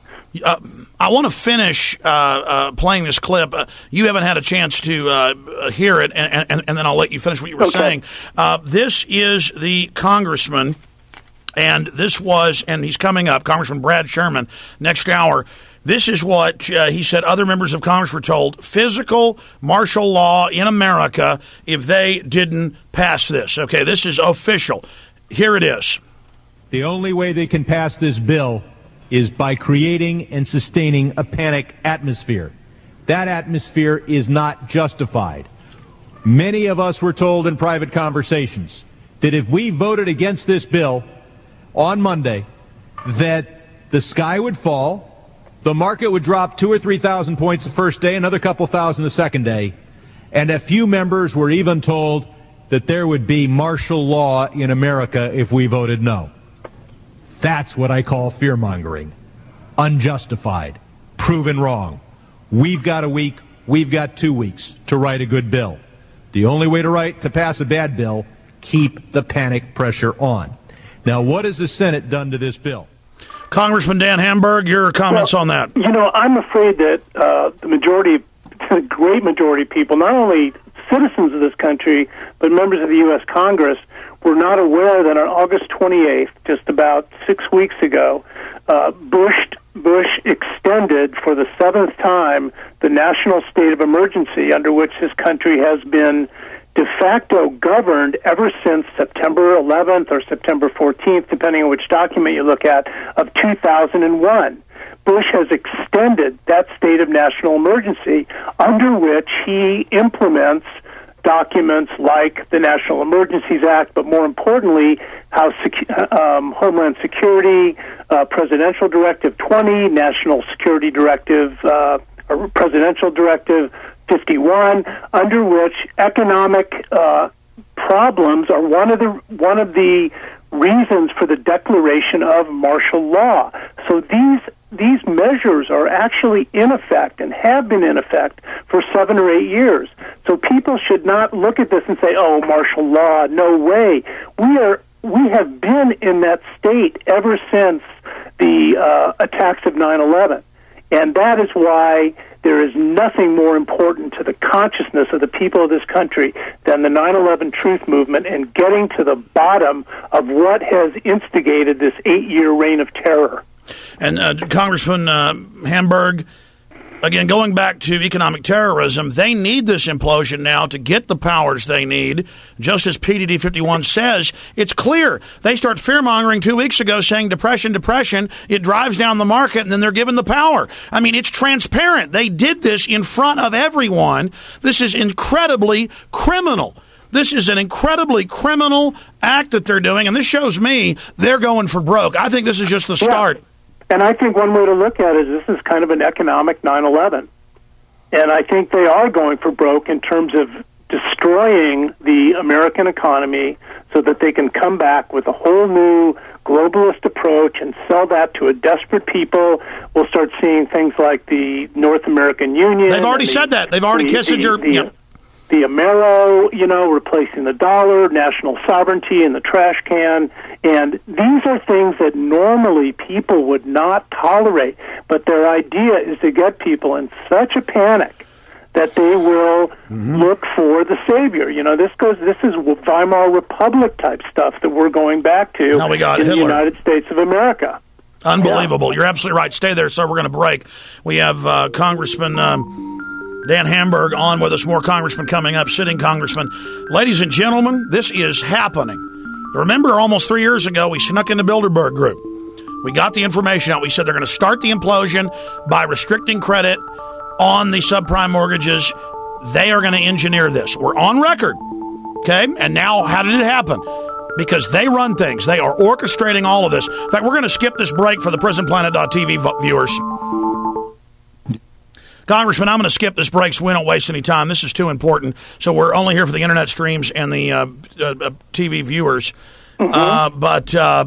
Uh, I want to finish uh, uh, playing this clip. Uh, you haven't had a chance to uh, hear it, and, and, and then I'll let you finish what you were okay. saying. Uh, this is the congressman, and this was, and he's coming up, Congressman Brad Sherman, next hour. This is what uh, he said other members of Congress were told, physical martial law in America if they didn't pass this. Okay, this is official. Here it is. The only way they can pass this bill is by creating and sustaining a panic atmosphere. That atmosphere is not justified. Many of us were told in private conversations that if we voted against this bill on Monday, that the sky would fall, the market would drop two or three thousand points the first day, another couple thousand the second day, and a few members were even told that there would be martial law in America if we voted no. That's what I call fear-mongering. Unjustified. Proven wrong. We've got a week, we've got two weeks to write a good bill. The only way to write, to pass a bad bill, keep the panic pressure on. Now, what has the Senate done to this bill? Congressman Dan Hamburg, your comments well, on that. You know, I'm afraid that uh, the majority, the great majority of people, not only citizens of this country, but members of the U S Congress, were not aware that on August twenty-eighth, just about six weeks ago, uh, Bush Bush extended for the seventh time the national state of emergency under which this country has been de facto governed ever since September eleventh or September fourteenth, depending on which document you look at, of two thousand one. Bush has extended that state of national emergency under which he implements documents like the National Emergencies Act, but more importantly, House Secu- um, Homeland Security, uh, Presidential Directive twenty, National Security Directive, uh, or Presidential Directive fifty-one, under which economic uh, problems are one of the one of the reasons for the declaration of martial law. So these these measures are actually in effect and have been in effect for seven or eight years. So people should not look at this and say, oh, martial law, no way. We are we have been in that state ever since the uh, attacks of nine eleven. And that is why there is nothing more important to the consciousness of the people of this country than the nine eleven Truth Movement and getting to the bottom of what has instigated this eight-year reign of terror. And uh, Congressman uh, Hamburg, again, going back to economic terrorism, they need this implosion now to get the powers they need. Just as P D D fifty-one says, it's clear. They start fear-mongering two weeks ago saying depression, depression. It drives down the market, and then they're given the power. I mean, it's transparent. They did this in front of everyone. This is incredibly criminal. This is an incredibly criminal act that they're doing, and this shows me they're going for broke. I think this is just the start. Yeah. And I think one way to look at it is this is kind of an economic nine eleven. And I think they are going for broke in terms of destroying the American economy so that they can come back with a whole new globalist approach and sell that to a desperate people. We'll start seeing things like the North American Union. They've already the, said that. They've already the, Kissinger. The, the, yep. the Amero, you know, replacing the dollar, national sovereignty in the trash can. And these are things that normally people would not tolerate. But their idea is to get people in such a panic that they will mm-hmm. look for the savior. You know, this goes. This is Weimar Republic type stuff that we're going back to now we got in Hitler. the United States of America. Unbelievable. Yeah. You're absolutely right. Stay there, sir. We're going to break. We have uh, Congressman um, Dan Hamburg on with us. More congressmen coming up, sitting congressman. Ladies and gentlemen, this is happening. Remember, almost three years ago, we snuck into Bilderberg Group. We got the information out. We said they're going to start the implosion by restricting credit on the subprime mortgages. They are going to engineer this. We're on record, okay? And now, how did it happen? Because they run things. They are orchestrating all of this. In fact, we're going to skip this break for the prison planet dot t v viewers. Congressman, I'm going to skip this break so we don't waste any time. This is too important. So we're only here for the internet streams and the uh, uh, T V viewers. Mm-hmm. Uh, but uh,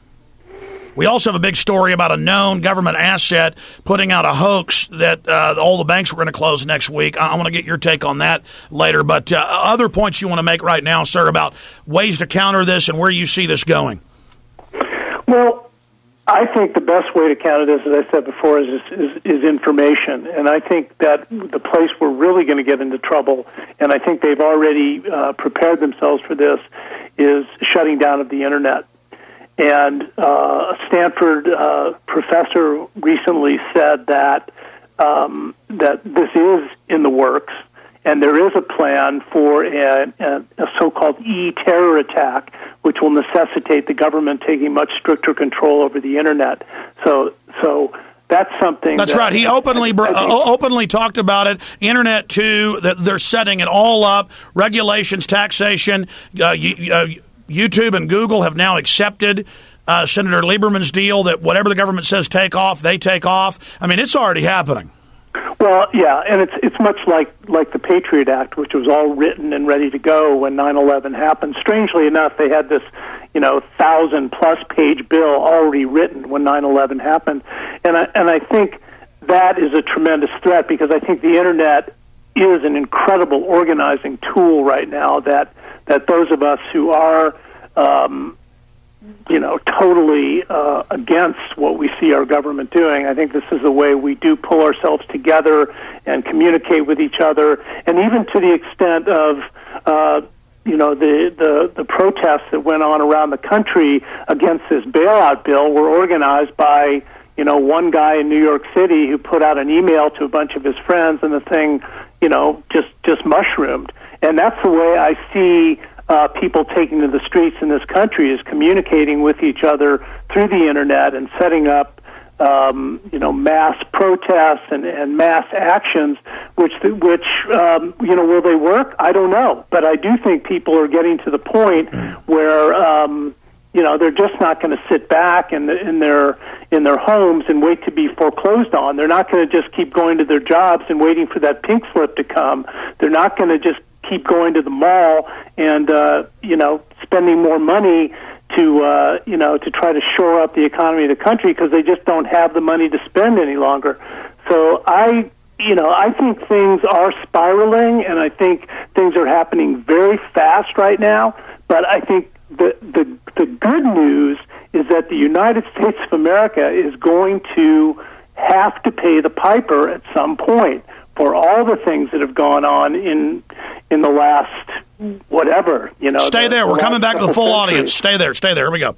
we also have a big story about a known government asset putting out a hoax that uh, all the banks were going to close next week. I, I want to get your take on that later. But uh, other points you want to make right now, sir, about ways to counter this and where you see this going? Well, I think the best way to counter this, as I said before, is, is, is information. And I think that the place we're really going to get into trouble, and I think they've already uh, prepared themselves for this, is shutting down of the Internet. And uh, a Stanford uh, professor recently said that um, that this is in the works, and there is a plan for a, a, a so-called e-terror attack, which will necessitate the government taking much stricter control over the Internet. So, so that's something. That's that right. He openly I, I uh, openly talked about it. Internet too. That they're setting it all up. Regulations, taxation. Uh, you, uh, YouTube and Google have now accepted uh, Senator Lieberman's deal that whatever the government says take off, they take off. I mean, it's already happening. Well, yeah, and it's it's much like, like the Patriot Act, which was all written and ready to go when nine eleven happened. Strangely enough, they had this, you know, thousand-plus page bill already written when nine eleven happened. And I, and I think that is a tremendous threat because I think the Internet is an incredible organizing tool right now that, that those of us who are, um, you know, totally uh, against what we see our government doing. I think this is the way we do pull ourselves together and communicate with each other, and even to the extent of, uh, you know, the, the, the protests that went on around the country against this bailout bill were organized by, you know, one guy in New York City who put out an email to a bunch of his friends, and the thing, you know, just, just mushroomed. And that's the way I see Uh, people taking to the streets in this country is communicating with each other through the Internet and setting up, um, you know, mass protests and, and mass actions, which, which um, you know, will they work? I don't know. But I do think people are getting to the point where, um, you know, they're just not going to sit back in, the, in their in their homes and wait to be foreclosed on. They're not going to just keep going to their jobs and waiting for that pink slip to come. They're not going to just keep going to the mall and, uh, you know, spending more money to, uh, you know, to try to shore up the economy of the country because they just don't have the money to spend any longer. So I, you know, I think things are spiraling, and I think things are happening very fast right now. But I think the the, the good news is that the United States of America is going to have to pay the piper at some point for all the things that have gone on in in the last whatever, you know. Stay the, there. the We're coming back to the full centuries. audience. Stay there. Stay there. Here we go.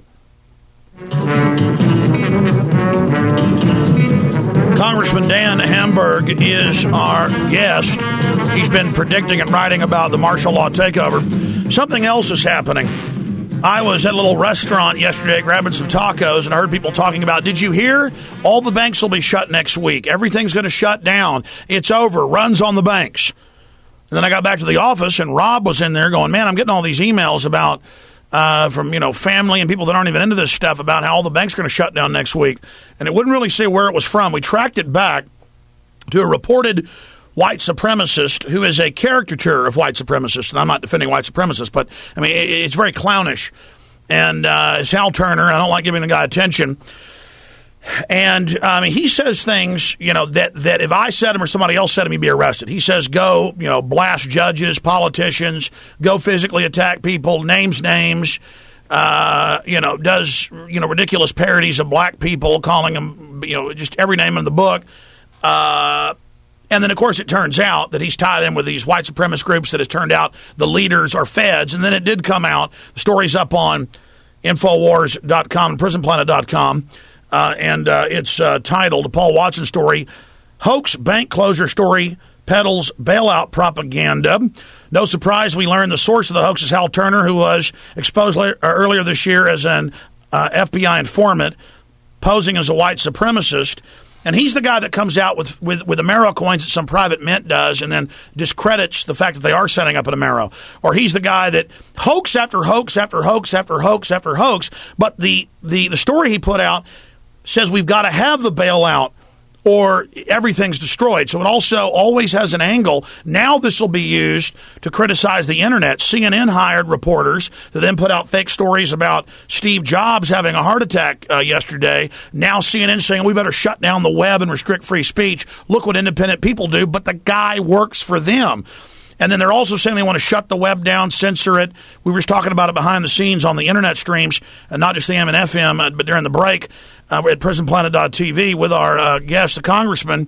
Congressman Dan Hamburg is our guest. He's been predicting and writing about the martial law takeover. Something else is happening. I was at a little restaurant yesterday grabbing some tacos, and I heard people talking about, did you hear? All the banks will be shut next week. Everything's going to shut down. It's over. Runs on the banks. And then I got back to the office, and Rob was in there going, man, I'm getting all these emails about uh, from, you know, family and people that aren't even into this stuff about how all the banks are going to shut down next week. And it wouldn't really say where it was from. We tracked it back to a reported white supremacist who is a caricature of white supremacists. And I'm not defending white supremacists, but, I mean, it, it's very clownish. And uh, it's Hal Turner. I don't like giving the guy attention. And, I mean, he says things, you know, that, that if I said them or somebody else said them, he'd be arrested. He says go, you know, blast judges, politicians, go physically attack people, names names, uh, you know, does, you know, ridiculous parodies of black people, calling them, you know, just every name in the book. Uh And then, of course, it turns out that he's tied in with these white supremacist groups that has turned out the leaders are feds. And then it did come out. The story's up on Infowars dot com and Prison Planet dot com. Uh, and uh, it's uh, titled, a Paul Watson story, Hoax Bank Closure Story Peddles Bailout Propaganda. No surprise, we learned the source of the hoax is Hal Turner, who was exposed later, earlier this year as an uh, F B I informant posing as a white supremacist. And he's the guy that comes out with, with, with Amero coins that some private mint does and then discredits the fact that they are setting up an Amero. Or he's the guy that hoax after hoax after hoax after hoax after hoax. But the, the, the story he put out says we've got to have the bailout or everything's destroyed. So it also always has an angle. Now this will be used to criticize the internet. C N N hired reporters to then put out fake stories about Steve Jobs having a heart attack uh, yesterday. Now C N N saying we better shut down the web and restrict free speech. Look what independent people do, but the guy works for them. And then they're also saying they want to shut the web down, censor it. We were just talking about it behind the scenes on the internet streams, and not just the A M and F M, uh, but during the break uh, we're at prison planet dot t v with our uh, guest, the congressman.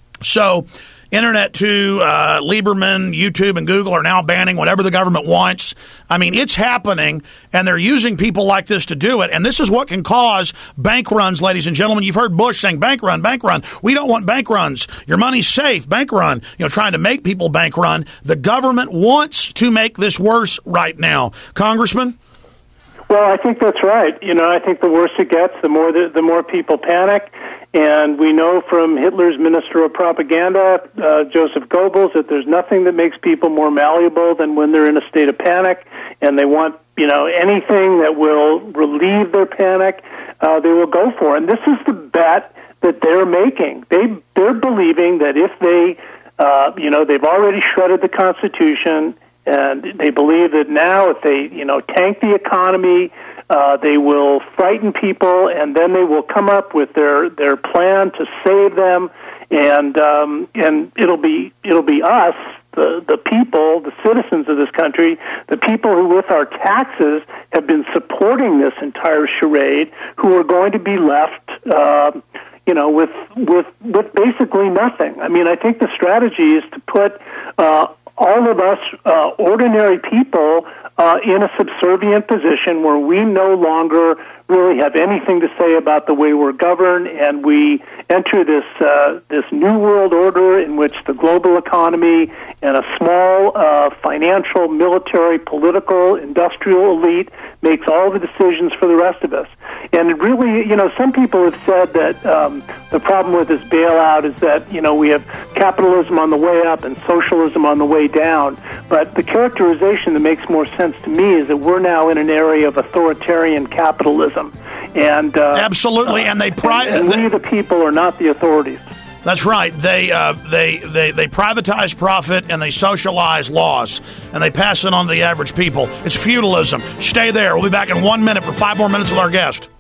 So Internet two, uh, Lieberman, YouTube, and Google are now banning whatever the government wants. I mean, it's happening, and they're using people like this to do it. And this is what can cause bank runs, ladies and gentlemen. You've heard Bush saying, bank run, bank run. We don't want bank runs. Your money's safe, bank run. You know, trying to make people bank run. The government wants to make this worse right now. Congressman? Well, I think that's right. You know, I think the worse it gets, the more the, the more people panic. And we know from Hitler's Minister of Propaganda, uh, Joseph Goebbels, that there's nothing that makes people more malleable than when they're in a state of panic and they want, you know, anything that will relieve their panic, uh, they will go for. And this is the bet that they're making. They, they're believing that if they, uh, you know, they've already shredded the Constitution, and they believe that now if they, you know, tank the economy, uh, they will frighten people, and then they will come up with their, their plan to save them, and um, and it'll be it'll be us, the the people, the citizens of this country, the people who, with our taxes, have been supporting this entire charade, who are going to be left, uh, you know, with with with basically nothing. I mean, I think the strategy is to put Uh, all of us uh, ordinary people uh, in a subservient position where we no longer really have anything to say about the way we're governed, and we enter this uh, this new world order in which the global economy and a small uh, financial, military, political, industrial elite makes all the decisions for the rest of us. And it really, you know, some people have said that um, the problem with this bailout is that, you know, we have capitalism on the way up and socialism on the way down. But the characterization that makes more sense to me is that we're now in an area of authoritarian capitalism. And uh, absolutely, uh, and they pri- and, and we, the people, are not the authorities. That's right. They uh, they they they privatize profit and they socialize laws, and they pass it on to the average people. It's feudalism. Stay there. We'll be back in one minute for five more minutes with our guest.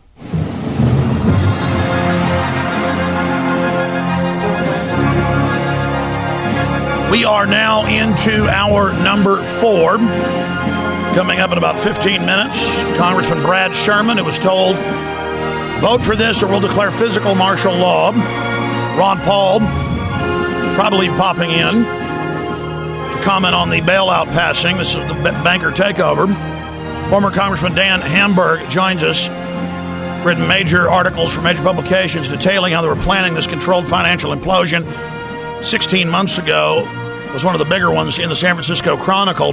We are now into hour number four. Coming up in about fifteen minutes, Congressman Brad Sherman, who was told, vote for this or we'll declare physical martial law. Ron Paul probably popping in to comment on the bailout passing. This is the banker takeover. Former Congressman Dan Hamburg joins us. Written major articles for major publications detailing how they were planning this controlled financial implosion. sixteen months ago was one of the bigger ones in the San Francisco Chronicle.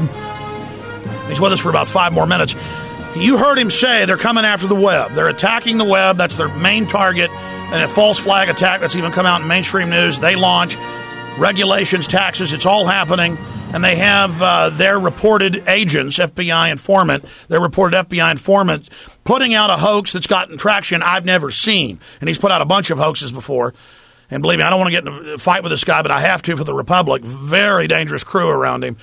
He's with us for about five more minutes. You heard him say they're coming after the web. They're attacking the web. That's their main target. And a false flag attack that's even come out in mainstream news. They launch regulations, taxes. It's all happening. And they have uh, their reported agents, F B I informant, their reported F B I informant, putting out a hoax that's gotten traction I've never seen. And he's put out a bunch of hoaxes before. And believe me, I don't want to get in a fight with this guy, but I have to for the Republic. Very dangerous crew around him.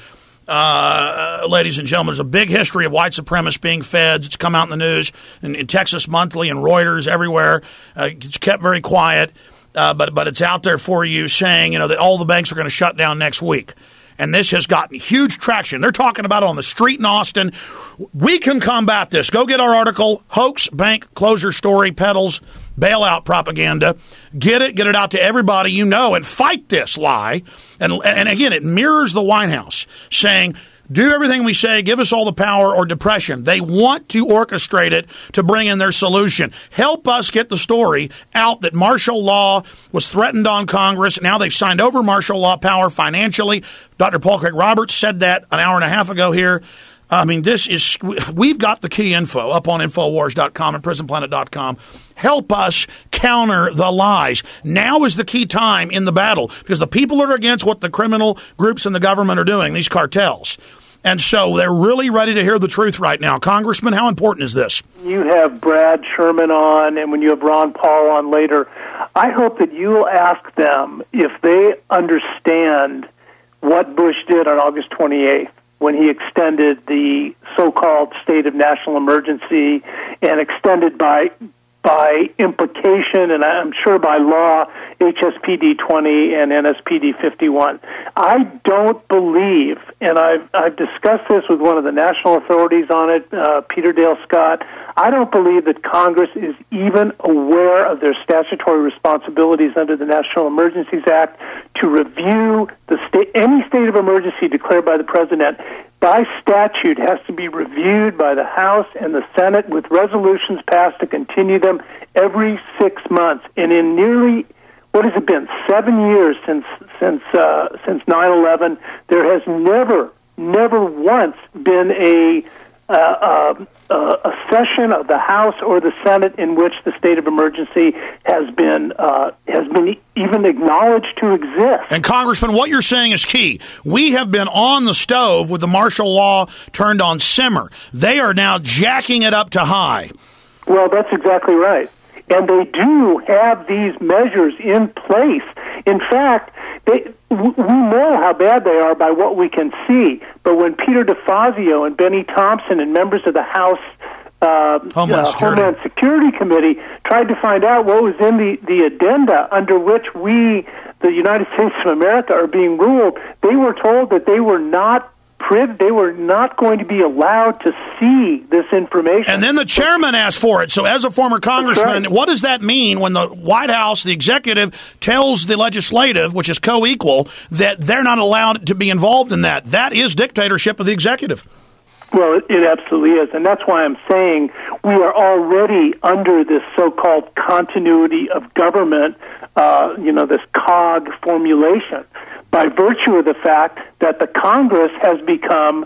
Uh, ladies and gentlemen, there's a big history of white supremacists being fed. It's come out in the news, in, in Texas Monthly and Reuters, everywhere. Uh, it's kept very quiet, uh, but but it's out there for you saying, you know, that all the banks are going to shut down next week. And this has gotten huge traction. They're talking about it on the street in Austin. We can combat this. Go get our article, Hoax Bank Closure Story Peddles Bailout Propaganda. Get it, get it out to everybody you know, and fight this lie. And, and again, it mirrors the White House saying, do everything we say, give us all the power or depression. They want to orchestrate it to bring in their solution. Help us get the story out that martial law was threatened on Congress. Now they've signed over martial law power financially. Doctor Paul Craig Roberts said that an hour and a half ago here. I mean, this is, we've got the key info up on Infowars dot com and Prison Planet dot com. Help us counter the lies. Now is the key time in the battle because the people are against what the criminal groups in the government are doing, these cartels. And so they're really ready to hear the truth right now. Congressman, how important is this? You have Brad Sherman on, and when you have Ron Paul on later, I hope that you will ask them if they understand what Bush did on August twenty-eighth when he extended the so-called state of national emergency and extended by by implication, and I'm sure by law, H S P D twenty and N S P D fifty-one. I don't believe, and I've, I've discussed this with one of the national authorities on it, uh, Peter Dale Scott, I don't believe that Congress is even aware of their statutory responsibilities under the National Emergencies Act to review the state, any state of emergency declared by the President. By statute, has to be reviewed by the House and the Senate with resolutions passed to continue them every six months. And in nearly, what has it been, seven years since since uh, since nine eleven, there has never, never once been a uh, uh, uh, a session of the House or the Senate in which the state of emergency has been uh, has been even acknowledged to exist. And Congressman, what you're saying is key. We have been on the stove with the martial law turned on simmer. They are now jacking it up to high. Well, that's exactly right. And they do have these measures in place. In fact, they, we know how bad they are by what we can see. But when Peter DeFazio and Benny Thompson and members of the House uh, Homeland, uh, Security. Homeland Security Committee tried to find out what was in the, the addenda under which we, the United States of America, are being ruled, they were told that they were not They were not going to be allowed to see this information. And then the chairman asked for it. So as a former congressman, right. What does that mean when the White House, the executive, tells the legislative, which is co-equal, that they're not allowed to be involved in that? That is dictatorship of the executive. Well, it, it absolutely is. And that's why I'm saying we are already under this so-called continuity of government, uh, you know, this C O G formulation, by virtue of the fact that the Congress has become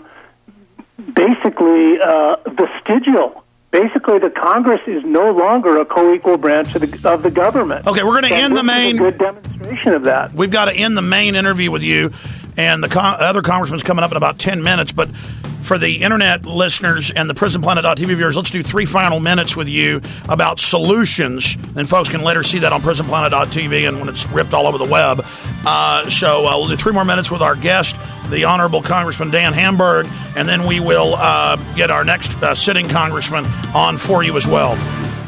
basically uh, vestigial. Basically, the Congress is no longer a co-equal branch of the, of the government. Okay, we're going to end the main... a good demonstration of that. We've got to end the main interview with you, and the con- other congressman's coming up in about ten minutes, but for the Internet listeners and the Prison Planet dot T V viewers, let's do three final minutes with you about solutions, and folks can later see that on Prison Planet dot T V and when it's ripped all over the web. Uh, so uh, we'll do three more minutes with our guest, the Honorable Congressman Dan Hamburg, and then we will uh, get our next uh, sitting congressman on for you as well.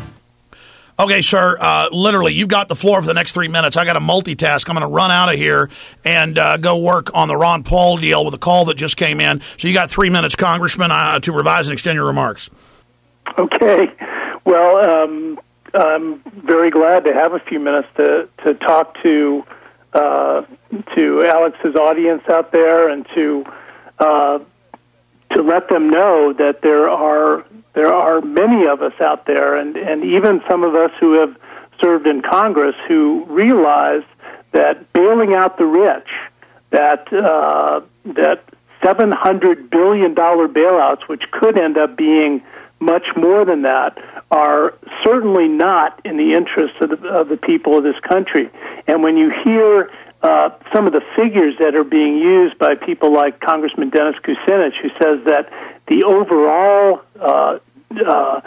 Okay, sir, uh, literally, you've got the floor for the next three minutes. I got to multitask. I'm going to run out of here and uh, go work on the Ron Paul deal with a call that just came in. So you got three minutes, Congressman, uh, to revise and extend your remarks. Okay. Well, um, I'm very glad to have a few minutes to, to talk to uh, to Alex's audience out there and to uh, to let them know that there are there are many of us out there, and, and even some of us who have served in Congress who realize that bailing out the rich, that uh, that seven hundred billion dollars bailouts, which could end up being much more than that, are certainly not in the interests of the, of the people of this country. And when you hear uh, some of the figures that are being used by people like Congressman Dennis Kucinich, who says that the overall uh, uh,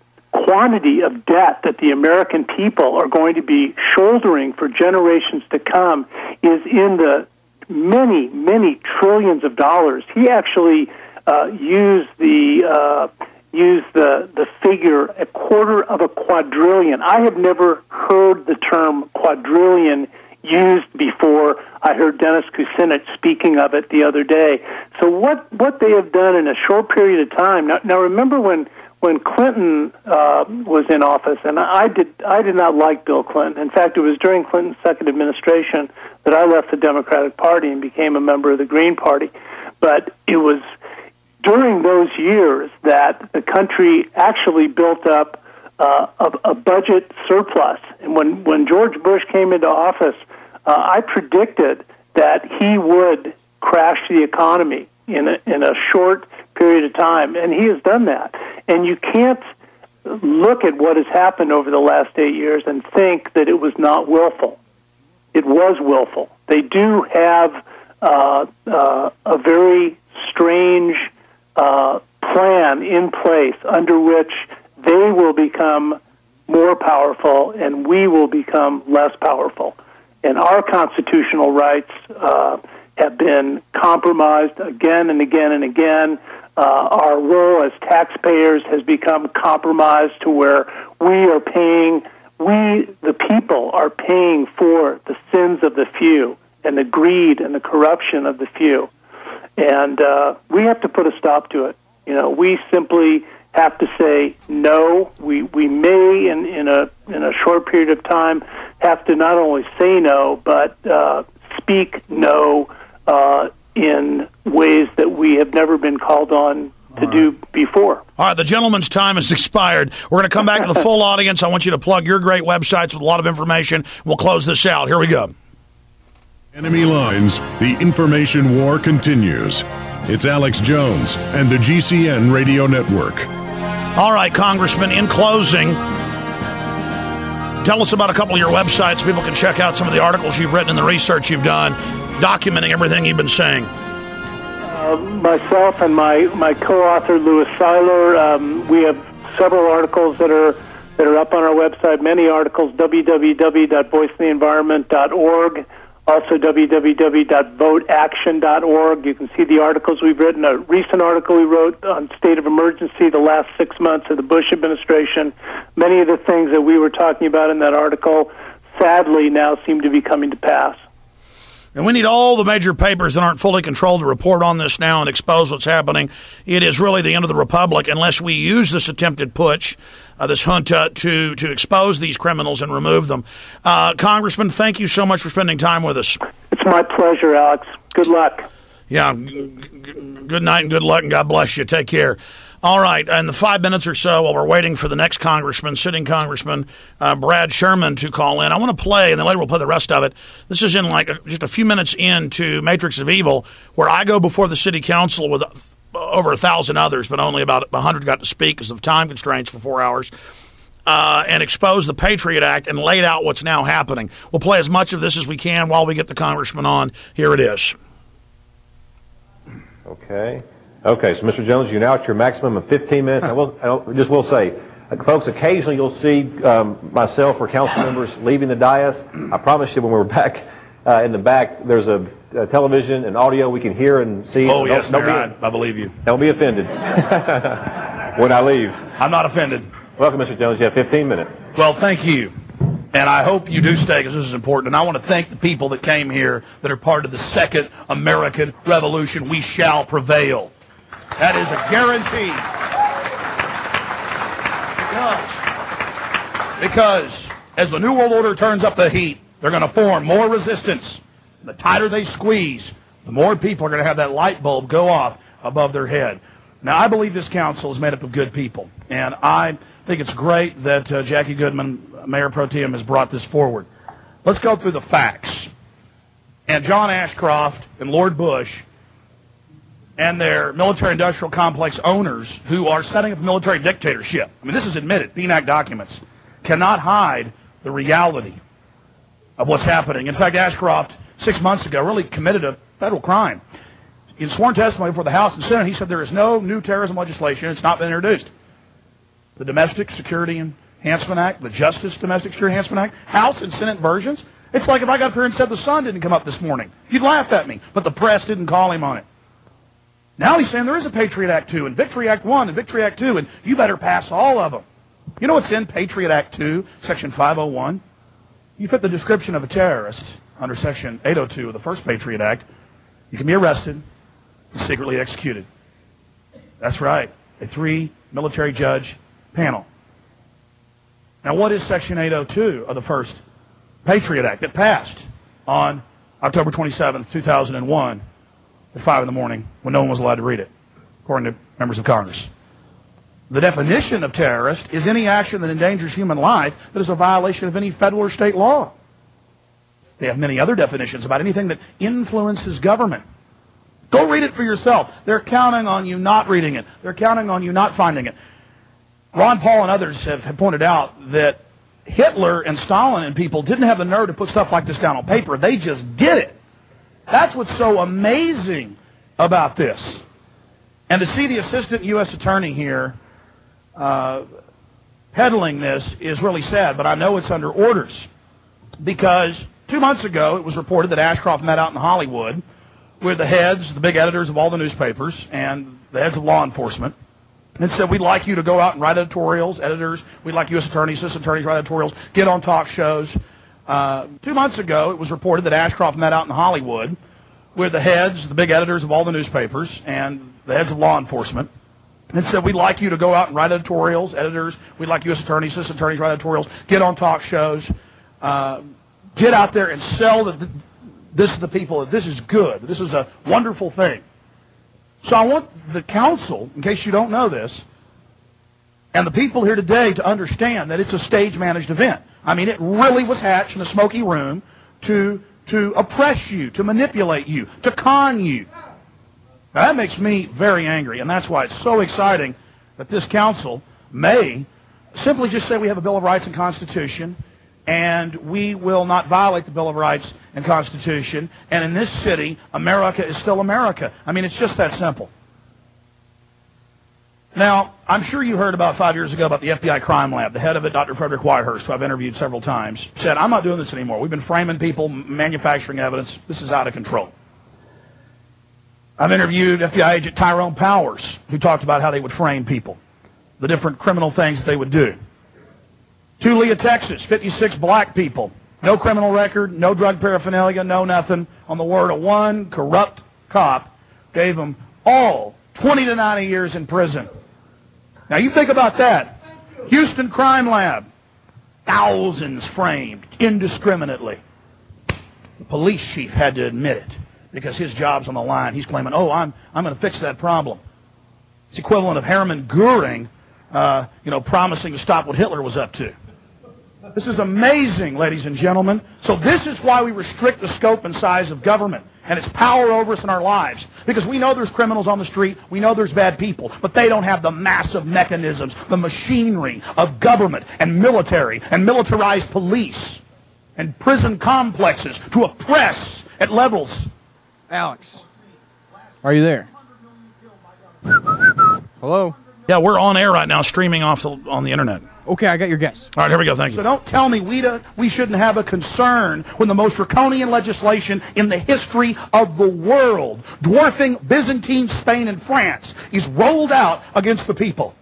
quantity of debt that the American people are going to be shouldering for generations to come is in the many, many trillions of dollars. He actually uh, used the uh, used the the figure a quarter of a quadrillion. I have never heard the term quadrillion used before. I heard Dennis Kucinich speaking of it the other day. So what what they have done in a short period of time. Now, now remember when. When Clinton uh, was in office, and I did, I did not like Bill Clinton. In fact, it was during Clinton's second administration that I left the Democratic Party and became a member of the Green Party. But it was during those years that the country actually built up uh, a, a budget surplus. And when, when George Bush came into office, uh, I predicted that he would crash the economy in a, in a short period of time, and he has done that. And you can't look at what has happened over the last eight years and think that it was not willful. It was willful. They do have uh, uh, a very strange uh, plan in place under which they will become more powerful and we will become less powerful. And our constitutional rights uh, have been compromised again and again and again. Uh, our role as taxpayers has become compromised to where we are paying, we, the people, are paying for the sins of the few and the greed and the corruption of the few. And uh, we have to put a stop to it. You know, we simply have to say no. We we may, in, in a in a short period of time, have to not only say no, but uh, speak no uh, in ways that we have never been called on to All do right. before. All right, the gentleman's time has expired. We're going to come back to the full audience. I want you to plug your great websites with a lot of information. We'll close this out. Here we go. Enemy lines, the information war continues. It's Alex Jones and the G C N Radio Network. All right, Congressman, in closing, tell us about a couple of your websites. People can check out some of the articles you've written and the research you've done, documenting everything you've been saying. Uh, myself and my, my co-author, Louis Seiler, um, we have several articles that are that are up on our website, many articles, w w w dot voice of the environment dot org, also w w w dot vote action dot org. You can see the articles we've written. A recent article we wrote on state of emergency, the last six months of the Bush administration. Many of the things that we were talking about in that article, sadly, now seem to be coming to pass. And we need all the major papers that aren't fully controlled to report on this now and expose what's happening. It is really the end of the republic unless we use this attempted putsch, uh, this junta, to, to expose these criminals and remove them. Uh, Congressman, thank you so much for spending time with us. It's my pleasure, Alex. Good luck. Yeah, g- g- good night and good luck, and God bless you. Take care. All right, in the five minutes or so while we're waiting for the next congressman, sitting congressman, uh, Brad Sherman, to call in, I want to play, and then later we'll play the rest of it. This is in like a, just a few minutes into Matrix of Evil, where I go before the city council with over a thousand others, but only about a hundred got to speak because of time constraints for four hours, uh, and expose the Patriot Act and laid out what's now happening. We'll play as much of this as we can while we get the congressman on. Here it is. Okay. Okay, so Mister Jones, you're now at your maximum of fifteen minutes. I will, I just will say, uh, folks, occasionally you'll see um, myself or council members leaving the dais. I promise you when we're back uh, in the back, there's a, a television and audio we can hear and see. Oh, don't, yes, don't be, I, I believe you. Don't be offended when I leave. I'm not offended. Welcome, Mister Jones. You have fifteen minutes. Well, thank you. And I hope you do stay because this is important. And I want to thank the people that came here that are part of the Second American Revolution. We shall prevail. That is a guarantee. Because as the New World Order turns up the heat, they're going to form more resistance. The tighter they squeeze, the more people are going to have that light bulb go off above their head. Now, I believe this council is made up of good people, and I think it's great that uh, Jackie Goodman, Mayor Pro Tem, has brought this forward. Let's go through the facts. And John Ashcroft and Lord Bush and their military-industrial complex owners who are setting up a military dictatorship, I mean, this is admitted, P N A C documents, cannot hide the reality of what's happening. In fact, Ashcroft, six months ago, really committed a federal crime. In sworn testimony before the House and Senate, he said there is no new terrorism legislation. It's not been introduced. The Domestic Security Enhancement Act, the Justice Domestic Security Enhancement Act, House and Senate versions. It's like if I got up here and said the sun didn't come up this morning. You'd laugh at me, but the press didn't call him on it. Now he's saying there is a Patriot Act two and Victory Act one and Victory Act two, and you better pass all of them. You know what's in Patriot Act two, Section five oh one? You fit the description of a terrorist under Section eight oh two of the first Patriot Act, you can be arrested and secretly executed. That's right, a three military judge panel. Now, what is Section eight oh two of the first Patriot Act that passed on October twenty-seventh, two thousand one at five in the morning when no one was allowed to read it, according to members of Congress? The definition of terrorist is any action that endangers human life that is a violation of any federal or state law. They have many other definitions about anything that influences government. Go read it for yourself. They're counting on you not reading it. They're counting on you not finding it. Ron Paul and others have, have pointed out that Hitler and Stalin and people didn't have the nerve to put stuff like this down on paper. They just did it. That's what's so amazing about this. And to see the assistant U S attorney here uh, peddling this is really sad, but I know it's under orders. Because two months ago it was reported that Ashcroft met out in Hollywood with the heads, the big editors of all the newspapers, and the heads of law enforcement, and said, we'd like you to go out and write editorials, editors, we'd like U S attorneys, assistant attorneys write editorials, get on talk shows. Uh, two months ago, it was reported that Ashcroft met out in Hollywood with the heads, the big editors of all the newspapers, and the heads of law enforcement, and said, we'd like you to go out and write editorials, editors, we'd like U S attorneys, assistant attorneys write editorials, get on talk shows, uh, get out there and sell the, this to the people that this is good, this is a wonderful thing. So I want the council, in case you don't know this, and the people here today to understand that it's a stage-managed event. I mean, it really was hatched in a smoky room to, to oppress you, to manipulate you, to con you. Now, that makes me very angry, and that's why it's so exciting that this council may simply just say we have a Bill of Rights and Constitution, and we will not violate the Bill of Rights and Constitution. And in this city, America is still America. I mean, it's just that simple. Now, I'm sure you heard about five years ago about the F B I crime lab. The head of it, Doctor Frederick Whitehurst, who I've interviewed several times, said, I'm not doing this anymore. We've been framing people, manufacturing evidence. This is out of control. I've interviewed F B I agent Tyrone Powers, who talked about how they would frame people, the different criminal things that they would do. Tulia, Texas, fifty-six black people. No criminal record, no drug paraphernalia, no nothing. On the word of one corrupt cop, gave them all twenty to ninety years in prison. Now you think about that. Houston Crime Lab, thousands framed indiscriminately. The police chief had to admit it because his job's on the line. He's claiming, oh, I'm, I'm going to fix that problem. It's equivalent of Hermann Goering, uh, you know, promising to stop what Hitler was up to. This is amazing, ladies and gentlemen. So this is why we restrict the scope and size of government and its power over us in our lives. Because we know there's criminals on the street, we know there's bad people, but they don't have the massive mechanisms, the machinery of government and military and militarized police and prison complexes to oppress at levels. Alex, are you there? Hello? Yeah, we're on air right now, streaming off the, on the internet. Okay, I got your guess. All right, here we go. Thank you. So don't tell me we, do, we shouldn't have a concern when the most draconian legislation in the history of the world, dwarfing Byzantine Spain and France, is rolled out against the people.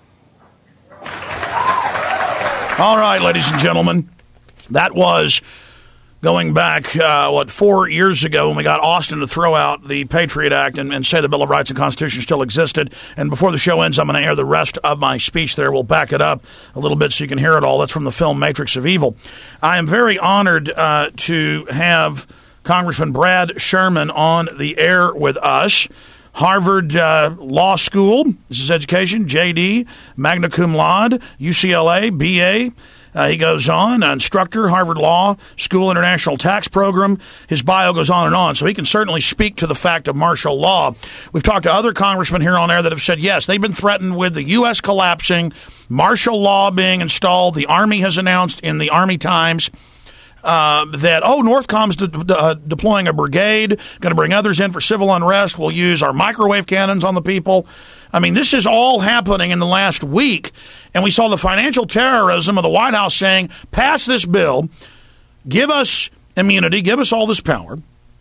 All right, ladies and gentlemen, that was going back, uh, what, four years ago when we got Austin to throw out the Patriot Act and, and say the Bill of Rights and Constitution still existed. And before the show ends, I'm going to air the rest of my speech there. We'll back it up a little bit so you can hear it all. That's from the film Matrix of Evil. I am very honored uh, to have Congressman Brad Sherman on the air with us. Harvard uh, Law School, this is education, J D, magna cum laude, U C L A, B A. Uh, he goes on, uh, instructor, Harvard Law School International Tax Program. His bio goes on and on, so he can certainly speak to the fact of martial law. We've talked to other congressmen here on air that have said, yes, they've been threatened with the U S collapsing, martial law being installed. The Army has announced in the Army Times uh, that, oh, Northcom's de- de- uh, deploying a brigade, going to bring others in for civil unrest. We'll use our microwave cannons on the people. I mean, this is all happening in the last week, and we saw the financial terrorism of the White House saying, pass this bill, give us immunity, give us all this power,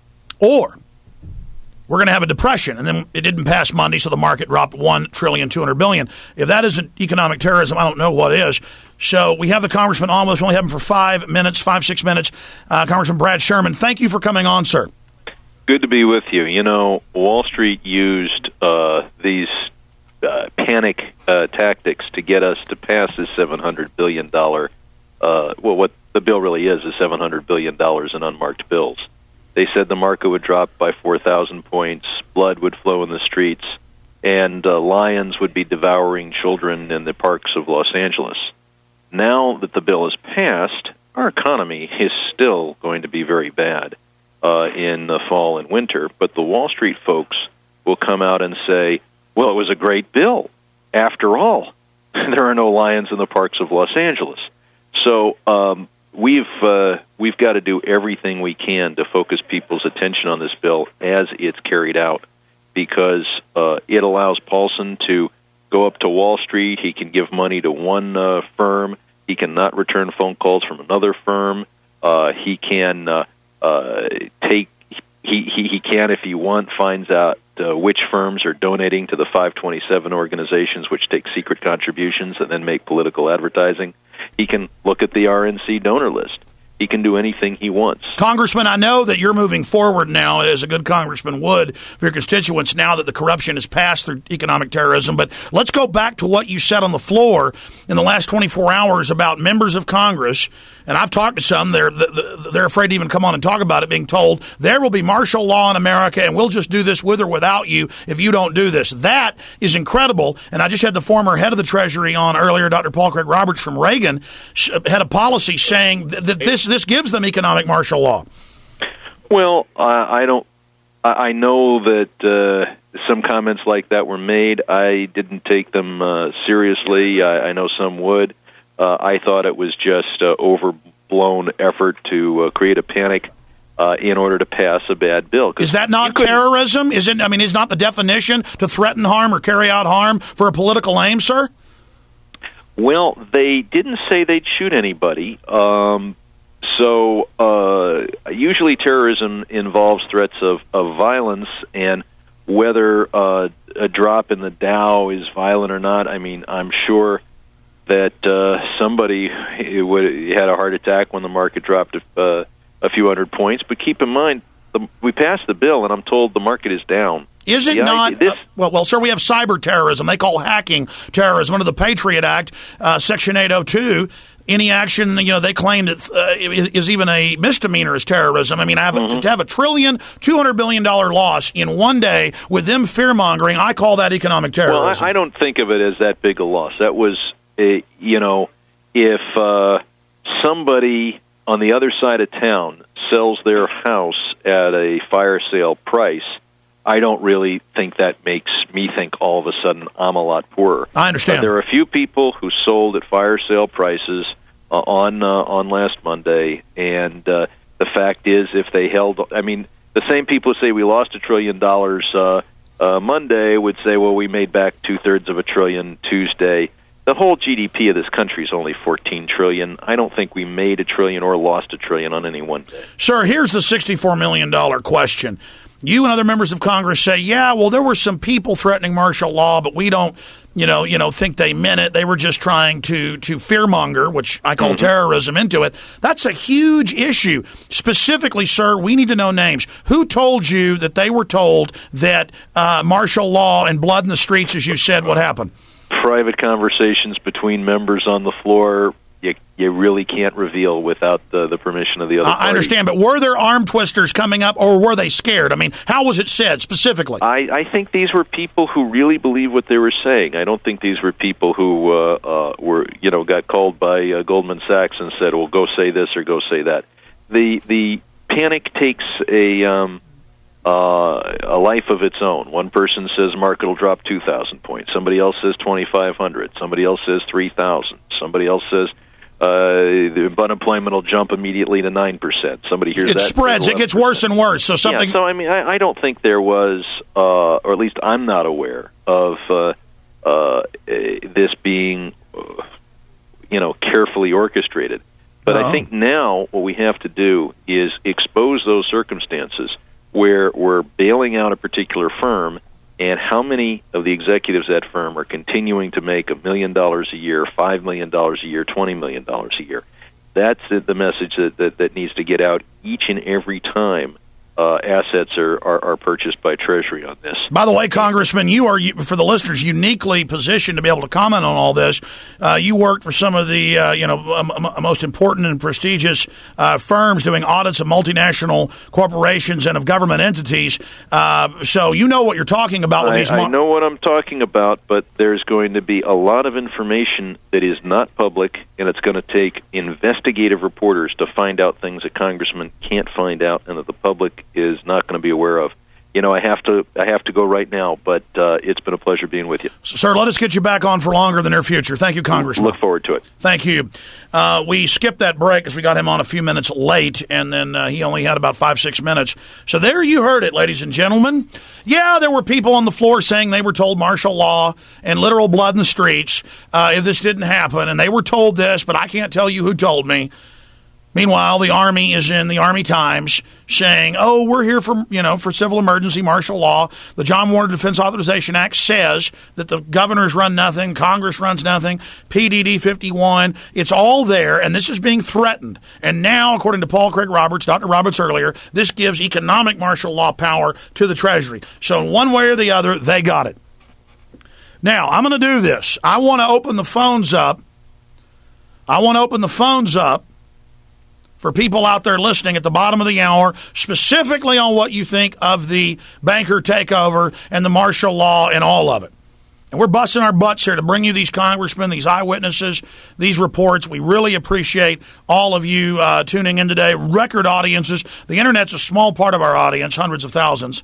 or we're going to have a depression. And then it didn't pass Monday, so the market dropped one trillion two hundred billion dollars. If that isn't economic terrorism, I don't know what is. So we have the congressman on with us. We only have him for five minutes, five, six minutes. Uh, Congressman Brad Sherman, thank you for coming on, sir. Good to be with you. You know, Wall Street used uh, these Uh, panic uh, tactics to get us to pass this seven hundred billion dollars, uh, well, what the bill really is, is seven hundred billion dollars in unmarked bills. They said the market would drop by four thousand points, blood would flow in the streets, and uh, lions would be devouring children in the parks of Los Angeles. Now that the bill is passed, our economy is still going to be very bad uh, in the fall and winter, but the Wall Street folks will come out and say, well, it was a great bill. After all, there are no lions in the parks of Los Angeles. So um, we've uh, we've got to do everything we can to focus people's attention on this bill as it's carried out, because uh, it allows Paulson to go up to Wall Street. He can give money to one uh, firm. He cannot return phone calls from another firm. Uh, he can uh, uh, take he, he he can, if he wants, finds out Uh, which firms are donating to the five twenty-seven organizations, which take secret contributions and then make political advertising. He can look at the R N C donor list. He can do anything he wants. Congressman, I know that you're moving forward now, as a good congressman would, for your constituents, now that the corruption is passed through economic terrorism. But let's go back to what you said on the floor in the last twenty-four hours about members of Congress. And I've talked to some. They're, they're afraid to even come on and talk about it, being told there will be martial law in America, and we'll just do this with or without you if you don't do this. That is incredible. And I just had the former head of the Treasury on earlier, Doctor Paul Craig Roberts from Reagan, had a policy saying that this this gives them economic martial law. Well, I, I don't. I know that uh, some comments like that were made. I didn't take them uh, seriously. I, I know some would. Uh, I thought it was just uh, overblown effort to uh, create a panic uh, in order to pass a bad bill. Is that not terrorism? Is it? I mean, is not the definition to threaten harm or carry out harm for a political aim, sir? Well, they didn't say they'd shoot anybody. Um, so uh, usually terrorism involves threats of, of violence, and whether uh, a drop in the Dow is violent or not, I mean, I'm sure that uh, somebody would had a heart attack when the market dropped a, uh, a few hundred points. But keep in mind, the, we passed the bill, and I'm told the market is down. Is it the not? Idea, this, uh, well, well, sir, we have cyber terrorism. They call hacking terrorism under the Patriot Act, uh, Section eight oh two. Any action, you know, they claim that uh, is even a misdemeanor as terrorism. I mean, I have mm-hmm. a, to have a trillion, two hundred billion dollar loss in one day with them fear mongering, I call that economic terrorism. Well, I, I don't think of it as that big a loss. That was, a, you know, if uh, somebody on the other side of town sells their house at a fire sale price, I don't really think that makes me think all of a sudden I'm a lot poorer. I understand. But there are a few people who sold at fire sale prices uh, on uh, on last Monday, and uh, the fact is, if they held, I mean, the same people who say we lost a trillion dollars uh, uh, Monday would say, well, we made back two thirds of a trillion Tuesday. The whole G D P of this country is only fourteen trillion dollars. I don't think we made a trillion or lost a trillion on any one day. Sir, here's the sixty-four million dollars question. you and other members of Congress say, yeah, well, there were some people threatening martial law, but we don't, you know, you know, think they meant it. They were just trying to to fearmonger, which I call mm-hmm. terrorism, into it. That's a huge issue. Specifically, sir, we need to know names. Who told you that they were told that uh, martial law and blood in the streets, as you said, would happen? Private conversations between members on the floor. You, you really can't reveal without the, the permission of the other I party. understand, but were there arm twisters coming up, or were they scared? I mean, how was it said specifically? I, I think these were people who really believed what they were saying. I don't think these were people who uh, uh, were, you know, got called by uh, Goldman Sachs and said, well, go say this or go say that. The the panic takes a um, uh, a life of its own. One person says market will drop two thousand points. Somebody else says twenty-five hundred. Somebody else says three thousand. Somebody else says Uh, the unemployment will jump immediately to nine percent. Somebody hears it that. It spreads. It gets worse and worse. So something. Yeah, so, I mean, I, I don't think there was, uh, or at least I'm not aware of uh, uh, this being, uh, you know, carefully orchestrated. But uh-huh. I think now what we have to do is expose those circumstances where we're bailing out a particular firm, and how many of the executives at that firm are continuing to make a million dollars a year, five million dollars a year, twenty million dollars a year. That's the message that, that, that needs to get out each and every time uh, assets are, are, are purchased by Treasury on this. By the way, Congressman, you are, for the listeners, uniquely positioned to be able to comment on all this. Uh, you worked for some of the uh, you know um, most important and prestigious uh, firms doing audits of multinational corporations and of government entities. Uh, so you know what you're talking about with I, these. Mo- I know what I'm talking about, but there's going to be a lot of information that is not public, and it's going to take investigative reporters to find out things that congressmen can't find out and that the public is not going to be aware of. You know, I have to I have to go right now, but uh, it's been a pleasure being with you. Sir, let us get you back on for longer in the near future. Thank you, Congressman. Look forward to it. Thank you. Uh, we skipped that break because we got him on a few minutes late, and then uh, he only had about five, six minutes. So there you heard it, ladies and gentlemen. Yeah, there were people on the floor saying they were told martial law and literal blood in the streets uh, if this didn't happen, and they were told this, but I can't tell you who told me. Meanwhile, the Army is in the Army Times saying, oh, we're here for, you know, for civil emergency martial law. The John Warner Defense Authorization Act says that the governors run nothing, Congress runs nothing, P D D fifty-one. It's all there, and this is being threatened. And now, according to Paul Craig Roberts, Doctor Roberts earlier, this gives economic martial law power to the Treasury. So in one way or the other, they got it. Now, I'm going to do this. I want to open the phones up. I want to open the phones up for people out there listening at the bottom of the hour, specifically on what you think of the banker takeover and the martial law and all of it. And we're busting our butts here to bring you these congressmen, these eyewitnesses, these reports. We really appreciate all of you uh, tuning in today. Record audiences. The Internet's a small part of our audience, hundreds of thousands.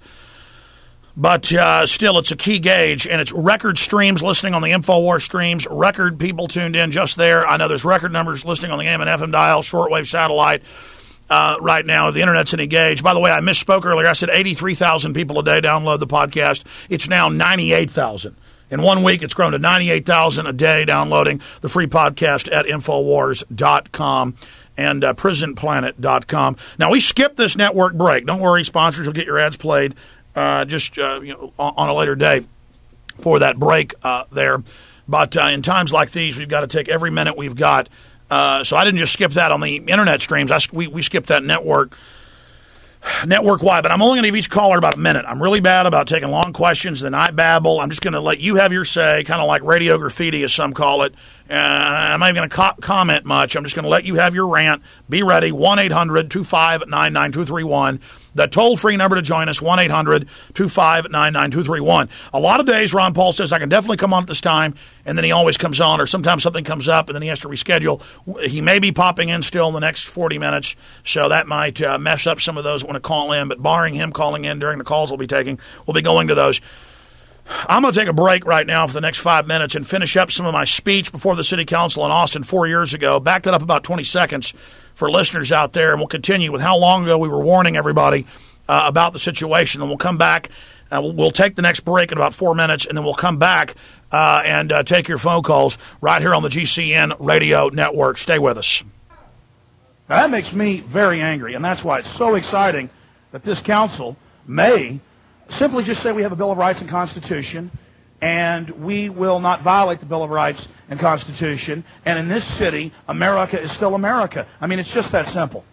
But uh, still, it's a key gauge, and it's record streams listening on the InfoWars streams, record people tuned in just there. I know there's record numbers listening on the A M and F M dial, shortwave satellite uh, right now. The Internet's engaged. By the way, I misspoke earlier. I said eighty-three thousand people a day download the podcast. It's now ninety-eight thousand. In one week, it's grown to ninety-eight thousand a day downloading the free podcast at Infowars dot com and uh, prison planet dot com. Now, we skipped this network break. Don't worry, sponsors will get your ads played. Uh, just uh, you know, on a later day for that break uh, there. But uh, in times like these, we've got to take every minute we've got. Uh, so I didn't just skip that on the Internet streams. I, we, we skipped that network, network-wide. But I'm only going to give each caller about a minute. I'm really bad about taking long questions, then I babble. I'm just going to let you have your say, kind of like radio graffiti, as some call it. Uh, I'm not even going to co- comment much. I'm just going to let you have your rant. Be ready, one eight hundred two five nine nine two three one. The toll-free number to join us, one eight hundred two five nine nine two three one. A lot of days, Ron Paul says, I can definitely come on at this time, and then he always comes on, or sometimes something comes up, and then he has to reschedule. He may be popping in still in the next forty minutes, so that might uh, mess up some of those that want to call in, but barring him calling in during the calls we'll be taking, we'll be going to those. I'm going to take a break right now for the next five minutes and finish up some of my speech before the City Council in Austin four years ago. Back that up about twenty seconds for listeners out there, and we'll continue with how long ago we were warning everybody uh, about the situation. And we'll come back. Uh, we'll, we'll take the next break in about four minutes, and then we'll come back uh, and uh, take your phone calls right here on the G C N Radio Network. Stay with us. Now, that makes me very angry, and that's why it's so exciting that this council may simply just say we have a Bill of Rights and Constitution, and we will not violate the Bill of Rights and Constitution, and in this city, America is still America. I mean, it's just that simple.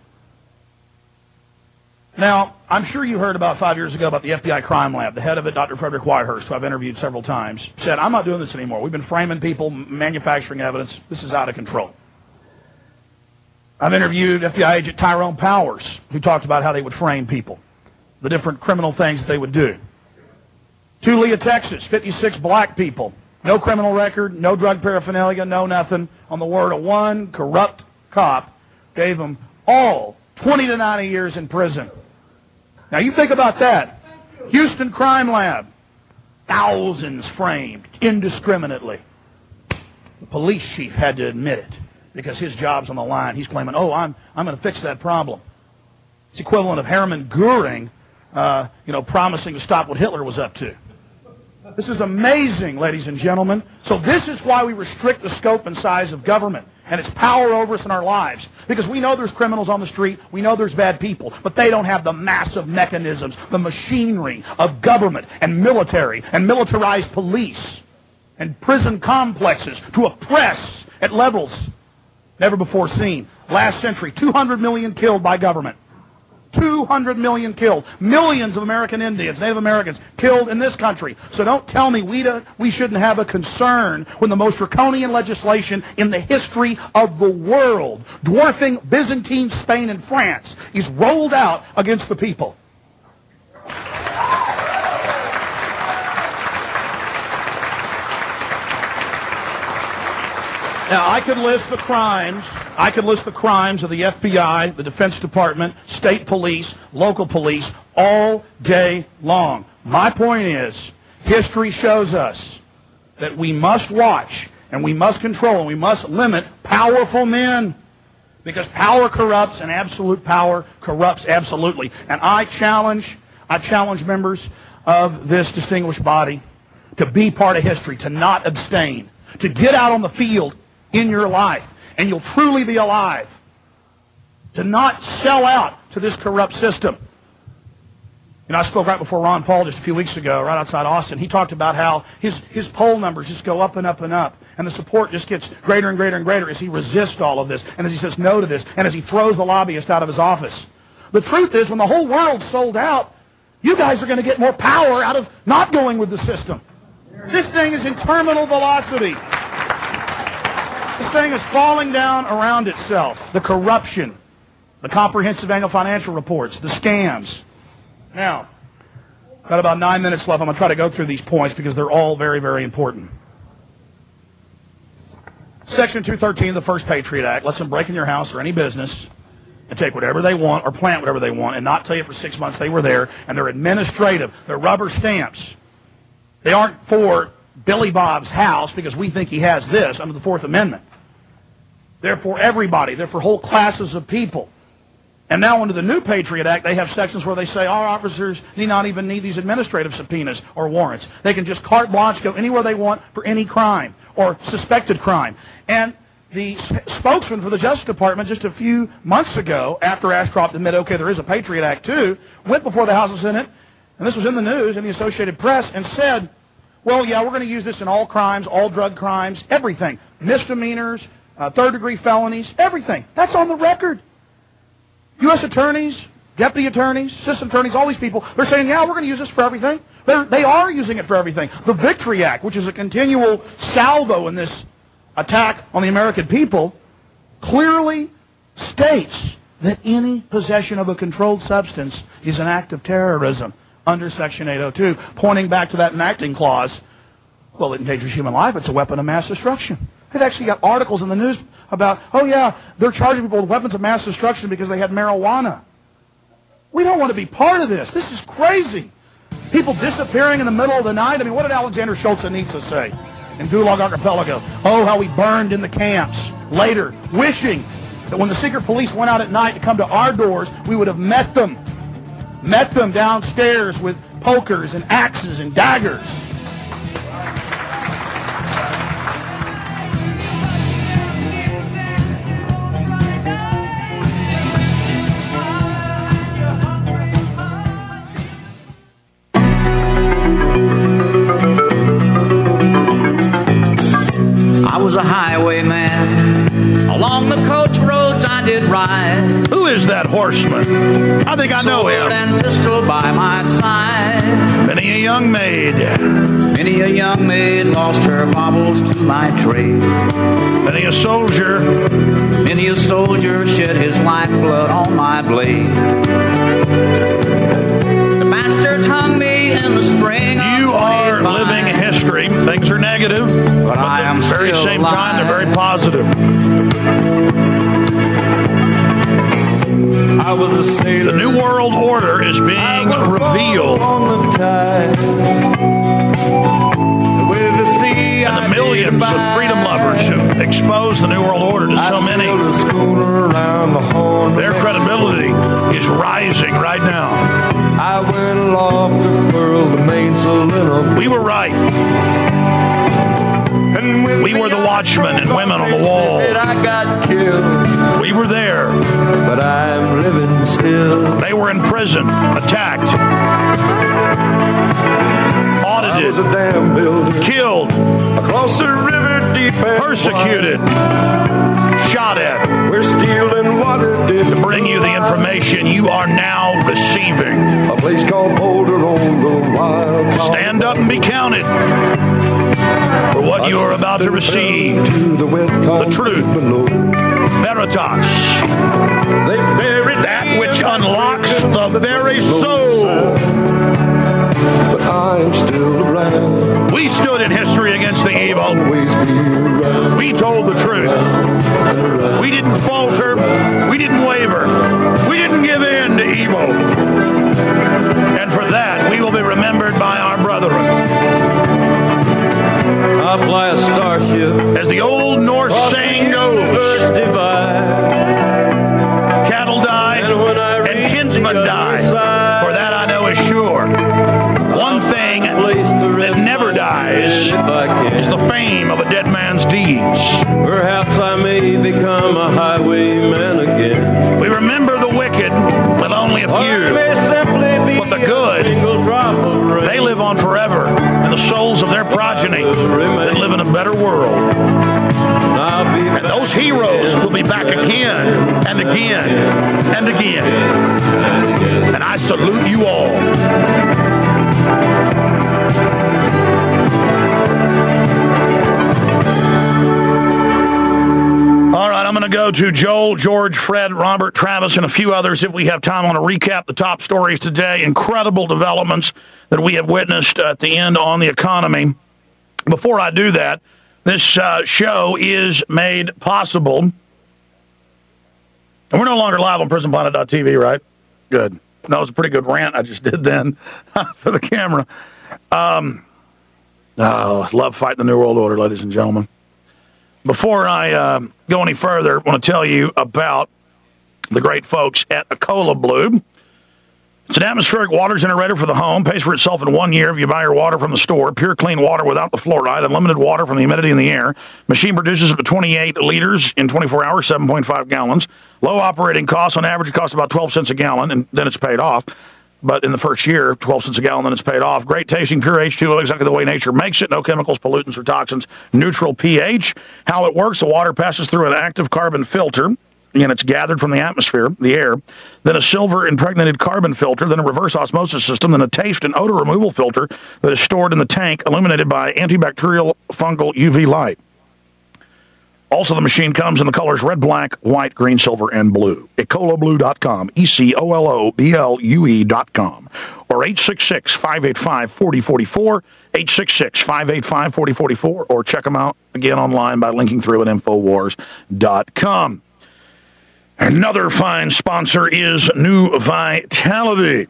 Now, I'm sure you heard about five years ago about the F B I crime lab. The head of it, Doctor Frederick Whitehurst, who I've interviewed several times, said, I'm not doing this anymore. We've been framing people, manufacturing evidence. This is out of control. I've interviewed F B I agent Tyrone Powers, who talked about how they would frame people, the different criminal things that they would do. Tulia, Texas, fifty-six black people, no criminal record, no drug paraphernalia, no nothing. On the word of one corrupt cop, gave them all twenty to ninety years in prison. Now you think about that. Houston Crime Lab, thousands framed indiscriminately. The police chief had to admit it because his job's on the line. He's claiming, oh, I'm I'm going to fix that problem. It's equivalent of Hermann Goering, uh, you know, promising to stop what Hitler was up to. This is amazing, ladies and gentlemen. So this is why we restrict the scope and size of government and its power over us in our lives. Because we know there's criminals on the street, we know there's bad people, but they don't have the massive mechanisms, the machinery of government and military and militarized police and prison complexes to oppress at levels never before seen. Last century, two hundred million killed by government. two hundred million killed. Millions of American Indians, Native Americans, killed in this country. So don't tell me we, don't, we shouldn't have a concern when the most draconian legislation in the history of the world, dwarfing Byzantine Spain and France, is rolled out against the people. Now, I could list the crimes, I could list the crimes of the F B I, the Defense Department, state police, local police, all day long. My point is, history shows us that we must watch, and we must control, and we must limit powerful men. Because power corrupts, and absolute power corrupts absolutely. And I challenge, I challenge members of this distinguished body to be part of history, to not abstain, to get out on the field in your life, and you'll truly be alive. To not sell out to this corrupt system. You know, I spoke right before Ron Paul just a few weeks ago, right outside Austin. He talked about how his, his poll numbers just go up and up and up, and the support just gets greater and greater and greater as he resists all of this, and as he says no to this, and as he throws the lobbyist out of his office. The truth is, when the whole world's sold out, you guys are going to get more power out of not going with the system. This thing is in terminal velocity. This thing is falling down around itself. The corruption, the comprehensive annual financial reports, the scams. Now, got about nine minutes left. I'm going to try to go through these points because they're all very, very important. Section two thirteen of the First Patriot Act lets them break in your house or any business and take whatever they want or plant whatever they want and not tell you for six months they were there, and they're administrative. They're rubber stamps. They aren't for Billy Bob's house because we think he has this under the Fourth Amendment. They're for everybody. They're for whole classes of people. And now under the new Patriot Act, they have sections where they say our officers need not even need these administrative subpoenas or warrants. They can just carte blanche go anywhere they want for any crime or suspected crime. And the spokesman for the Justice Department just a few months ago, after Ashcroft admitted, okay, there is a Patriot Act too, went before the House and Senate, and this was in the news, in the Associated Press, and said, well, yeah, we're going to use this in all crimes, all drug crimes, everything. Misdemeanors, uh, third-degree felonies, everything. That's on the record. U S attorneys, deputy attorneys, assistant attorneys, all these people, they're saying, yeah, we're going to use this for everything. They're, they are using it for everything. The Victory Act, which is a continual salvo in this attack on the American people, clearly states that any possession of a controlled substance is an act of terrorism under Section eight oh two, pointing back to that enacting clause. Well, it endangers human life. It's a weapon of mass destruction. They've actually got articles in the news about, oh yeah, they're charging people with weapons of mass destruction because they had marijuana. We don't want to be part of this. This is crazy. People disappearing in the middle of the night. I mean, what did Alexander Solzhenitsyn say in Gulag Archipelago? Oh, how we burned in the camps. Later, wishing that when the secret police went out at night to come to our doors, we would have met them. Met them downstairs with pokers and axes and daggers. that horseman? I think I know him. And pistol by my side. Many a young maid. Many a young maid lost her baubles to my trade. Many a soldier. Many a soldier shed his lifeblood on my blade. The bastards hung me in the spring. You are living history. Things are negative, but, but I am at the very same alive. time, they're very positive. I was a sailor. The New World Order is being revealed. On the tide. With the sea, and the millions of freedom lovers who expose the New World Order to so many, their credibility is rising right now. I went aloft to furl the mainsail in a... We were right. We were the watchmen and women on the wall. I got killed. We were there. But I'm living still. They were in prison, attacked, audited, I was a damn builder. Killed, across the river deep and persecuted, wide. Shot at. We're stealing water did to bring you the information you are now receiving. A place called Boulder on the wild. Stand up and be counted for what you are about to receive. To the, the truth. Below. Veritas. They buried that which unlocks the very soul. But I'm still around. We stood in history against the evil. We told the truth. We didn't falter. We didn't waver. We didn't give in to evil. And for that, we will be remembered by our brethren. I fly a starship. As the old Norse saying goes, cattle die and kinsmen die. For that I know is sure. One thing that never dies is the fame of a dead man's deeds. Perhaps I may become a highwayman again. We remember the wicked, but only a few. But the good, they live on forever, and the souls of their progeny that live in a better world. And those heroes will be back again and again and again. And I salute you all. All right, I'm going to go to Joel, George, Fred, Robert, Travis, and a few others if we have time. I want to recap the top stories today. Incredible developments that we have witnessed at the end on the economy. Before I do that, this uh, show is made possible. And we're no longer live on prison planet dot t v, right? Good. That was a pretty good rant I just did then for the camera. Um, oh, love fighting the New World Order, ladies and gentlemen. Before I uh, go any further, I want to tell you about the great folks at Ecola Blue. It's an atmospheric water generator for the home. Pays for itself in one year if you buy your water from the store. Pure, clean water without the fluoride. Unlimited water from the humidity in the air. Machine produces up to twenty-eight liters in twenty-four hours, seven point five gallons. Low operating costs. On average, it costs about twelve cents a gallon, and then it's paid off. But in the first year, twelve cents a gallon, then it's paid off. Great tasting, pure H two O, exactly the way nature makes it. No chemicals, pollutants, or toxins. Neutral pH. How it works, the water passes through an active carbon filter. Again, it's gathered from the atmosphere, the air. Then a silver impregnated carbon filter, then a reverse osmosis system, then a taste and odor removal filter that is stored in the tank, illuminated by antibacterial fungal U V light. Also, the machine comes in the colors red, black, white, green, silver, and blue. Ecola Blue dot com, E C O L O B L U E dot com, or eight six six, five eight five, four zero four four, eight six six, five eight five, four zero four four, or check them out again online by linking through at Infowars dot com. Another fine sponsor is New Vitality.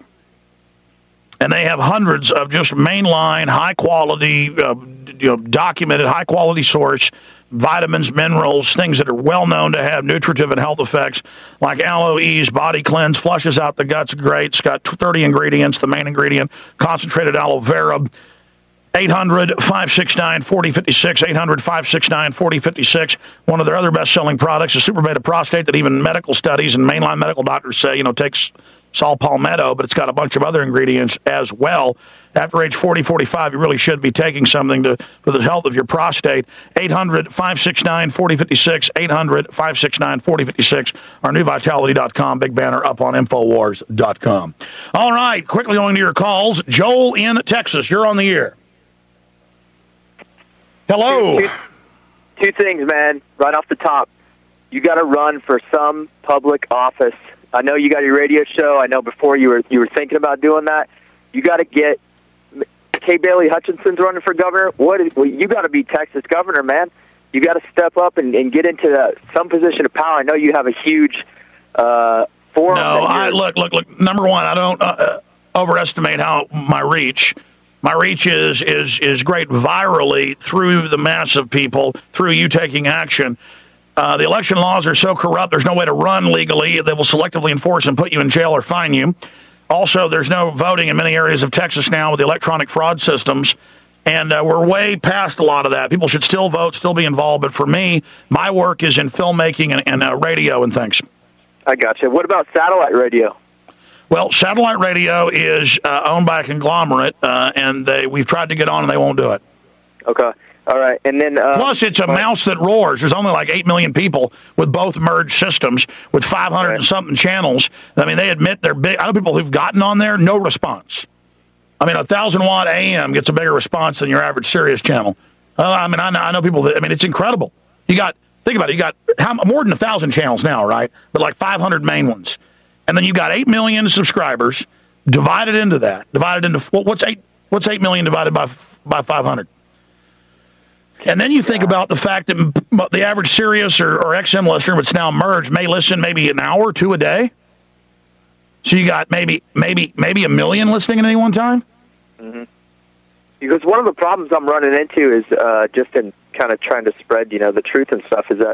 And they have hundreds of just mainline, high-quality, uh, you know, documented, high-quality source vitamins, minerals, things that are well-known to have nutritive and health effects, like Aloe Ease Body Cleanse, flushes out the guts great. It's got thirty ingredients. The main ingredient, concentrated aloe vera. eight hundred, five six nine, four zero five six, eight hundred, five six nine, four zero five six. One of their other best-selling products is Super Beta Prostate that even medical studies and mainline medical doctors say, you know, takes saw palmetto, but it's got a bunch of other ingredients as well. After age forty, forty-five, you really should be taking something to for the health of your prostate. eight hundred, five six nine, four oh five six, eight hundred, five six nine, four oh five six, or new vitality dot com, big banner up on infowars dot com. All right, quickly going to your calls. Joel in Texas, you're on the air. Hello. Two, two, two things, man, right off the top. You got to run for some public office. I know you got your radio show. I know before you were you were thinking about doing that. You got to get Kay Bailey Hutchinson's running for governor. What is, well, you got to be Texas governor, man. You got to step up and, and get into the, some position of power. I know you have a huge uh, forum. No, I look, look, look. Number one, I don't uh, overestimate how my reach. My reach is is is great virally through the mass of people, through you taking action. Uh, the election laws are so corrupt, there's no way to run legally. They will selectively enforce and put you in jail or fine you. Also, there's no voting in many areas of Texas now with the electronic fraud systems, and uh, we're way past a lot of that. People should still vote, still be involved, but for me, my work is in filmmaking and, and uh, radio and things. I got you. What about satellite radio? Well, satellite radio is uh, owned by a conglomerate, uh, and they we've tried to get on, and they won't do it. Okay. All right, and then uh, plus it's a mouse that roars. There's only like eight million people with both merged systems with five hundred right. and something channels. I mean, they admit they're big. I know people who've gotten on there, no response. I mean, a thousand watt A M gets a bigger response than your average Sirius channel. Uh, I mean, I know, I know people that. I mean, it's incredible. You got think about it. You got how more than a thousand channels now, right? But like five hundred main ones, and then you got eight million subscribers divided into that. Divided into what's eight? What's eight million divided by by five hundred? And then you think about the fact that the average Sirius or, or X M listener, that's now merged, may listen maybe an hour or two a day. So you got maybe maybe maybe a million listening at any one time. Mm-hmm. Because one of the problems I'm running into is uh, just in kind of trying to spread, you know, the truth and stuff. Is that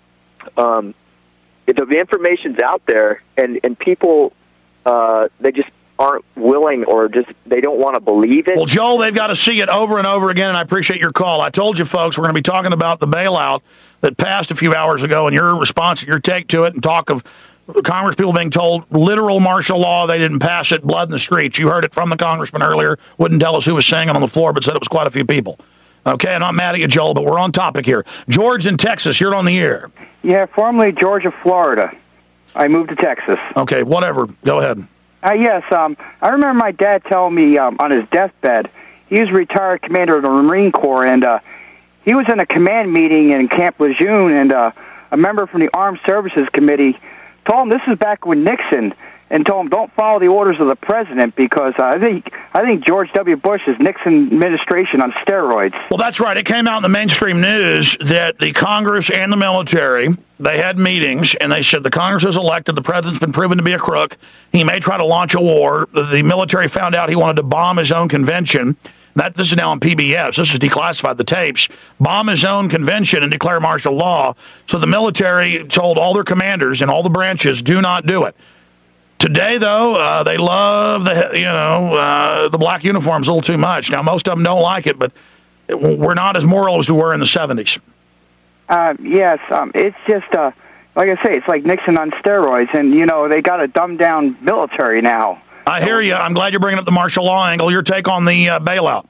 um, the, the information's out there, and and people uh, they just aren't willing or just they don't want to believe it. Well, Joel, they've got to see it over and over again, and I appreciate your call. I told you, folks, we're going to be talking about the bailout that passed a few hours ago and your response, your take to it, and talk of Congress people being told literal martial law. They didn't pass it, blood in the streets. You heard it from the congressman earlier. Wouldn't tell us who was saying it on the floor, but said it was quite a few people. Okay, I'm not mad at you, Joel, but we're on topic here. George in Texas, you're on the air. Yeah, formerly Georgia, Florida. I moved to Texas. Okay, whatever. Go ahead. Uh, yes, um, I remember my dad telling me um, on his deathbed, he was a retired commander of the Marine Corps, and uh, he was in a command meeting in Camp Lejeune, and uh, a member from the Armed Services Committee told him, this is back with Nixon, and told him don't follow the orders of the president because uh, I think I think George W. Bush is Nixon administration on steroids. Well, that's right. It came out in the mainstream news that the Congress and the military, they had meetings, and they said the Congress is elected, the president's been proven to be a crook, he may try to launch a war. The military found out he wanted to bomb his own convention. That, this is now on P B S. This is declassified, the tapes. Bomb his own convention and declare martial law. So the military told all their commanders and all the branches, do not do it. Today, though, uh, they love the you know uh, the black uniforms a little too much. Now, most of them don't like it, but it, we're not as moral as we were in the seventies. Uh, yes, um, it's just, uh, like I say, it's like Nixon on steroids, and, you know, they got a dumbed-down military now. I hear you. I'm glad you're bringing up the martial law angle. Your take on the uh, bailout?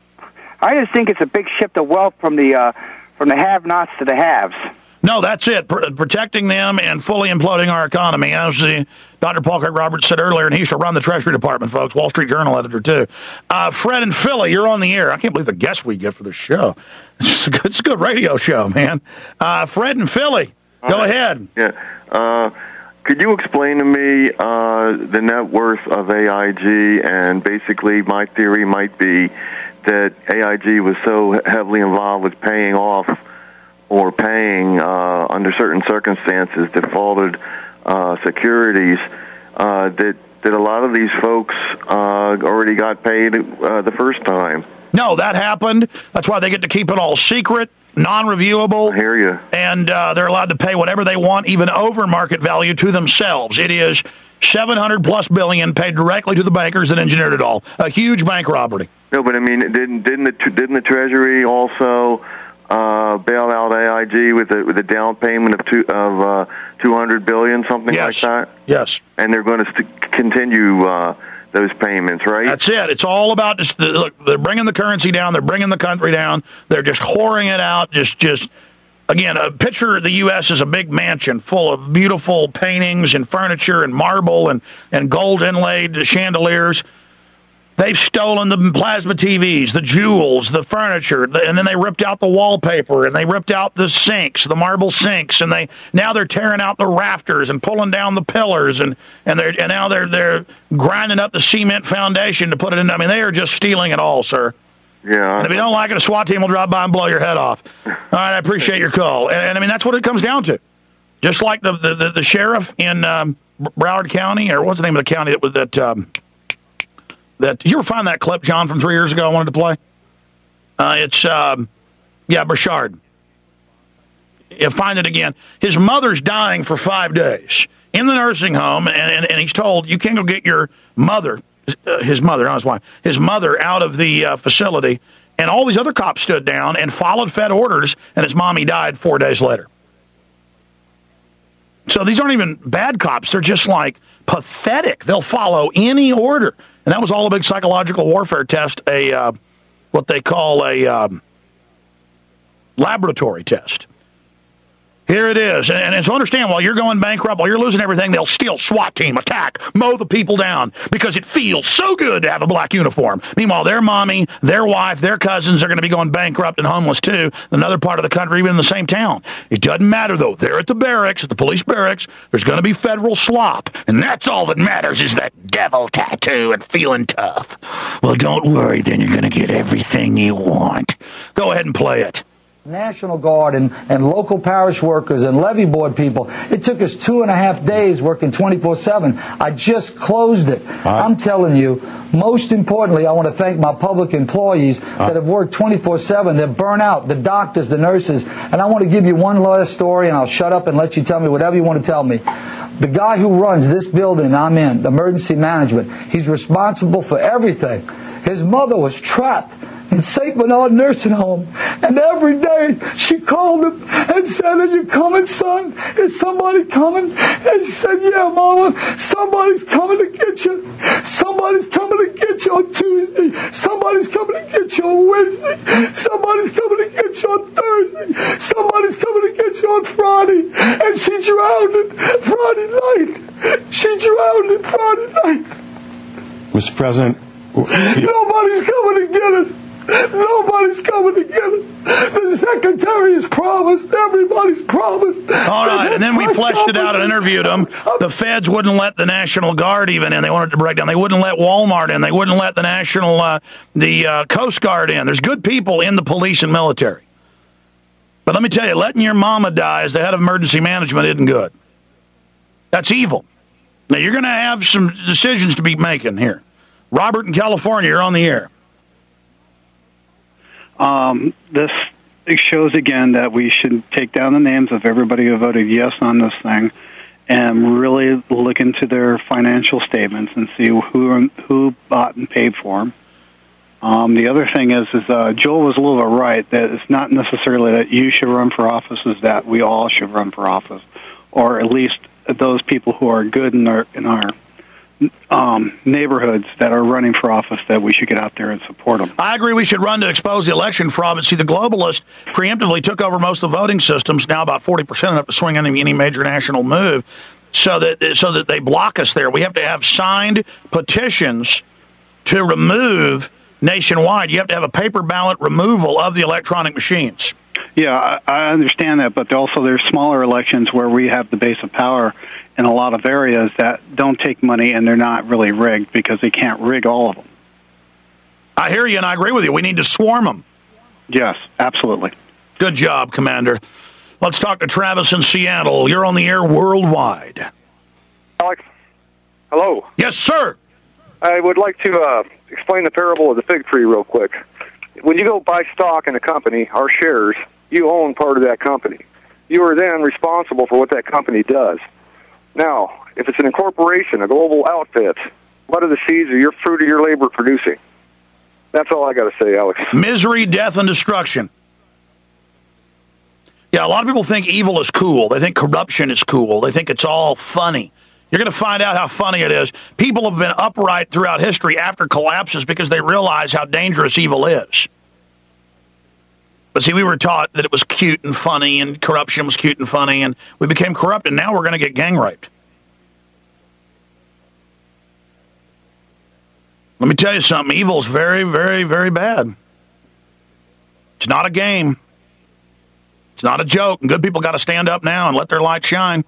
I just think it's a big shift of wealth from the uh, from the have-nots to the haves. No, that's it. Pr- protecting them and fully imploding our economy. As the Doctor Paul Craig Roberts said earlier, and he used to run the Treasury Department, folks, Wall Street Journal editor, too. Uh, Fred in Philly, you're on the air. I can't believe the guests we get for this show. It's a good, it's a good radio show, man. Uh, Fred in Philly, go Hi. ahead. Yeah. Uh, could you explain to me uh, the net worth of A I G? And basically, my theory might be that A I G was so heavily involved with paying off or paying, uh, under certain circumstances, defaulted uh, securities, uh, that, that a lot of these folks uh, already got paid uh, the first time. No, that happened. That's why they get to keep it all secret, non-reviewable. I hear you. And uh, they're allowed to pay whatever they want, even over market value, to themselves. It is seven hundred plus billion paid directly to the bankers that engineered it all. A huge bank robbery. No, but I mean, didn't didn't the didn't the Treasury also uh, bail out A I G with a with a down payment of two of uh, two hundred billion, something Yes. like that. Yes. And they're going to st- continue uh, those payments, right? That's it. It's all about just the, look. They're bringing the currency down. They're bringing the country down. They're just whoring it out. Just, just again, a picture of the U S is a big mansion full of beautiful paintings and furniture and marble and and gold inlaid chandeliers. They've stolen the plasma T Vs, the jewels, the furniture, and then they ripped out the wallpaper, and they ripped out the sinks, the marble sinks, and they now they're tearing out the rafters and pulling down the pillars, and and they're and now they're they're grinding up the cement foundation to put it in. I mean, they are just stealing it all, sir. Yeah. And if you don't like it, a SWAT team will drop by and blow your head off. All right, I appreciate your call, and, and I mean that's what it comes down to. Just like the the, the, the sheriff in um, Broward County, or what's the name of the county that was that. Um, That you ever find that clip, John, from three years ago I wanted to play? Uh, it's, um, yeah, Burchard. You find it again. His mother's dying for five days in the nursing home, and, and, and he's told, you can't go get your mother, uh, his mother, not his wife, his mother out of the uh, facility. And all these other cops stood down and followed Fed orders, and his mommy died four days later. So these aren't even bad cops. They're just like pathetic. They'll follow any order. And that was all a big psychological warfare test, a uh, what they call a um, laboratory test. Here it is. And, and so understand, while you're going bankrupt, while you're losing everything, they'll still SWAT team, attack, mow the people down, because it feels so good to have a black uniform. Meanwhile, their mommy, their wife, their cousins are going to be going bankrupt and homeless, too, in another part of the country, even in the same town. It doesn't matter, though. They're at the barracks, at the police barracks. There's going to be federal slop. And that's all that matters is that devil tattoo and feeling tough. Well, don't worry, then you're going to get everything you want. Go ahead and play it. National Guard and, and local parish workers and levee board people. It took us two and a half days working twenty-four seven. I just closed it. Huh? I'm telling you, most importantly, I want to thank my public employees huh? that have worked twenty-four seven. They're burnt out, the doctors, the nurses. And I want to give you one last story, and I'll shut up and let you tell me whatever you want to tell me. The guy who runs this building I'm in, the emergency management, he's responsible for everything. His mother was trapped in Saint Bernard Nursing Home, and every day she called him and said, "Are you coming, son? Is somebody coming?" And she said, "Yeah, Mama, somebody's coming to get you. Somebody's coming to get you on Tuesday. Somebody's coming to get you on Wednesday. Somebody's coming to get you on Thursday. Somebody's coming to get you on Friday." And she drowned it Friday night. She drowned it Friday night. Mister President, nobody's coming to get us. Nobody's coming to get us. The secretary has promised. Everybody's promised. All right, and then we fleshed it out and interviewed them. The feds wouldn't let the National Guard even in. They wanted to break down. They wouldn't let Walmart in. They wouldn't let the National, uh, the uh, Coast Guard in. There's good people in the police and military. But let me tell you, letting your mama die as the head of emergency management isn't good. That's evil. Now, you're going to have some decisions to be making here. Robert in California, you're on the air. Um, this shows again that we should take down the names of everybody who voted yes on this thing and really look into their financial statements and see who who bought and paid for them. Um, the other thing is, is uh, Joel was a little bit right that it's not necessarily that you should run for office, is that we all should run for office, or at least those people who are good in our in our Um, neighborhoods that are running for office, that we should get out there and support them. I agree we should run to expose the election fraud, but see, the globalists preemptively took over most of the voting systems, now about forty percent enough to swing any, any major national move, so that so that they block us there. We have to have signed petitions to remove nationwide. You have to have a paper ballot removal of the electronic machines. Yeah, I, I understand that, but also there's smaller elections where we have the base of power in a lot of areas that don't take money, and they're not really rigged because they can't rig all of them. I hear you, and I agree with you. We need to swarm them. Yes, absolutely. Good job, Commander. Let's talk to Travis in Seattle. You're on the air worldwide. Alex, hello. Yes, sir. I would like to uh, explain the parable of the fig tree real quick. When you go buy stock in a company, or shares, you own part of that company. You are then responsible for what that company does. Now, if it's an incorporation, a global outfit, what are the seeds of your fruit of your labor producing? That's all I got to say, Alex. Misery, death, and destruction. Yeah, a lot of people think evil is cool. They think corruption is cool. They think it's all funny. You're going to find out how funny it is. People have been upright throughout history after collapses because they realize how dangerous evil is. But see, we were taught that it was cute and funny, and corruption was cute and funny, and we became corrupt, and now we're going to get gang raped. Let me tell you something. Evil is very, very, very bad. It's not a game. It's not a joke, and good people got to stand up now and let their light shine.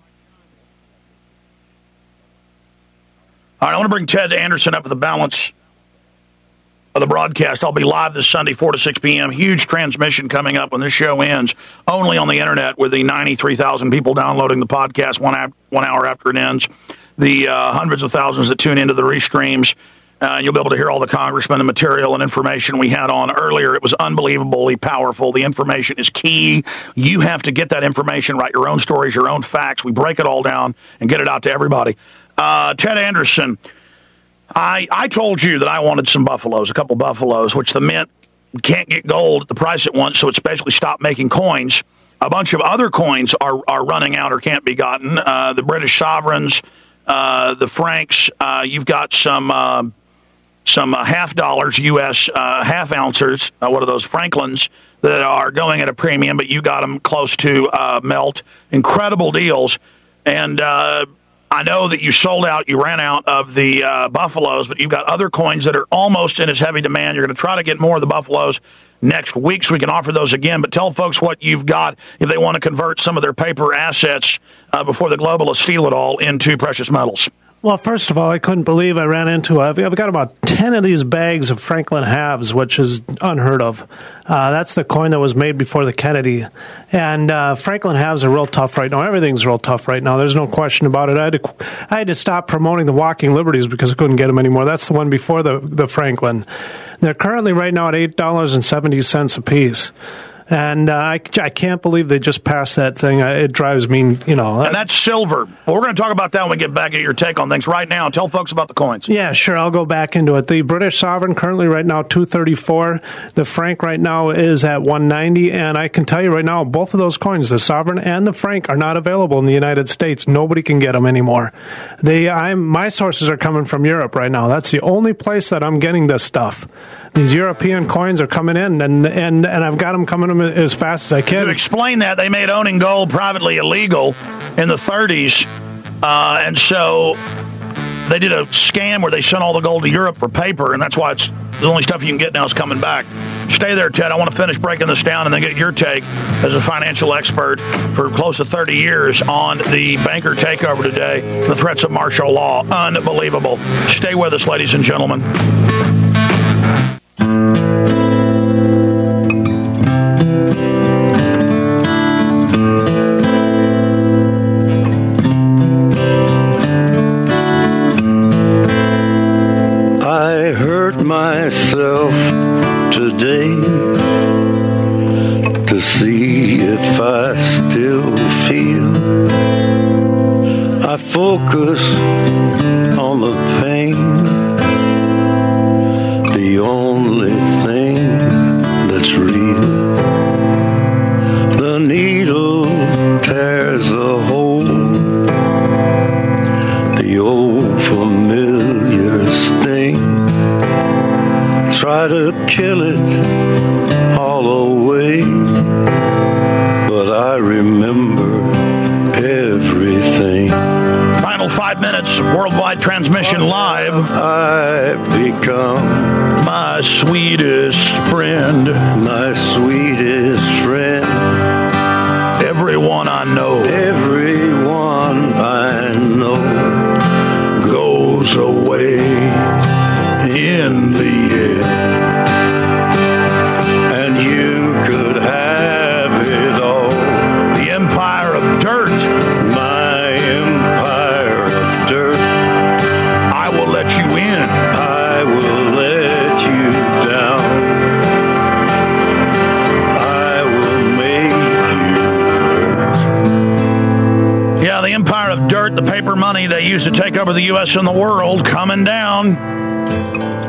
All right, I want to bring Ted Anderson up to the balance of the broadcast. I'll be live this Sunday, four to six p.m. Huge transmission coming up when this show ends, only on the internet with the ninety-three thousand people downloading the podcast one, ap- one hour after it ends, the uh, hundreds of thousands that tune into the restreams. Uh, you'll be able to hear all the congressmen and material and information we had on earlier. It was unbelievably powerful. The information is key. You have to get that information, write your own stories, your own facts. We break it all down and get it out to everybody. Uh, Ted Anderson, I I told you that I wanted some buffaloes, a couple buffaloes, which the mint can't get gold at the price it wants, so it's basically stopped making coins. A bunch of other coins are, are running out or can't be gotten. Uh, the British sovereigns, uh, the francs, uh, you've got some... Uh, some uh, half dollars, U S uh, half ounces, uh, what are those, Franklins, that are going at a premium, but you got them close to uh, melt. Incredible deals. And uh, I know that you sold out, you ran out of the uh, buffaloes, but you've got other coins that are almost in as heavy demand. You're going to try to get more of the buffaloes next week so we can offer those again. But tell folks what you've got if they want to convert some of their paper assets uh, before the globalists steal it all into precious metals. Well, first of all, I couldn't believe I ran into, I've, I've got about ten of these bags of Franklin halves, which is unheard of. Uh, that's the coin that was made before the Kennedy. And uh, Franklin halves are real tough right now. Everything's real tough right now. There's no question about it. I had to, I had to stop promoting the Walking Liberties because I couldn't get them anymore. That's the one before the, the Franklin. They're currently right now at eight dollars and seventy cents a piece. And uh, I, I can't believe they just passed that thing. It drives me, you know. And that's silver. Well, we're going to talk about that when we get back at your take on things. Right now, tell folks about the coins. Yeah, sure. I'll go back into it. The British sovereign currently right now two thirty-four. The franc right now is at one ninety. And I can tell you right now, both of those coins, the sovereign and the franc, are not available in the United States. Nobody can get them anymore. They, I'm, my sources are coming from Europe right now. That's the only place that I'm getting this stuff. These European coins are coming in, and and, and I've got them coming in as fast as I can. To explain that, they made owning gold privately illegal in the thirties, uh, and so they did a scam where they sent all the gold to Europe for paper, and that's why it's the only stuff you can get now is coming back. Stay there, Ted. I want to finish breaking this down and then get your take as a financial expert for close to thirty years on the banker takeover today, the threats of martial law. Unbelievable. Stay with us, ladies and gentlemen. I hurt myself today to see if I still feel. I focus on the pain, the only thing that's real. The needle tears a hole, the old familiar sting. Try to kill it all away, but I remember everything. Final five minutes, worldwide transmission live. I become my sweetest friend. My sweetest friend. Everyone I know. Everyone I know goes away in the end. And you could have it all. The empire of dirt. My empire of dirt. I will let you in. I will let you down. I will make you hurt. Yeah, the empire of dirt, the paper money they used to take over the U S and the world, coming down.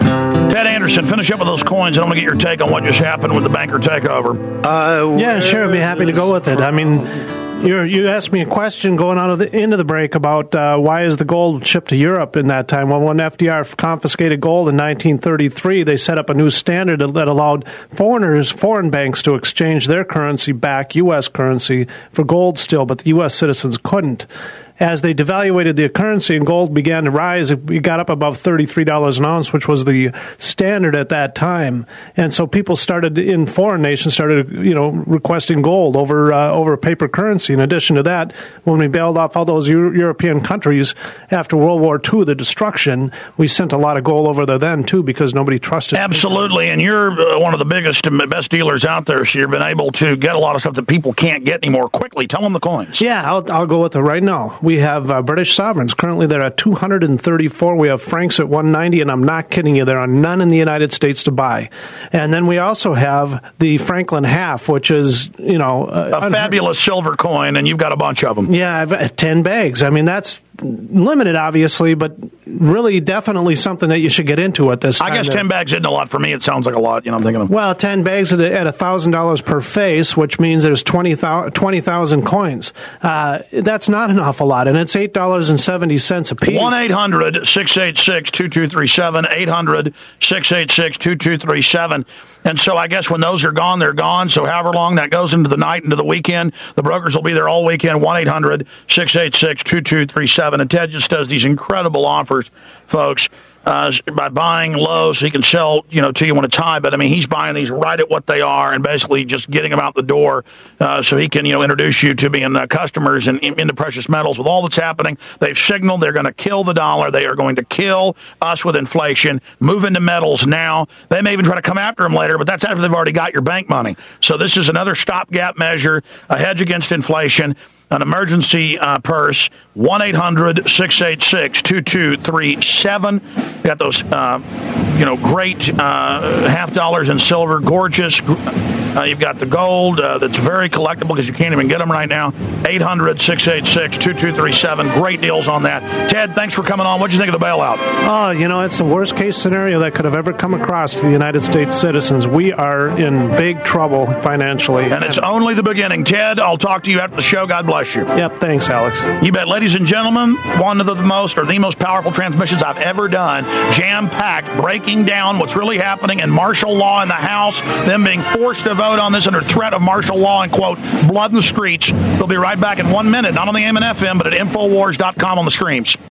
Ted Anderson, finish up with those coins. I want to get your take on what just happened with the banker takeover. Uh, yeah, sure. I'd be happy to go with it. I mean, You're, you asked me a question going out of the into the break about uh, why is the gold shipped to Europe in that time. Well, when F D R confiscated gold in nineteen thirty-three, they set up a new standard that allowed foreigners, foreign banks, to exchange their currency back, U S currency, for gold still, but the U S citizens couldn't. As they devaluated the currency and gold began to rise, it got up above thirty-three dollars an ounce, which was the standard at that time. And so people started in foreign nations started, you know, requesting gold over uh, over paper currency. In addition to that, when we bailed off all those Euro- European countries after World War Two, the destruction, we sent a lot of gold over there then too because nobody trusted. Absolutely, and you're uh, one of the biggest and best dealers out there, so you've been able to get a lot of stuff that people can't get anymore quickly. Tell them the coins. Yeah, I'll, I'll go with it right now. We have uh, British sovereigns. Currently, they're at two hundred thirty-four. We have francs at one ninety, and I'm not kidding you. There are none in the United States to buy. And then we also have the Franklin half, which is, you know... Uh, a fabulous silver coin, and you've got a bunch of them. Yeah, I've uh, ten bags. I mean, that's limited, obviously, but really definitely something that you should get into at this time. I guess ten bags isn't a lot for me. It sounds like a lot. You know, I'm thinking of... Well, ten bags at one thousand dollars per face, which means there's twenty thousand coins. Uh, that's not an awful lot, and it's eight dollars and seventy cents a piece. one eight hundred six eight six two two three seven, eight hundred six eight six two two three seven. And so I guess when those are gone, they're gone. So however long that goes into the night, into the weekend, the brokers will be there all weekend, one eight hundred six eight six two two three seven. And Ted just does these incredible offers, folks, uh, by buying low so he can sell, you know, to you when it's high. But, I mean, he's buying these right at what they are and basically just getting them out the door uh, so he can, you know, introduce you to being uh, customers and in, into precious metals. With all that's happening, they've signaled they're going to kill the dollar. They are going to kill us with inflation, move into metals now. They may even try to come after them later, but that's after they've already got your bank money. So this is another stopgap measure, a hedge against inflation. An emergency uh, purse, one eight hundred six eight six two two three seven. Got those, uh, you know, great uh, half dollars in silver, gorgeous. Uh, you've got the gold uh, that's very collectible because you can't even get them right now. eight hundred six eight six two two three seven. Great deals on that. Ted, thanks for coming on. What'd you think of the bailout? Oh, you know, it's the worst case scenario that could have ever come across to the United States citizens. We are in big trouble financially. And it's only the beginning. Ted, I'll talk to you after the show. God bless you. Yep, thanks, Alex. You bet. Ladies and gentlemen, one of the most or the most powerful transmissions I've ever done, jam-packed, breaking down what's really happening in martial law in the House, them being forced to vote on this under threat of martial law and, quote, blood in the streets. We'll be right back in one minute, not on the A M and F M, but at Infowars dot com on the streams.